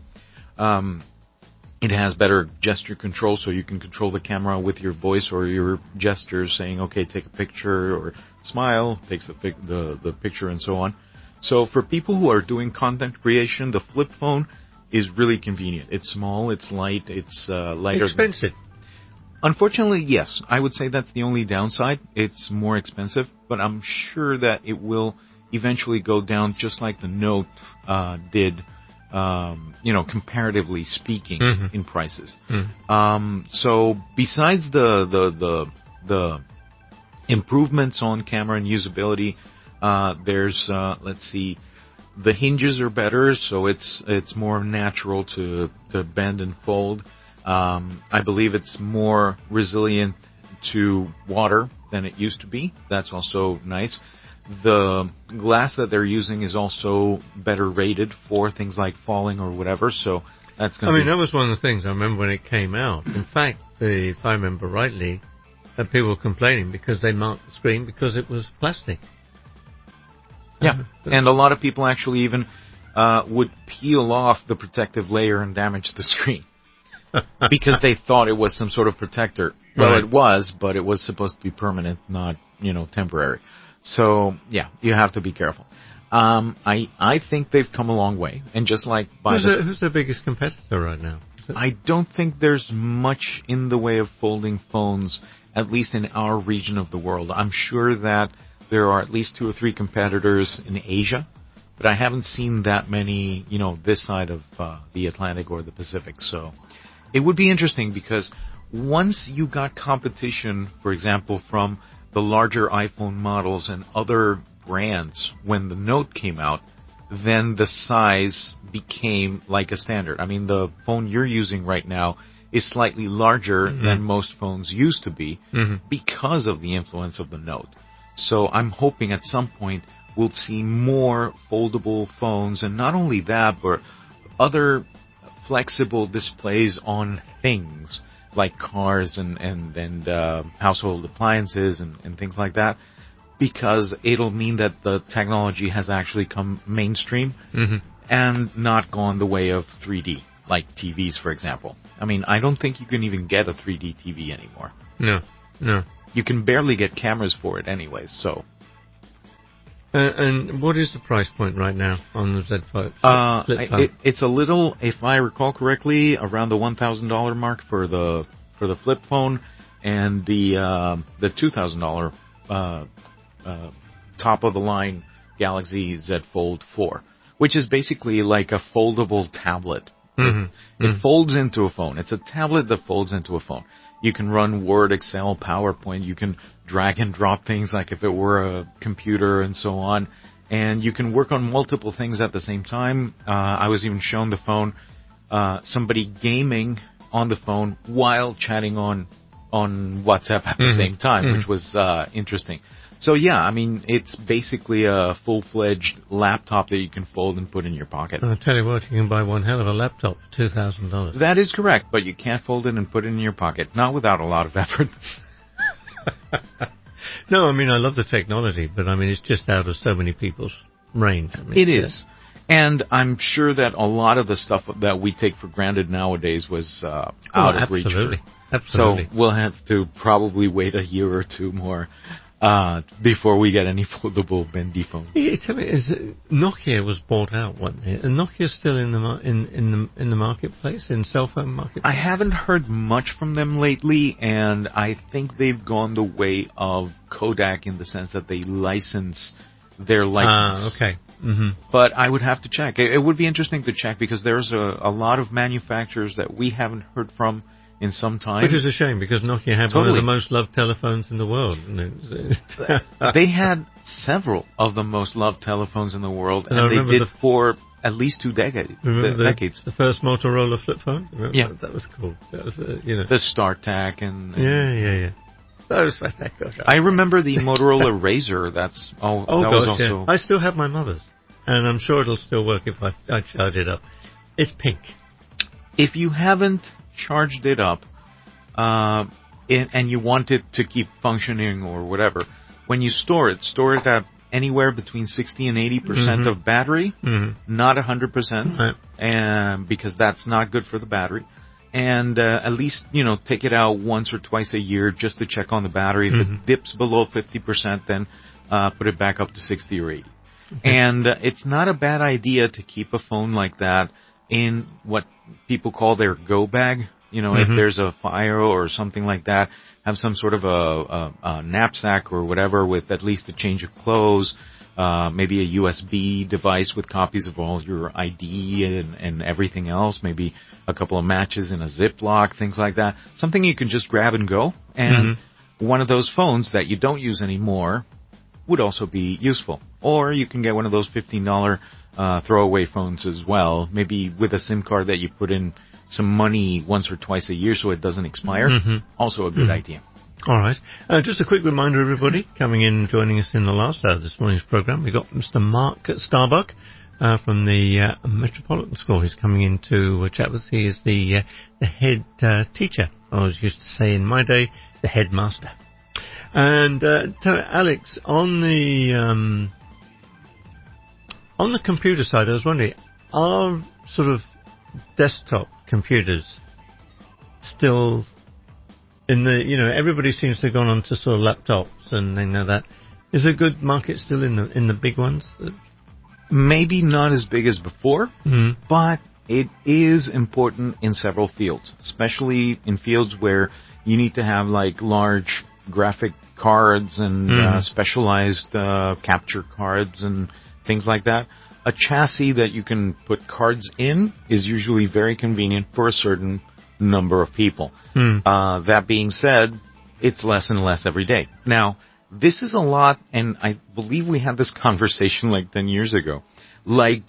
It has better gesture control, so you can control the camera with your voice or your gestures, saying, okay, take a picture, or smile, takes the picture, and so on. So for people who are doing content creation, the flip phone is really convenient. It's small, it's light, it's lighter. Expensive. Unfortunately, yes. I would say that's the only downside. It's more expensive, but I'm sure that it will eventually go down just like the Note did, comparatively speaking, in prices. So besides the improvements on camera and usability, there's let's see, the hinges are better, so it's more natural to bend and fold. I believe it's more resilient to water than it used to be. That's also nice. The glass that they're using is also better rated for things like falling or whatever, so that's going to that was one of the things I remember when it came out. In fact, if I remember rightly, that people were complaining because they marked the screen because it was plastic. Yeah, and a lot of people actually even would peel off the protective layer and damage the screen because they thought it was some sort of protector. Well, Right. it was, but it was supposed to be permanent, not, temporary. So, yeah, you have to be careful. I think they've come a long way, and just like who's the biggest competitor right now? I don't think there's much in the way of folding phones, at least in our region of the world. I'm sure that there are at least 2 or 3 competitors in Asia, but I haven't seen that many, this side of the Atlantic or the Pacific. So it would be interesting because once you got competition, for example, from the larger iPhone models and other brands when the Note came out, then the size became like a standard. I mean, the phone you're using right now is slightly larger than most phones used to be because of the influence of the Note. So I'm hoping at some point we'll see more foldable phones, and not only that, but other flexible displays on things like cars and household appliances and things like that, because it'll mean that the technology has actually come mainstream and not gone the way of 3D, like TVs, for example. I mean, I don't think you can even get a 3D TV anymore. No. You can barely get cameras for it anyways, so. And what is the price point right now on the Z Flip phone? It's a little, if I recall correctly, around the $1,000 mark for the flip phone, and the $2,000 top of the line Galaxy Z Fold 4, which is basically like a foldable tablet. It folds into a phone. It's a tablet that folds into a phone. You can run Word, Excel, PowerPoint. You can drag and drop things like if it were a computer and so on. And you can work on multiple things at the same time. I was even shown the phone, somebody gaming on the phone while chatting on WhatsApp at the same time, which was interesting. So yeah, I mean, it's basically a full-fledged laptop that you can fold and put in your pocket. I'll tell you what, you can buy one hell of a laptop for $2,000. That is correct, but you can't fold it and put it in your pocket, not without a lot of effort. No, I mean, I love the technology, but I mean, it's just out of so many people's range. I mean, It is. And I'm sure that a lot of the stuff that we take for granted nowadays was out of reach. Absolutely. So we'll have to probably wait a year or two more. before we get any foldable bendy phones. Yeah, tell me, Nokia was bought out, wasn't it? And Nokia's still in the marketplace, in cell phone marketplace. I haven't heard much from them lately, and I think they've gone the way of Kodak in the sense that they license their likeness. Okay. Mm-hmm. But I would have to check. It would be interesting to check because there's a lot of manufacturers that we haven't heard from in some time. Which is a shame because Nokia had one of the most loved telephones in the world. They had several of the most loved telephones in the world, and they did for at least 2 decades. Remember decades. The first Motorola flip phone? Remember? Yeah. That was cool. That was, the StarTAC and yeah. That was fantastic. I remember the Motorola Razr. That was also... Yeah. I still have my mother's, and I'm sure it'll still work if I charge it up. It's pink. If you haven't charged it up, and you want it to keep functioning or whatever, when you store it at anywhere between 60 and 80% of battery, not 100%, and because that's not good for the battery. And at least, take it out once or twice a year just to check on the battery. If it dips below 50%, then put it back up to 60 or 80. And it's not a bad idea to keep a phone like that in what people call their go bag. If there's a fire or something like that, have some sort of a knapsack or whatever with at least a change of clothes, maybe a USB device with copies of all your ID and everything else, maybe a couple of matches in a Ziploc, things like that. Something you can just grab and go. And one of those phones that you don't use anymore would also be useful. Or you can get one of those $15 throwaway phones as well, maybe with a SIM card that you put in some money once or twice a year so it doesn't expire. Also a good idea. All right. Just a quick reminder, everybody, coming in and joining us in the last hour of this morning's program, we've got Mr. Mark Starbuck from the Metropolitan School. He's coming in to chat with us. He is the head teacher. I was used to say in my day, the headmaster. And Alex, on the computer side, I was wondering, are sort of desktop computers still in the, everybody seems to have gone on to sort of laptops and they know that. Is there a good market still in the big ones? Maybe not as big as before, but it is important in several fields, especially in fields where you need to have like large graphic cards and specialized capture cards and things like that. A chassis that you can put cards in is usually very convenient for a certain number of people. That being said, it's less and less every day. Now, this is a lot, and I believe we had this conversation like 10 years ago, like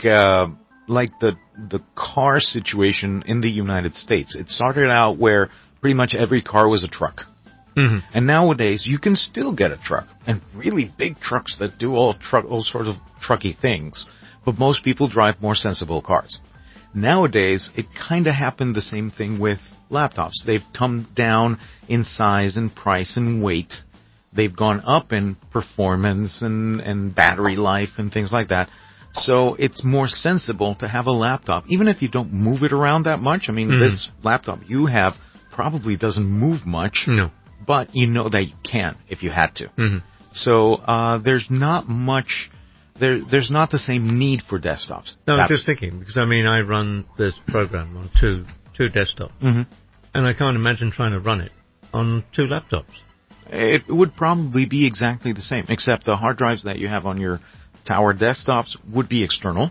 the car situation in the United States. It started out where pretty much every car was a truck. And nowadays, you can still get a truck, and really big trucks that do all sorts of trucky things. But most people drive more sensible cars. Nowadays, it kind of happened the same thing with laptops. They've come down in size and price and weight. They've gone up in performance and battery life and things like that. So it's more sensible to have a laptop, even if you don't move it around that much. I mean, this laptop you have probably doesn't move much. No. But you know that you can if you had to. So there's not much... There's not the same need for desktops. No, I'm just thinking, because I run this program on two desktops, and I can't imagine trying to run it on 2 laptops. It would probably be exactly the same, except the hard drives that you have on your tower desktops would be external,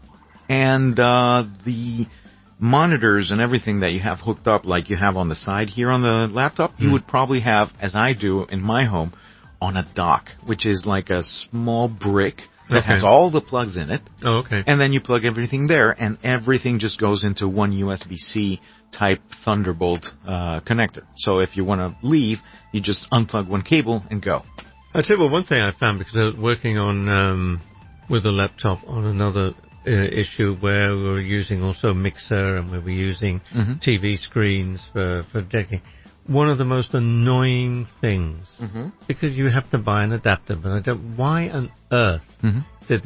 and the monitors and everything that you have hooked up, like you have on the side here on the laptop, you would probably have, as I do in my home, on a dock, which is like a small brick that has all the plugs in it. Oh, okay. And then you plug everything there, and everything just goes into one USB-C type Thunderbolt connector. So if you want to leave, you just unplug one cable and go. I'll tell you one thing I found, because I was working on with a laptop on another issue where we were using also Mixer, and we were using TV screens for decking. One of the most annoying things, because you have to buy an adapter, but I don't, why on earth did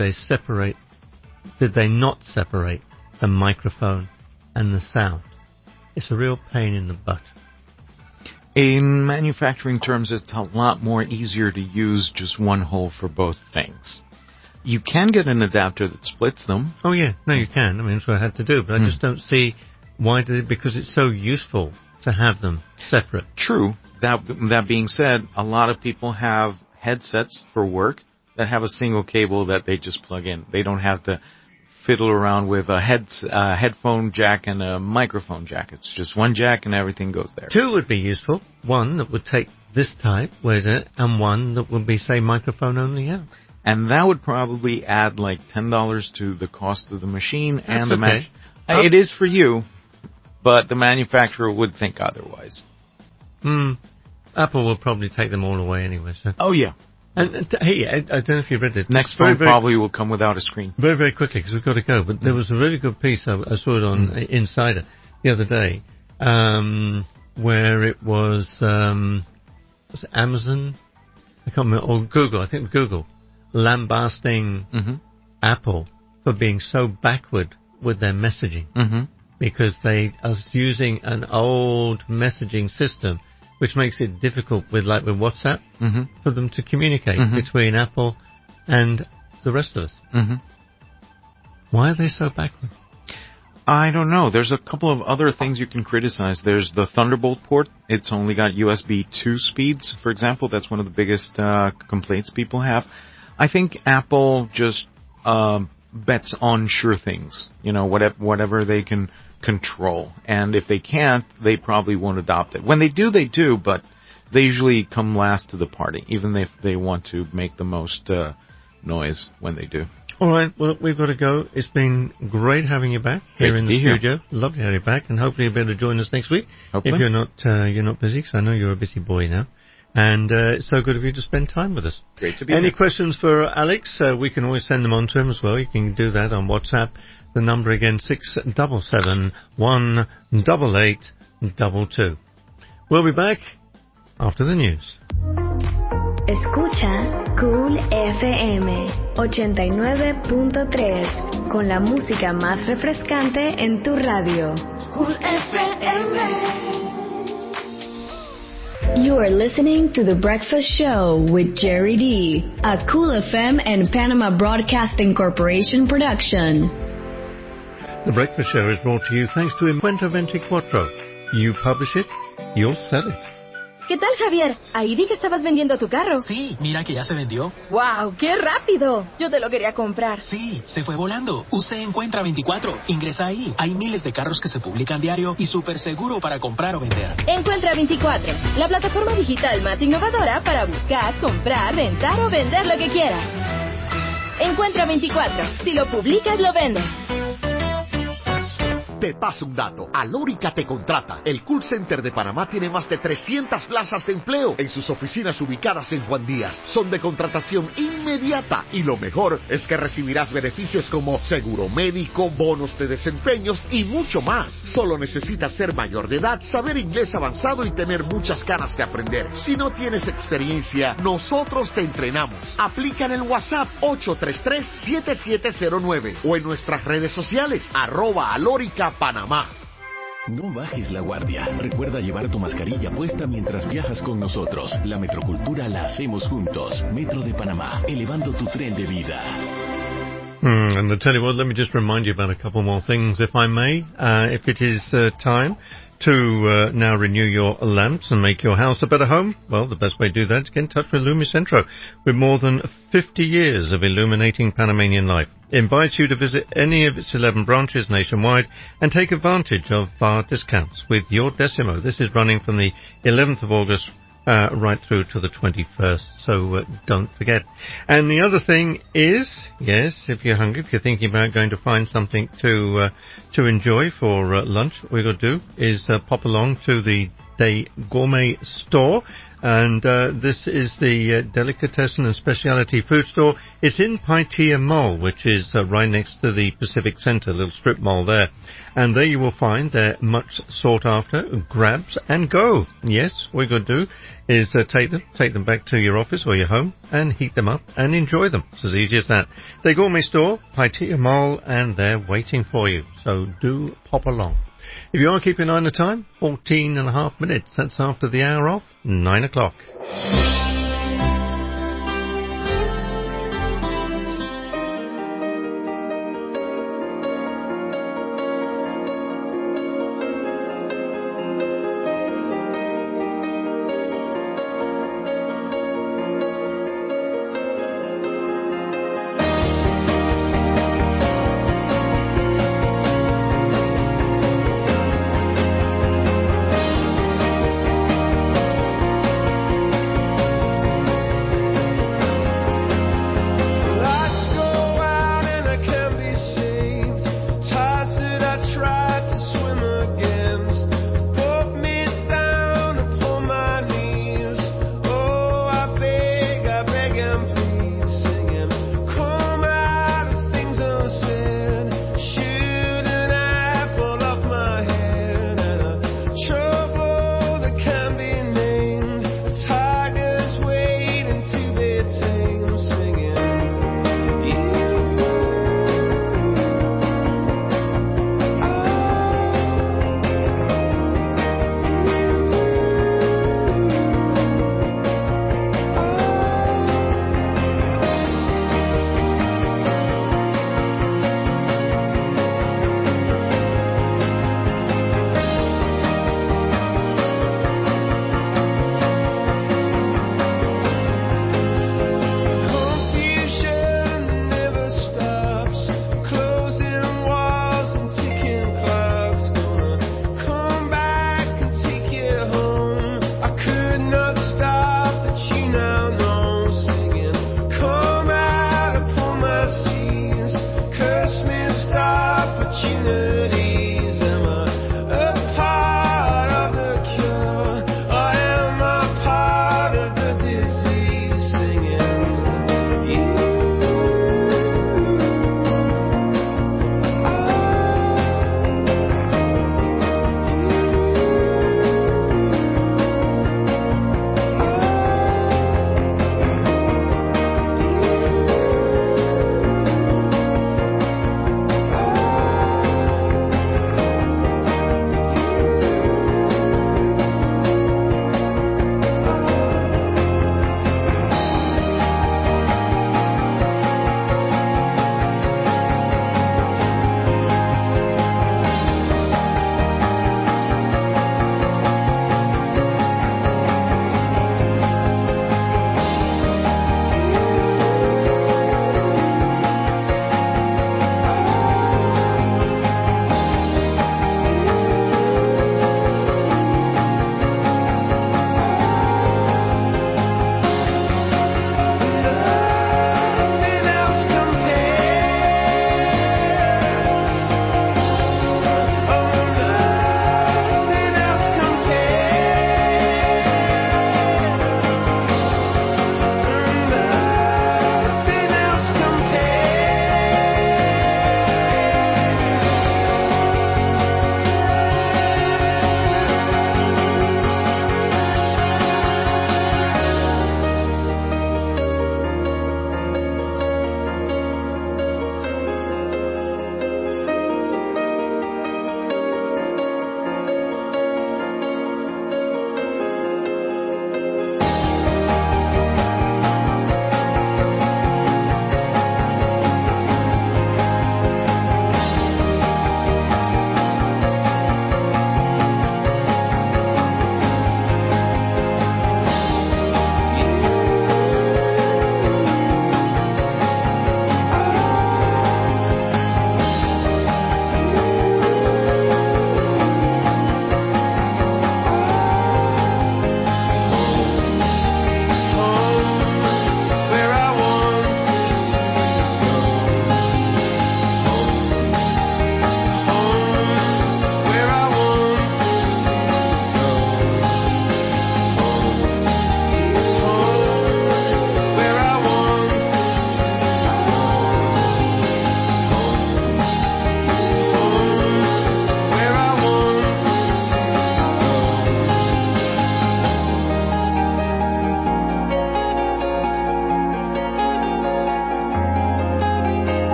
they not separate the microphone and the sound? It's a real pain in the butt. In manufacturing terms, it's a lot more easier to use just one hole for both things. You can get an adapter that splits them. Oh, yeah. No, you can. I mean, that's what I had to do. But I just don't see why did it, because it's so useful to have them separate. True. That being said, a lot of people have headsets for work that have a single cable that they just plug in. They don't have to fiddle around with a headphone jack and a microphone jack. It's just one jack and everything goes there. Two would be useful. One that would take this type, and one that would be, say, microphone only out. And that would probably add like $10 to the cost of the machine. That's and the okay. It is for you, but the manufacturer would think otherwise. Apple will probably take them all away anyway. So. Oh, yeah. And hey, I don't know if you read it. Next phone probably will come without a screen. Very, very quickly, because we've got to go. But there was a really good piece, I saw it on Insider the other day, where it was it Amazon? I can't remember, or Google, I think it was Google, lambasting Apple for being so backward with their messaging. Because they are using an old messaging system, which makes it difficult with WhatsApp for them to communicate between Apple and the rest of us. Why are they so backward? I don't know. There's a couple of other things you can criticize. There's the Thunderbolt port. It's only got USB 2 speeds, for example. That's one of the biggest complaints people have. I think Apple just bets on sure things, whatever they can control. And if they can't, they probably won't adopt it. When they do, but they usually come last to the party, even if they want to make the most noise when they do. All right, well, we've got to go. It's been great having you back here in the studio. Lovely to have you back, and hopefully you'll be able to join us next week. Hopefully. If you're not busy, because I know you're a busy boy now. And it's so good of you to spend time with us. Great to be Any here. questions for Alex? We can always send them on to him as well. You can do that on WhatsApp. The number again, 677-188-22. We'll be back after the news. Escucha Cool FM 89.3 con la música más refrescante en tu radio. Cool FM. You are listening to The Breakfast Show with Jerry D, a Cool FM and Panama Broadcasting Corporation production. The Breakfast Show is brought to you thanks to Encuentro 24. You publish it, you'll sell it. ¿Qué tal, Javier? Ahí vi que estabas vendiendo tu carro. Sí, mira que ya se vendió. ¡Wow! ¡Qué rápido! Yo te lo quería comprar. Sí, se fue volando. Usted Encuentra 24. Ingresa ahí. Hay miles de carros que se publican diario y súper seguro para comprar o vender. Encuentra 24, la plataforma digital más innovadora para buscar, comprar, rentar o vender lo que quieras. Encuentra 24. Si lo publicas, lo vendes. Te paso un dato. Alórica te contrata. El Call Center de Panamá tiene más de 300 plazas de empleo en sus oficinas ubicadas en Juan Díaz. Son de contratación inmediata y lo mejor es que recibirás beneficios como seguro médico, bonos de desempeños y mucho más. Solo necesitas ser mayor de edad, saber inglés avanzado y tener muchas ganas de aprender. Si no tienes experiencia, nosotros te entrenamos. Aplica en el WhatsApp 833-7709 o en nuestras redes sociales @Alórica Panamá. No bajes la guardia. Recuerda llevar tu mascarilla puesta mientras viajas con nosotros. La metrocultura la hacemos juntos. Metro de Panamá, elevando tu tren de vida. And I tell you what, let me just remind you about a couple more things, if I may. If it is time to now renew your lamps and make your house a better home, well, the best way to do that is get in touch with Lumicentro. With more than 50 years of illuminating Panamanian life, it invites you to visit any of its 11 branches nationwide and take advantage of our discounts with your Decimo. This is running from the 11th of August right through to the 21st, so don't forget. And the other thing is, yes, if you're hungry, if you're thinking about going to find something to enjoy for lunch, what we've got to do is pop along to the Day Gourmet store, and this is the delicatessen and specialty food store. It's in Paitilla Mall, which is right next to the Pacific Centre, little strip mall there. And there you will find their much sought after grabs and go. Yes, what you've got to do is take them back to your office or your home and heat them up and enjoy them. It's as easy as that. They Gourmet Store, Paitilla Mall, and they're waiting for you. So do pop along. If you are keeping an eye on the time, 14 and a half minutes. That's after the hour of 9 o'clock.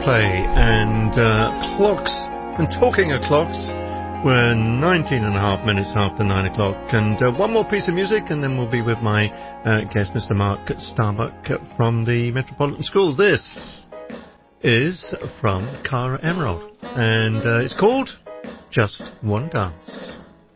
Coldplay and clocks. And talking of clocks, we're 19 and a half minutes after 9 o'clock. And one more piece of music, and then we'll be with my guest, Mr. Mark Starbuck from the Metropolitan School. This is from Cara Emerald, and it's called Just One Dance.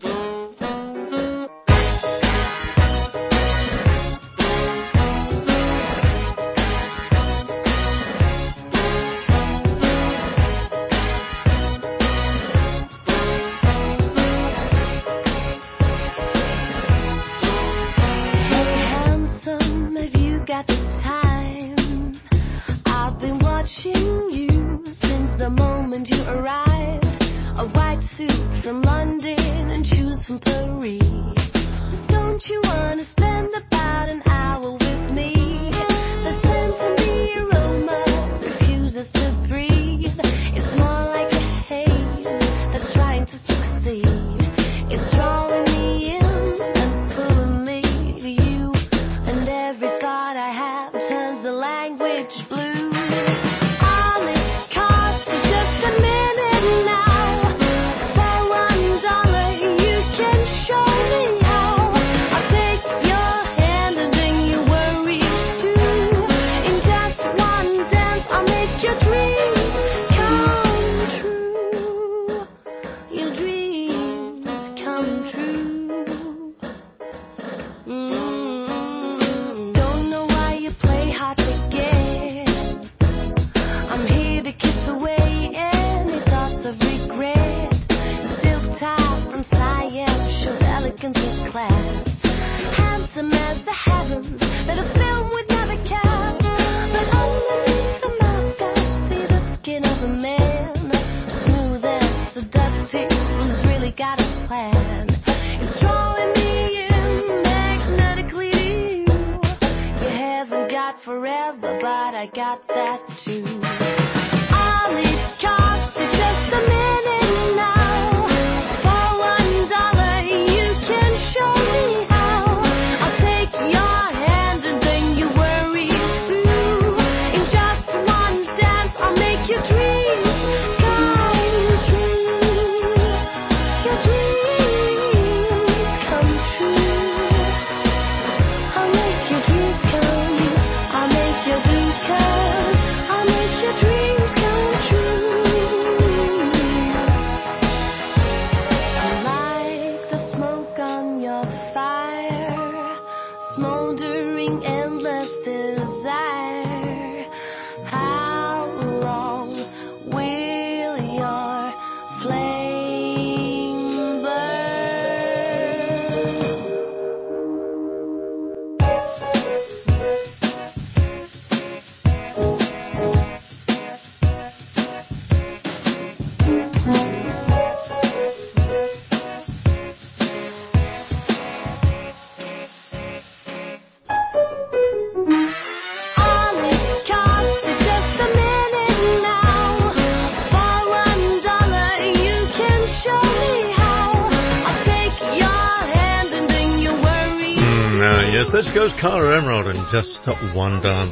There goes Cara Emerald and Just One Dance.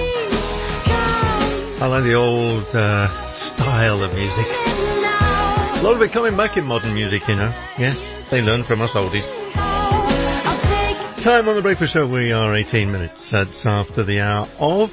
I like the old style of music. A lot of it coming back in modern music, you know. Yes, they learn from us oldies. Time on the Breakfast Show, we are 18 minutes. That's after the hour of...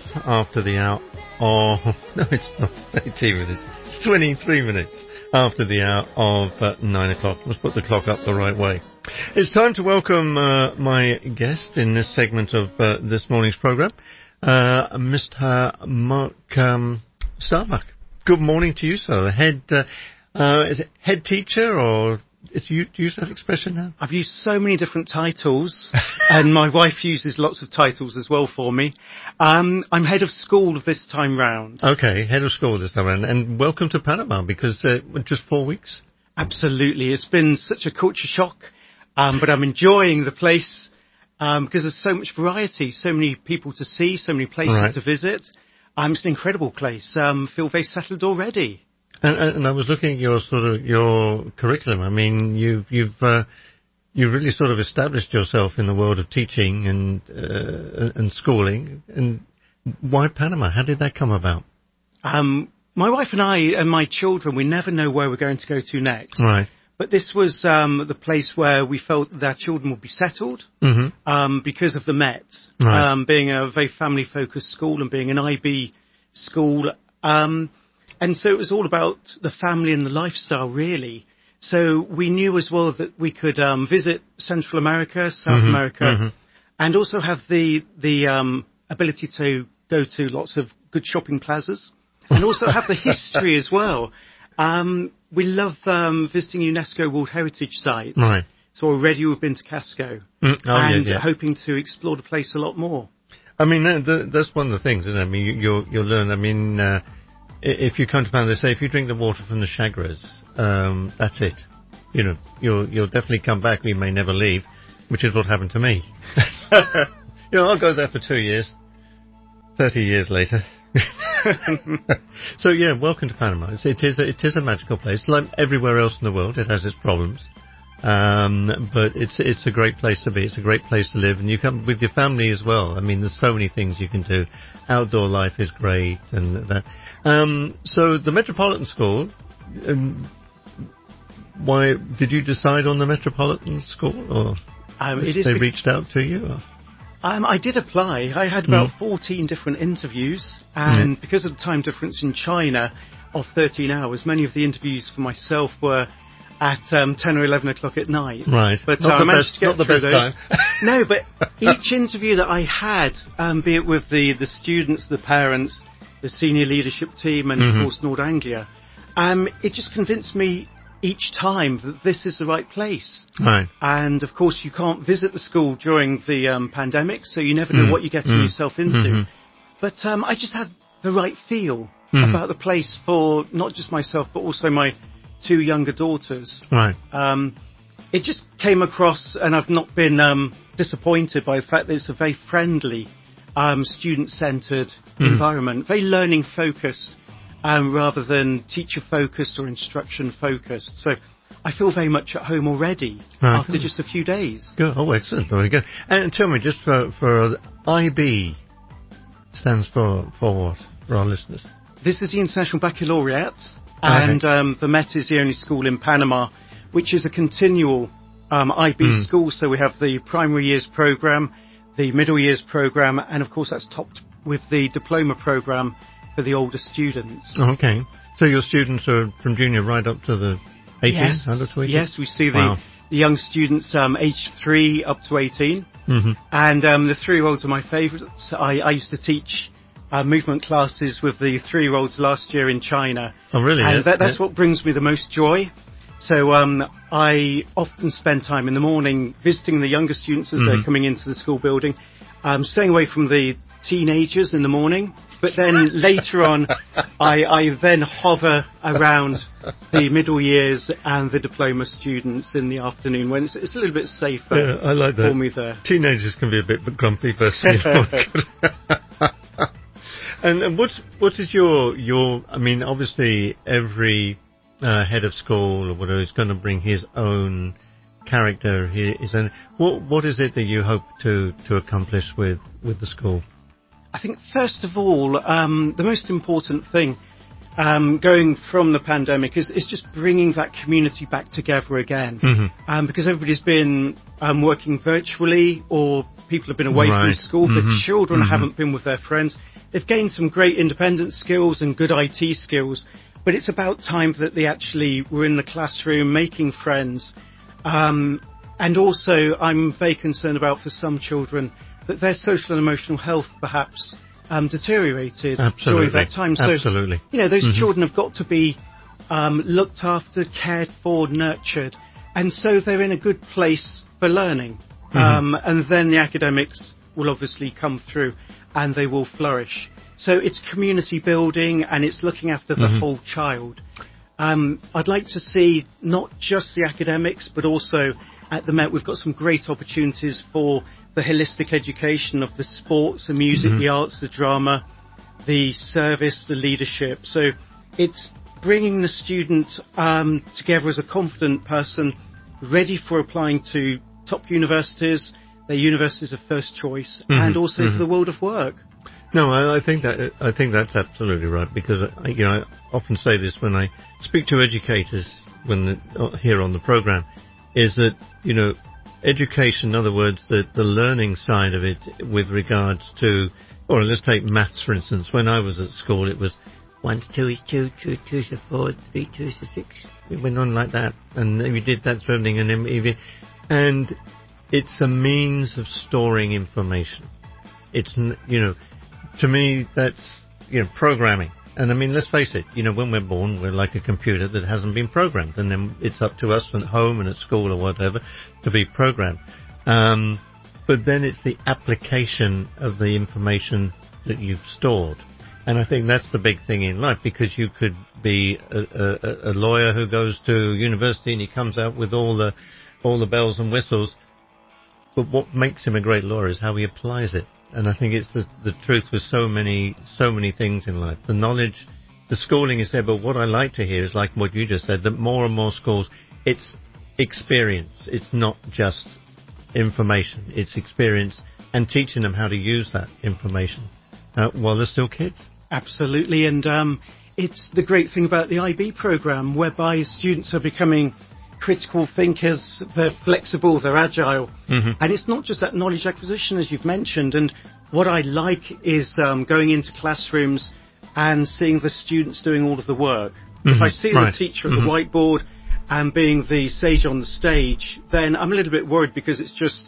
No, it's not 18 minutes. It's 23 minutes after the hour of 9 o'clock. Let's put the clock up the right way. It's time to welcome my guest in this segment of this morning's program, Mr. Mark Starbuck. Good morning to you, sir. Is it head teacher, or do you use that expression now? I've used so many different titles, and my wife uses lots of titles as well for me. I'm head of school this time round. Okay, head of school this time round, and welcome to Panama, because just 4 weeks. Absolutely, it's been such a culture shock. But I'm enjoying the place because there's so much variety, so many people to see, so many places to visit. It's an incredible place. Feel very settled already. And I was looking at your curriculum. I mean, you've really sort of established yourself in the world of teaching and schooling. And why Panama? How did that come about? my wife and I and my children, we never know where we're going to go to next. Right. But this was the place where we felt that our children would be settled because of the Met, Right. being a very family-focused school and being an IB school. And so it was all about the family and the lifestyle, really. So we knew as well that we could visit Central America, South America, and also have the ability to go to lots of good shopping plazas, and also have the history as well. We love visiting UNESCO World Heritage Site. Right. So already we've been to Casco, and hoping to explore the place a lot more. I mean, that's one of the things, isn't it? I mean, you'll learn. I mean, if you come to Panama, they say if you drink the water from the Chagres, that's it. You know, you'll definitely come back. We may never leave, which is what happened to me. You know, I'll go there for 2 years. 30 years later. So yeah, welcome to Panama. It is a magical place. Like everywhere else in the world, it has its problems. But it's a great place to be. It's a great place to live, and you come with your family as well. I mean, there's so many things you can do. Outdoor life is great, and that. So the Metropolitan School. Why did you decide on the Metropolitan School, or they reached out to you? Or? I did apply. I had about 14 different interviews, and because of the time difference in China of 13 hours, many of the interviews for myself were at 10 or 11 o'clock at night. Right. But not I managed to get not the through best those. time. No, but each interview that I had, be it with the students, the parents, the senior leadership team, and of course Nord Anglia, it just convinced me each time that this is the right place. Right. And of course you can't visit the school during the pandemic, so you never know what you're getting yourself into. But I just had the right feel about the place for not just myself, but also my 2 younger daughters. Right. It just came across, and I've not been disappointed by the fact that it's a very friendly, student-centred environment, very learning-focused, rather than teacher-focused or instruction-focused. So I feel very much at home already after just a few days. Good. Oh, excellent. Very good. And tell me, just for IB stands for what, for our listeners? This is the International Baccalaureate, and the Met is the only school in Panama which is a continual IB school. So we have the primary years program, the middle years program, and of course that's topped with the diploma program for the older students. Okay. So your students are from junior right up to the 18? Yes, under 18? yes, we see the young students aged 3 up to 18. And the 3-year-olds are my favourites. I used to teach movement classes with the 3-year-olds last year in China. Oh, really? And that's what brings me the most joy. So I often spend time in the morning visiting the younger students as they're coming into the school building, staying away from the teenagers in the morning. But then later on, I then hover around the middle years and the diploma students in the afternoon when it's a little bit safer. Yeah, I like that. For me there. Teenagers can be a bit grumpy, but and what is your? I mean, obviously every head of school or whatever is going to bring his own character. What is it that you hope to accomplish with the school? I think, first of all, the most important thing going from the pandemic is just bringing that community back together again. Because everybody's been working virtually, or people have been away from school. The children haven't been with their friends. They've gained some great independent skills and good IT skills, but it's about time that they actually were in the classroom making friends. And also, I'm very concerned about, for some children, that their social and emotional health perhaps deteriorated during that time. So, those children have got to be looked after, cared for, nurtured, and so they're in a good place for learning. And then the academics will obviously come through and they will flourish. So it's community building and it's looking after the whole child. I'd like to see not just the academics, but also at the Met we've got some great opportunities for the holistic education of the sports, the music, the arts, the drama, the service, the leadership. So it's bringing the student together as a confident person, ready for applying to top universities, their universities of first choice, and also for the world of work. No, I think that's absolutely right, because I often say this when I speak to educators here on the program, is that education, in other words, the learning side of it with regards to, or let's take maths for instance. When I was at school, it was 1 to 2 is 2, 2 is 4, 3 2 is 6. It went on like that, and we did that for everything, and it's a means of storing information. It's to me that's programming. And I mean, let's face it, when we're born, we're like a computer that hasn't been programmed, and then it's up to us at home and at school or whatever to be programmed. But then it's the application of the information that you've stored. And I think that's the big thing in life, because you could be a lawyer who goes to university and he comes out with all the bells and whistles. But what makes him a great lawyer is how he applies it. And I think it's the truth with so many things in life. The knowledge, the schooling is there, but what I like to hear is like what you just said, that more and more schools, it's experience. It's not just information. It's experience and teaching them how to use that information while they're still kids. Absolutely, and it's the great thing about the IB program, whereby students are becoming critical thinkers, they're flexible, they're agile, and it's not just that knowledge acquisition, as you've mentioned. And what I like is going into classrooms and seeing the students doing all of the work. If I see the teacher at the whiteboard and being the sage on the stage, then I'm a little bit worried, because it's just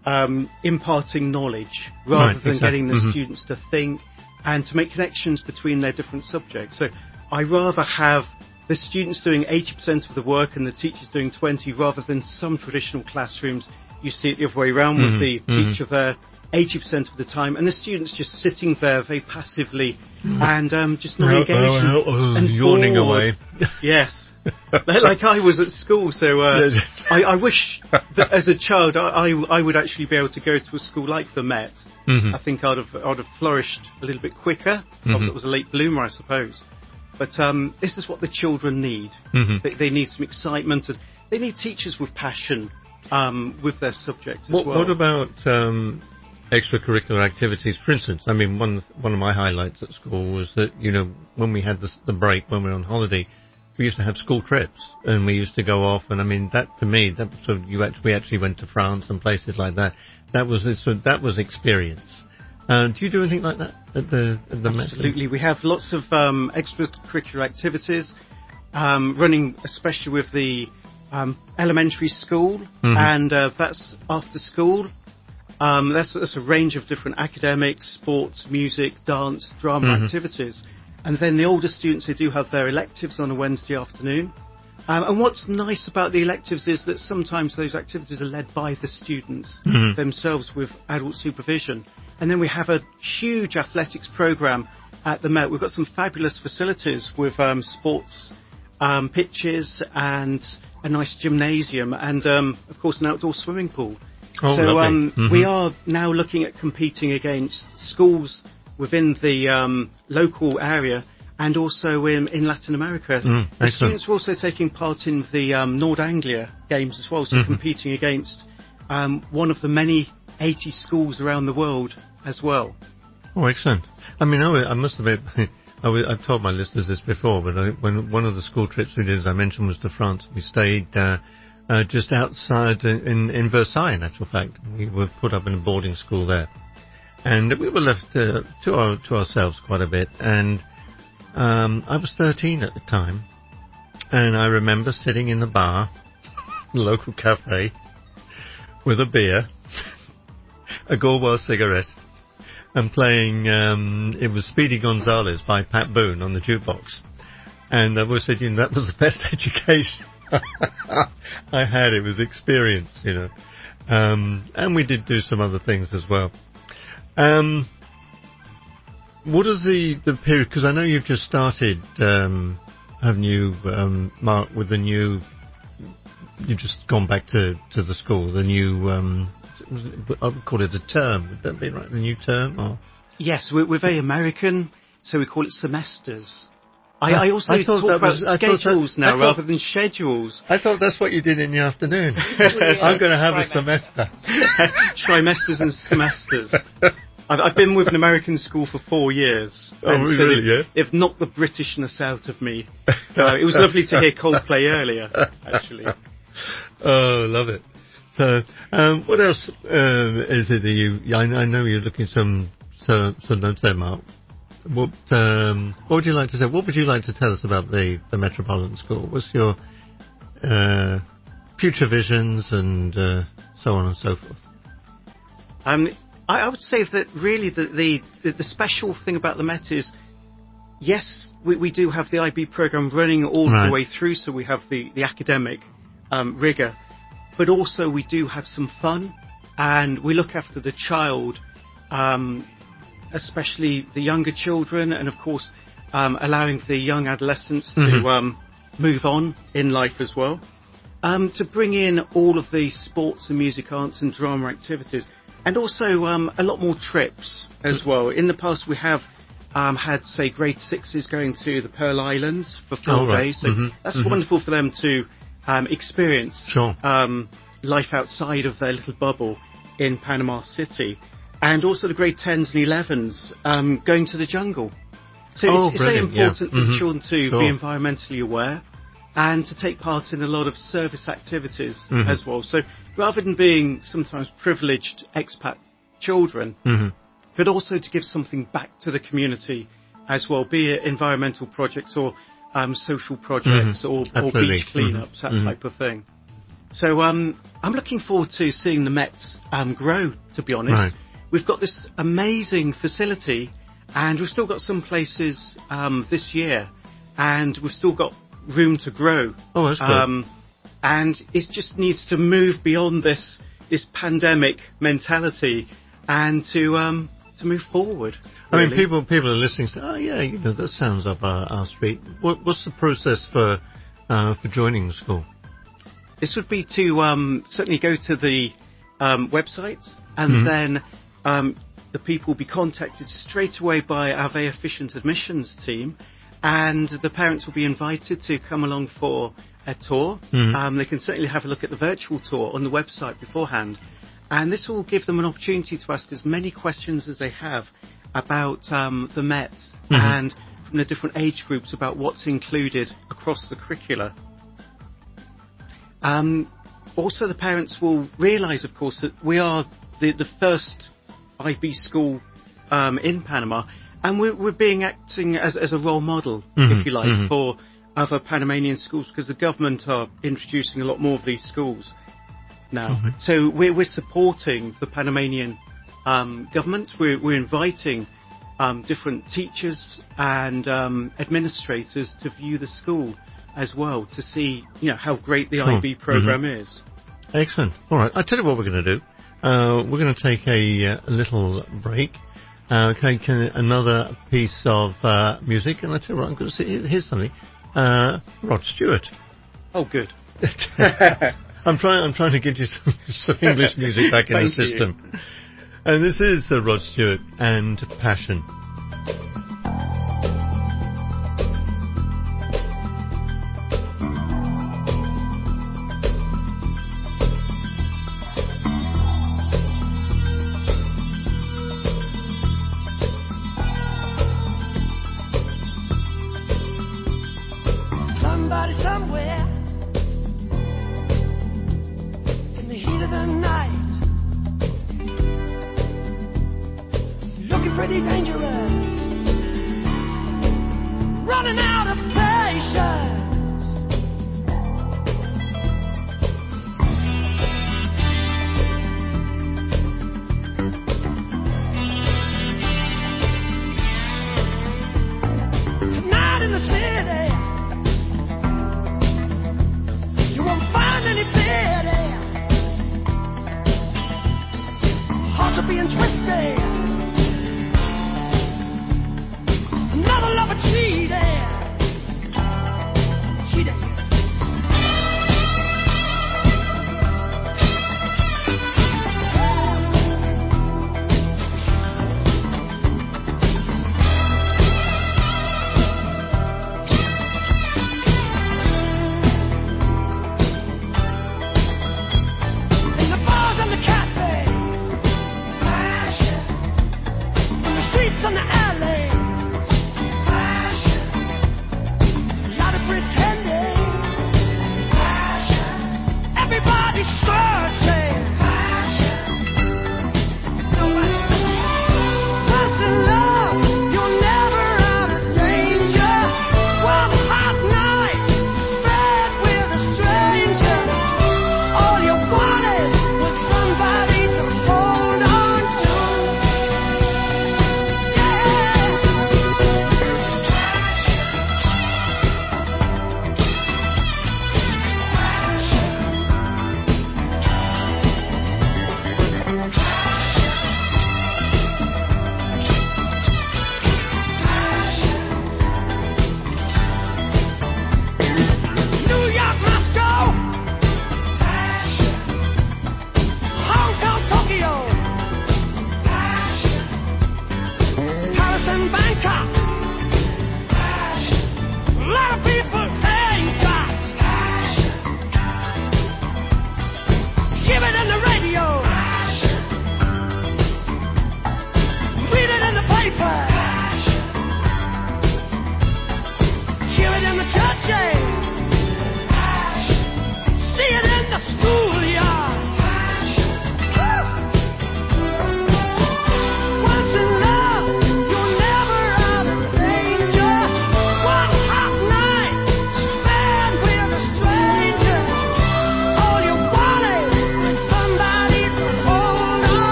imparting knowledge rather than getting the students to think and to make connections between their different subjects. So I rather have the students doing 80% of the work and the teachers doing 20, rather than some traditional classrooms you see it the other way around, with the teacher there 80% of the time and the students just sitting there very passively and just not engaged and yawning away. Yes. Like I was at school, so I wish that as a child I would actually be able to go to a school like the Met. I think I'd have flourished a little bit quicker. It was a late bloomer, I suppose. But this is what the children need. They need some excitement, and they need teachers with passion with their subject as well. What about extracurricular activities? For instance, I mean, one of my highlights at school was that, when we had the break, when we were on holiday, we used to have school trips, and we used to go off, and I mean, that to me, we actually went to France and places like that. That was experience. Do you do anything like that at the Absolutely. Met? We have lots of extracurricular activities, running especially with the elementary school, and that's after school. That's a range of different academics, sports, music, dance, drama activities. And then the older students, they do have their electives on a Wednesday afternoon. And what's nice about the electives is that sometimes those activities are led by the students themselves with adult supervision. And then we have a huge athletics program at the Met. We've got some fabulous facilities with sports pitches and a nice gymnasium and, of course, an outdoor swimming pool. We are now looking at competing against schools within the local area and also in Latin America. The students are also taking part in the Nord Anglia games as well, so competing against one of the many 80 schools around the world as well. Oh, excellent. I mean, I must admit, I've told my listeners this before, but when one of the school trips we did, as I mentioned, was to France. We stayed just outside in Versailles, in actual fact. We were put up in a boarding school there. And we were left to ourselves quite a bit. And I was 13 at the time. And I remember sitting in the bar, the local cafe, with a beer, a Gauloise cigarette, and playing, it was Speedy Gonzales by Pat Boone on the jukebox. And I always said, that was the best education I had. It was experience, and we did do some other things as well. What is the period, because I know you've just started, haven't you, Mark, with the new, you've just gone back to the school, the new, I would call it a term, would that be right, the new term? Or? Yes, we're very American, so we call it semesters. I also talk about schedules now rather than schedules. I thought that's what you did in the afternoon. I'm going to have a semester. Trimesters and semesters. I've been with an American school for 4 years. Oh, really? Yeah. They've knocked the Britishness out of me. It was lovely to hear Coldplay earlier, actually. Oh, love it. So, what else is it that you? I know you're looking some notes there, Mark. What would you like to say? What would you like to tell us about the Metropolitan School? What's your future visions and so on and so forth? I would say that really the special thing about the Met is, yes, we do have the IB program running all the way through, so we have the academic rigour, but also we do have some fun, and we look after the child, especially the younger children, and of course allowing the young adolescents to move on in life as well. To bring in all of the sports and music, arts and drama activities, and also a lot more trips as well. In the past we have had, say, grade 6s going to the Pearl Islands for 4 days, so that's wonderful for them to experience life outside of their little bubble in Panama City. And also the grade 10s and 11s going to the jungle. So it's very important for children to be environmentally aware and to take part in a lot of service activities as well. So rather than being sometimes privileged expat children, but also to give something back to the community as well, be it environmental projects or social projects or beach cleanups, that type of thing. So I'm looking forward to seeing the Met grow, to be honest. Right. We've got this amazing facility, and we've still got some places this year, and we've still got room to grow. Oh, that's good. And it just needs to move beyond this pandemic mentality and to move forward. Really. I mean, people are listening, say, "Oh, yeah, that sounds up our street." What's the process for joining the school? This would be to certainly go to the website, and then the people will be contacted straight away by our very efficient admissions team, and the parents will be invited to come along for a tour. They can certainly have a look at the virtual tour on the website beforehand, and this will give them an opportunity to ask as many questions as they have about the Met and from the different age groups about what's included across the curricula. Also, the parents will realise, of course, that we are the first IB school in Panama, and we're acting as a role model, if you like, for other Panamanian schools, because the government are introducing a lot more of these schools now. So we're supporting the Panamanian government. We're inviting different teachers and administrators to view the school as well, to see how great the IB program is. Excellent. All right, I'll tell you what we're going to do. We're going to take a little break. Another piece of music, and I tell you what, I'm going to say, here's something. Rod Stewart. Oh, good. I'm trying to get you some English music back in the system. And this is Rod Stewart and Passion. Somebody somewhere in the heat of the night, looking pretty dangerous, running out of patience. Tonight in the city, you won't find any pity. Hearts are being twisted. Another lover cheated. In the bars and the cafes, passion.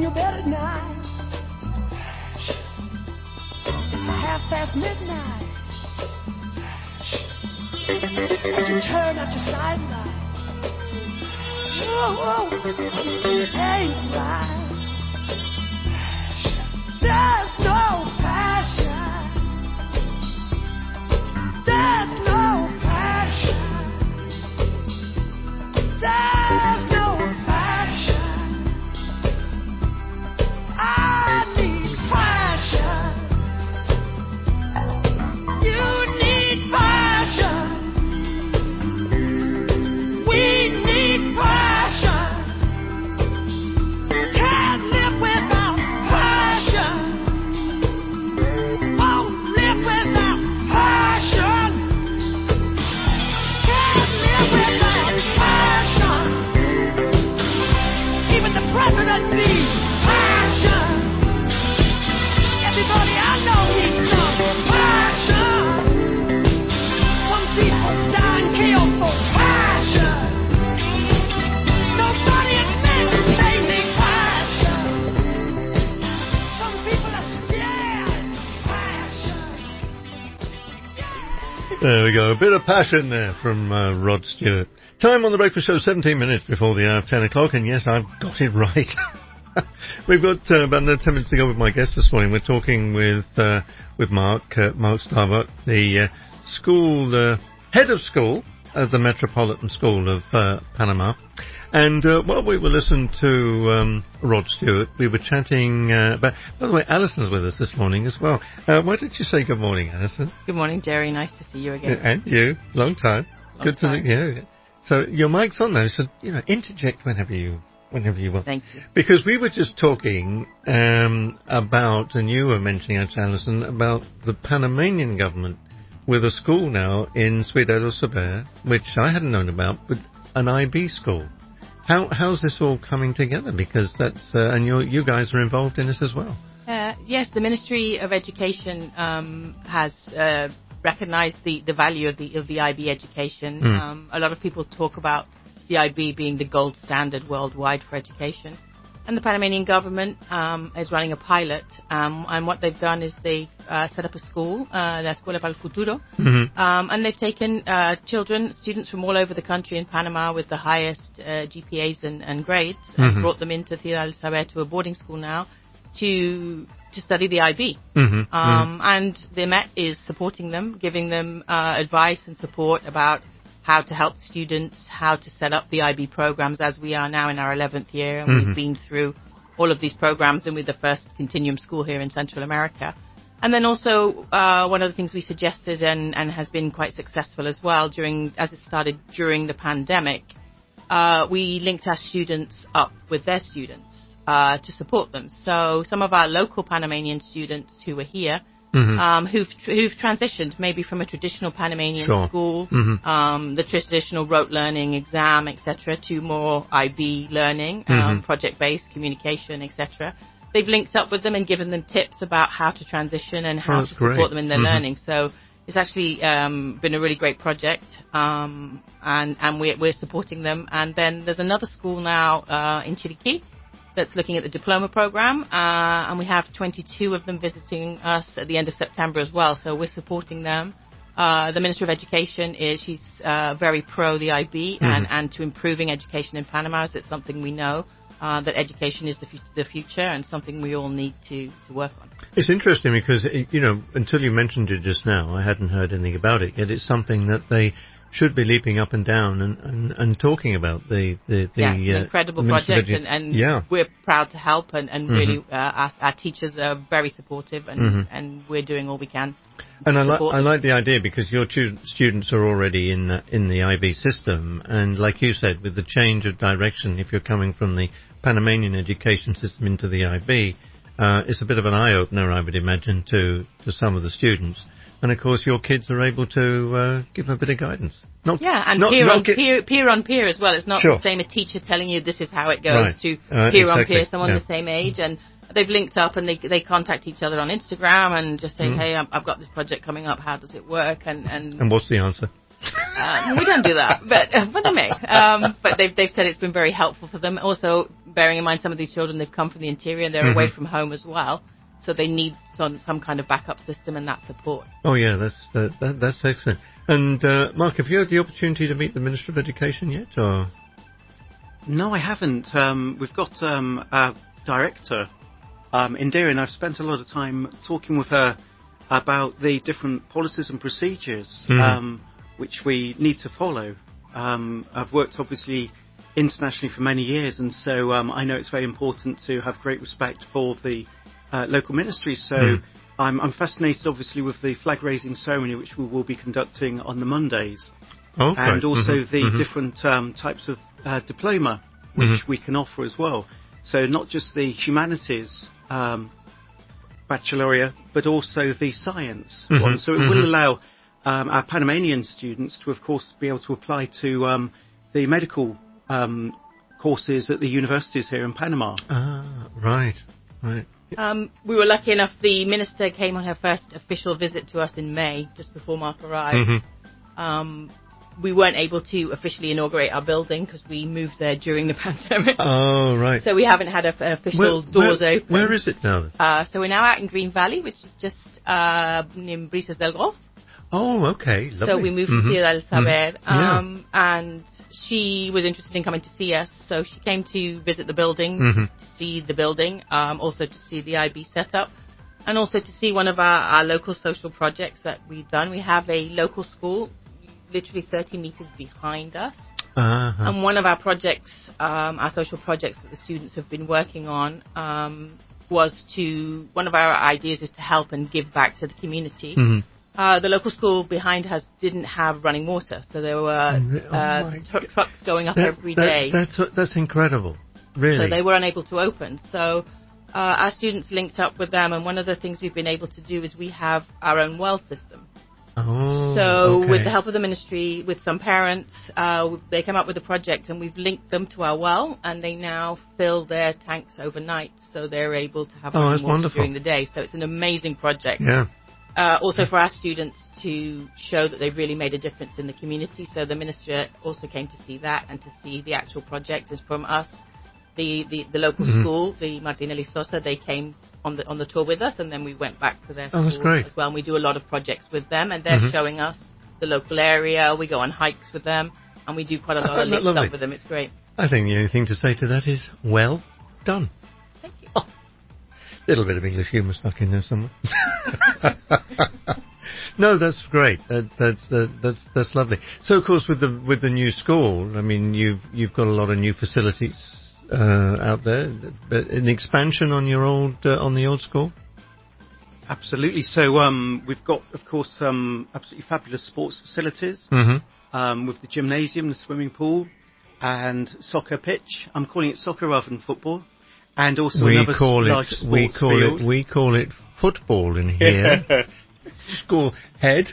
in your bed at night. It's midnight. As you turn out your sidelight. Oh, something ain't right. There's no passion. There's no passion. There's no passion. I need passion. You need passion. We need passion. Can't live without passion. Won't live without passion. Can't live without passion. Even the president needs passion. Everybody I know needs some passion. Some people die and kill for passion. Nobody admits they need passion. Some people are scared. There we go. A bit of passion there from Rod Stewart. Time on the Breakfast Show, 17 minutes before the hour of 10 o'clock, and yes, I've got it right. We've got about 10 minutes to go with my guest this morning. We're talking with Mark Starbuck, the school head of school at the Metropolitan School of Panama. And while we were listening to Rod Stewart, we were chatting about... By the way, Alison's with us this morning as well. Why don't you say good morning, Alison? Good morning, Jerry. Nice to see you again. And you. Long time. Good to see you. So your mic's on now, so, interject whenever you want. Thank you. Because we were just talking about, and you were mentioning, Alison, about the Panamanian government with a school now in Ciudad del Saber, which I hadn't known about, but an IB school. How's this all coming together? Because that's and you guys are involved in this as well. Yes, the Ministry of Education has recognized the value of the IB education. A lot of people talk about the IB being the gold standard worldwide for education. And the Panamanian government is running a pilot. And what they've done is they've set up a school, La Escuela para el Futuro. And they've taken students from all over the country in Panama with the highest GPAs and grades, and brought them into Ciudad del Saber to a boarding school now to study the IB. And the Met is supporting them, giving them advice and support about how to help students, how to set up the IB programs, as we are now in our 11th year, and we've been through all of these programs, and we're the first continuum school here in Central America. And then also, one of the things we suggested and has been quite successful as well as it started during the pandemic, we linked our students up with their students to support them. So some of our local Panamanian students who were here, who've transitioned maybe from a traditional Panamanian school, the traditional rote learning, exam, etc., to more IB learning, project-based communication, etc. They've linked up with them and given them tips about how to transition and how to support them in their learning. So it's actually been a really great project, and we're supporting them. And then there's another school now in Chiriquí that's looking at the diploma program, and we have 22 of them visiting us at the end of September as well, so we're supporting them. The Minister of Education she's very pro the IB and to improving education in Panama. So it's something we know, that education is the future and something we all need to work on. It's interesting because, until you mentioned it just now, I hadn't heard anything about it, yet it's something that they should be leaping up and down and talking about the an incredible project, and we're proud to help, and really our teachers are very supportive, and we're doing all we can. And I like the idea because your students are already in the IB system, and like you said, with the change of direction, if you're coming from the Panamanian education system into the IB, it's a bit of an eye opener, I would imagine, to some of the students. And of course, your kids are able to give them a bit of guidance. Peer on peer as well. It's not the same a teacher telling you this is how it goes to peer on peer, someone the same age, and they've linked up and they contact each other on Instagram and just say, hey, I've got this project coming up. How does it work? And what's the answer? We don't do that, but they may. But they've said it's been very helpful for them. Also, bearing in mind some of these children, they've come from the interior and they're away from home as well. So they need some kind of backup system and that support. Oh, yeah, that's excellent. And, Mark, have you had the opportunity to meet the Minister of Education yet, or...? No, I haven't. We've got our director, Indira, and I've spent a lot of time talking with her about the different policies and procedures which we need to follow. I've worked, obviously, internationally for many years, and so I know it's very important to have great respect for the local ministries. So I'm fascinated, obviously, with the flag-raising ceremony, which we will be conducting on the Mondays. Oh, and also the different types of diploma which we can offer as well. So not just the humanities baccalaureate, but also the science one. So it will allow our Panamanian students to, of course, be able to apply to the medical courses at the universities here in Panama. Ah, right. We were lucky enough, the minister came on her first official visit to us in May, just before Mark arrived. We weren't able to officially inaugurate our building because we moved there during the pandemic. Oh, right. So we haven't had an official doors open. Where is it now? So we're now out in Green Valley, which is just near Brisas del Golf. Oh, okay. Lovely. So we moved to Tierra del Saber. And she was interested in coming to see us. So she came to visit the building, to see the building, also to see the IB setup, and also to see one of our local social projects that we've done. We have a local school literally 30 meters behind us. And one of our projects, our social projects that the students have been working on, one of our ideas is to help and give back to the community. The local school behind us didn't have running water, so there were trucks going up every day. That's incredible, really. So they were unable to open. So our students linked up with them, and one of the things we've been able to do is we have our own well system. So with the help of the ministry, with some parents, they came up with a project, and we've linked them to our well, and they now fill their tanks overnight, so they're able to have running water during the day. So it's an amazing project. Yeah. Also for our students to show that they've really made a difference in the community. So the minister also came to see that and to see the actual project is from us. The local school, the Martinelli Sosa, they came on the tour with us, and then we went back to their school as well. And we do a lot of projects with them, and they're showing us the local area. We go on hikes with them, and we do quite a lot of links up with them. It's great. I think the only thing to say to that is, well done. Thank you. Little bit of English humour stuck in there somewhere. No, that's great. That's lovely. So, of course, with the new school, I mean, you've got a lot of new facilities out there. An expansion on your on the old school. Absolutely. So we've got, of course, some absolutely fabulous sports facilities with the gymnasium, the swimming pool, and soccer pitch. I'm calling it soccer rather than football. And also another large sports field. We call it football in here. School head.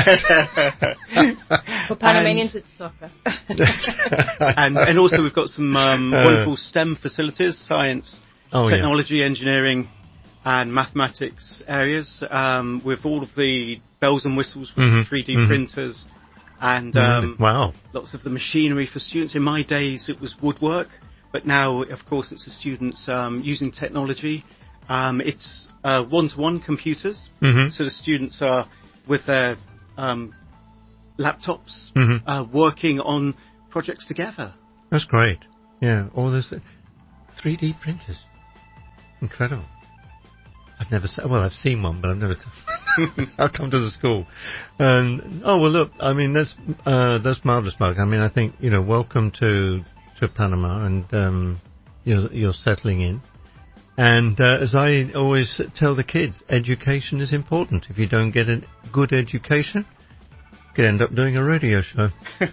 For Panamanians, it's soccer. and also we've got some wonderful STEM facilities, science, technology, engineering, and mathematics areas, with all of the bells and whistles with 3D printers and lots of the machinery for students. In my days, it was woodwork. But now, of course, it's the students using technology. It's one-to-one computers. So the students are with their laptops working on projects together. That's great. Yeah, all this 3D printers. Incredible. I've seen one, but I've never. I'll come to the school. Look, I mean, that's marvelous, Mark. I mean, I think, welcome to Panama, and you're settling in. And as I always tell the kids, education is important. If you don't get a good education, you could end up doing a radio show.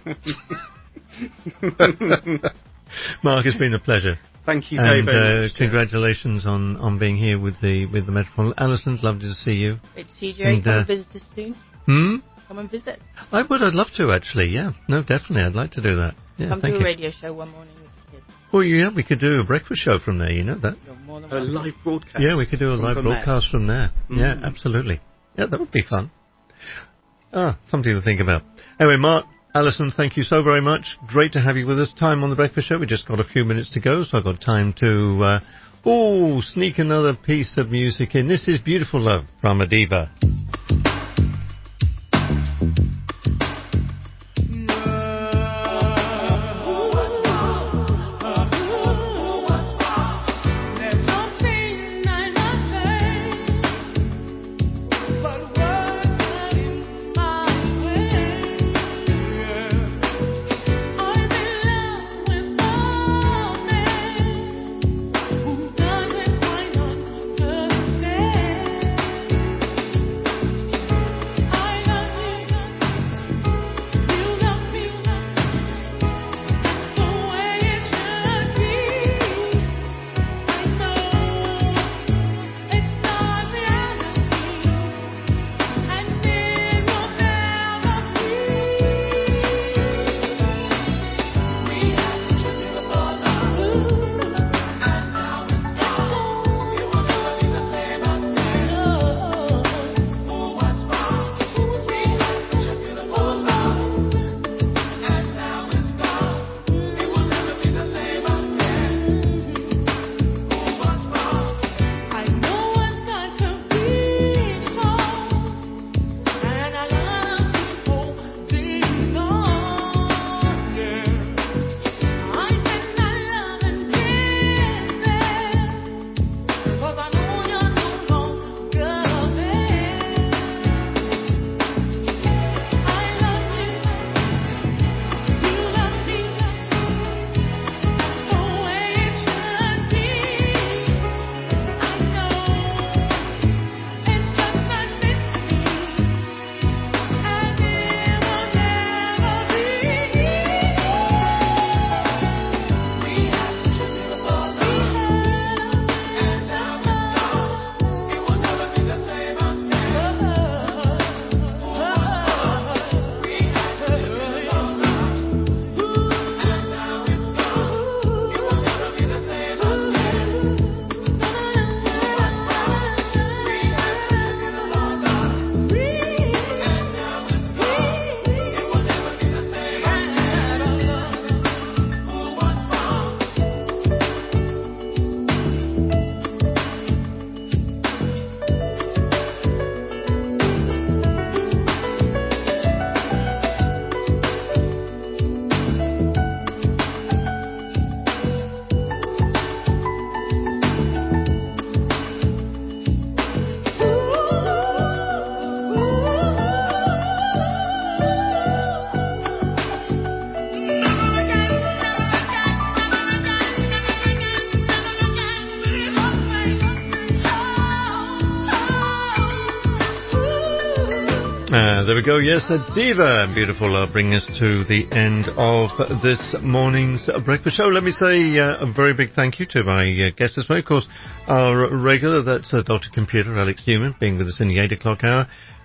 Mark, it's been a pleasure. Thank you very much. Congratulations on being here with the Metropolitan. Alison, lovely to see you. Great to see you, Jerry. Come and visit us soon. Come and visit. I would. I'd love to, actually. Yeah. No, definitely. I'd like to do that. Yeah, come to a radio show one morning with the kids. Well, yeah, we could do a breakfast show from there. You know that. A live broadcast. Yeah, we could do a live broadcast from there. Yeah, absolutely. Yeah, that would be fun. Something to think about. Anyway, Mark, Alison, thank you so very much. Great to have you with us. Time on the Breakfast Show. We just got a few minutes to go, so I've got time to sneak another piece of music in. This is Beautiful Love from Adiva. There we go. Yes, Adiva, Beautiful Love, bringing us to the end of this morning's breakfast show. Let me say a very big thank you to my guest this morning. Of course, our regular, that's Dr. Computer, Alex Newman, being with us in the 8 o'clock hour.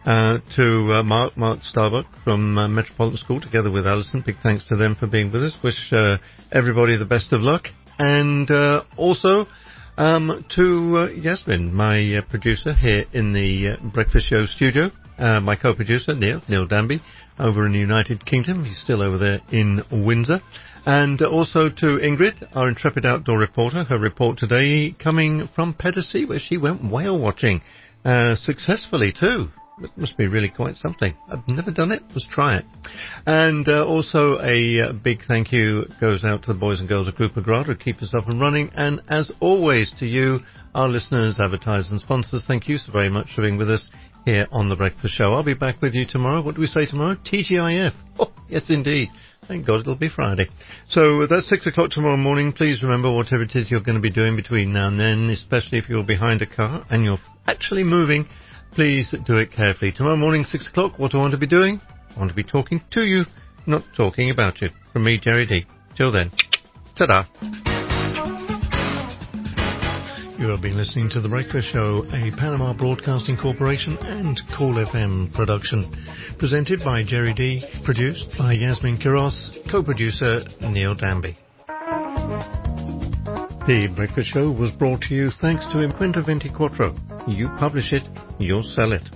To Mark Starbuck from Metropolitan School, together with Alison. Big thanks to them for being with us. Wish everybody the best of luck. And also to Yasmin, my producer here in the Breakfast Show studio. My co-producer, Neil Danby, over in the United Kingdom. He's still over there in Windsor. And also to Ingrid, our intrepid outdoor reporter. Her report today coming from Pedersea, where she went whale watching successfully too. It must be really quite something. I've never done it. Let's try it. And also a big thank you goes out to the boys and girls of Group Agrada who keep us up and running. And as always to you, our listeners, advertisers and sponsors, thank you so very much for being with us here on The Breakfast Show. I'll be back with you tomorrow. What do we say tomorrow? TGIF. Oh, yes indeed. Thank God it'll be Friday. So that's 6 o'clock tomorrow morning. Please remember whatever it is you're going to be doing between now and then, especially if you're behind a car and you're actually moving, please do it carefully. Tomorrow morning, 6 o'clock, what do I want to be doing? I want to be talking to you, not talking about you. From me, Jerry D. Till then, ta-da. You have been listening to The Breakfast Show, a Panama Broadcasting Corporation and Cool FM production. Presented by Jerry D, produced by Yasmin Quiros, co-producer Neil Danby. The Breakfast Show was brought to you thanks to Imprenta 24. You publish it, you'll sell it.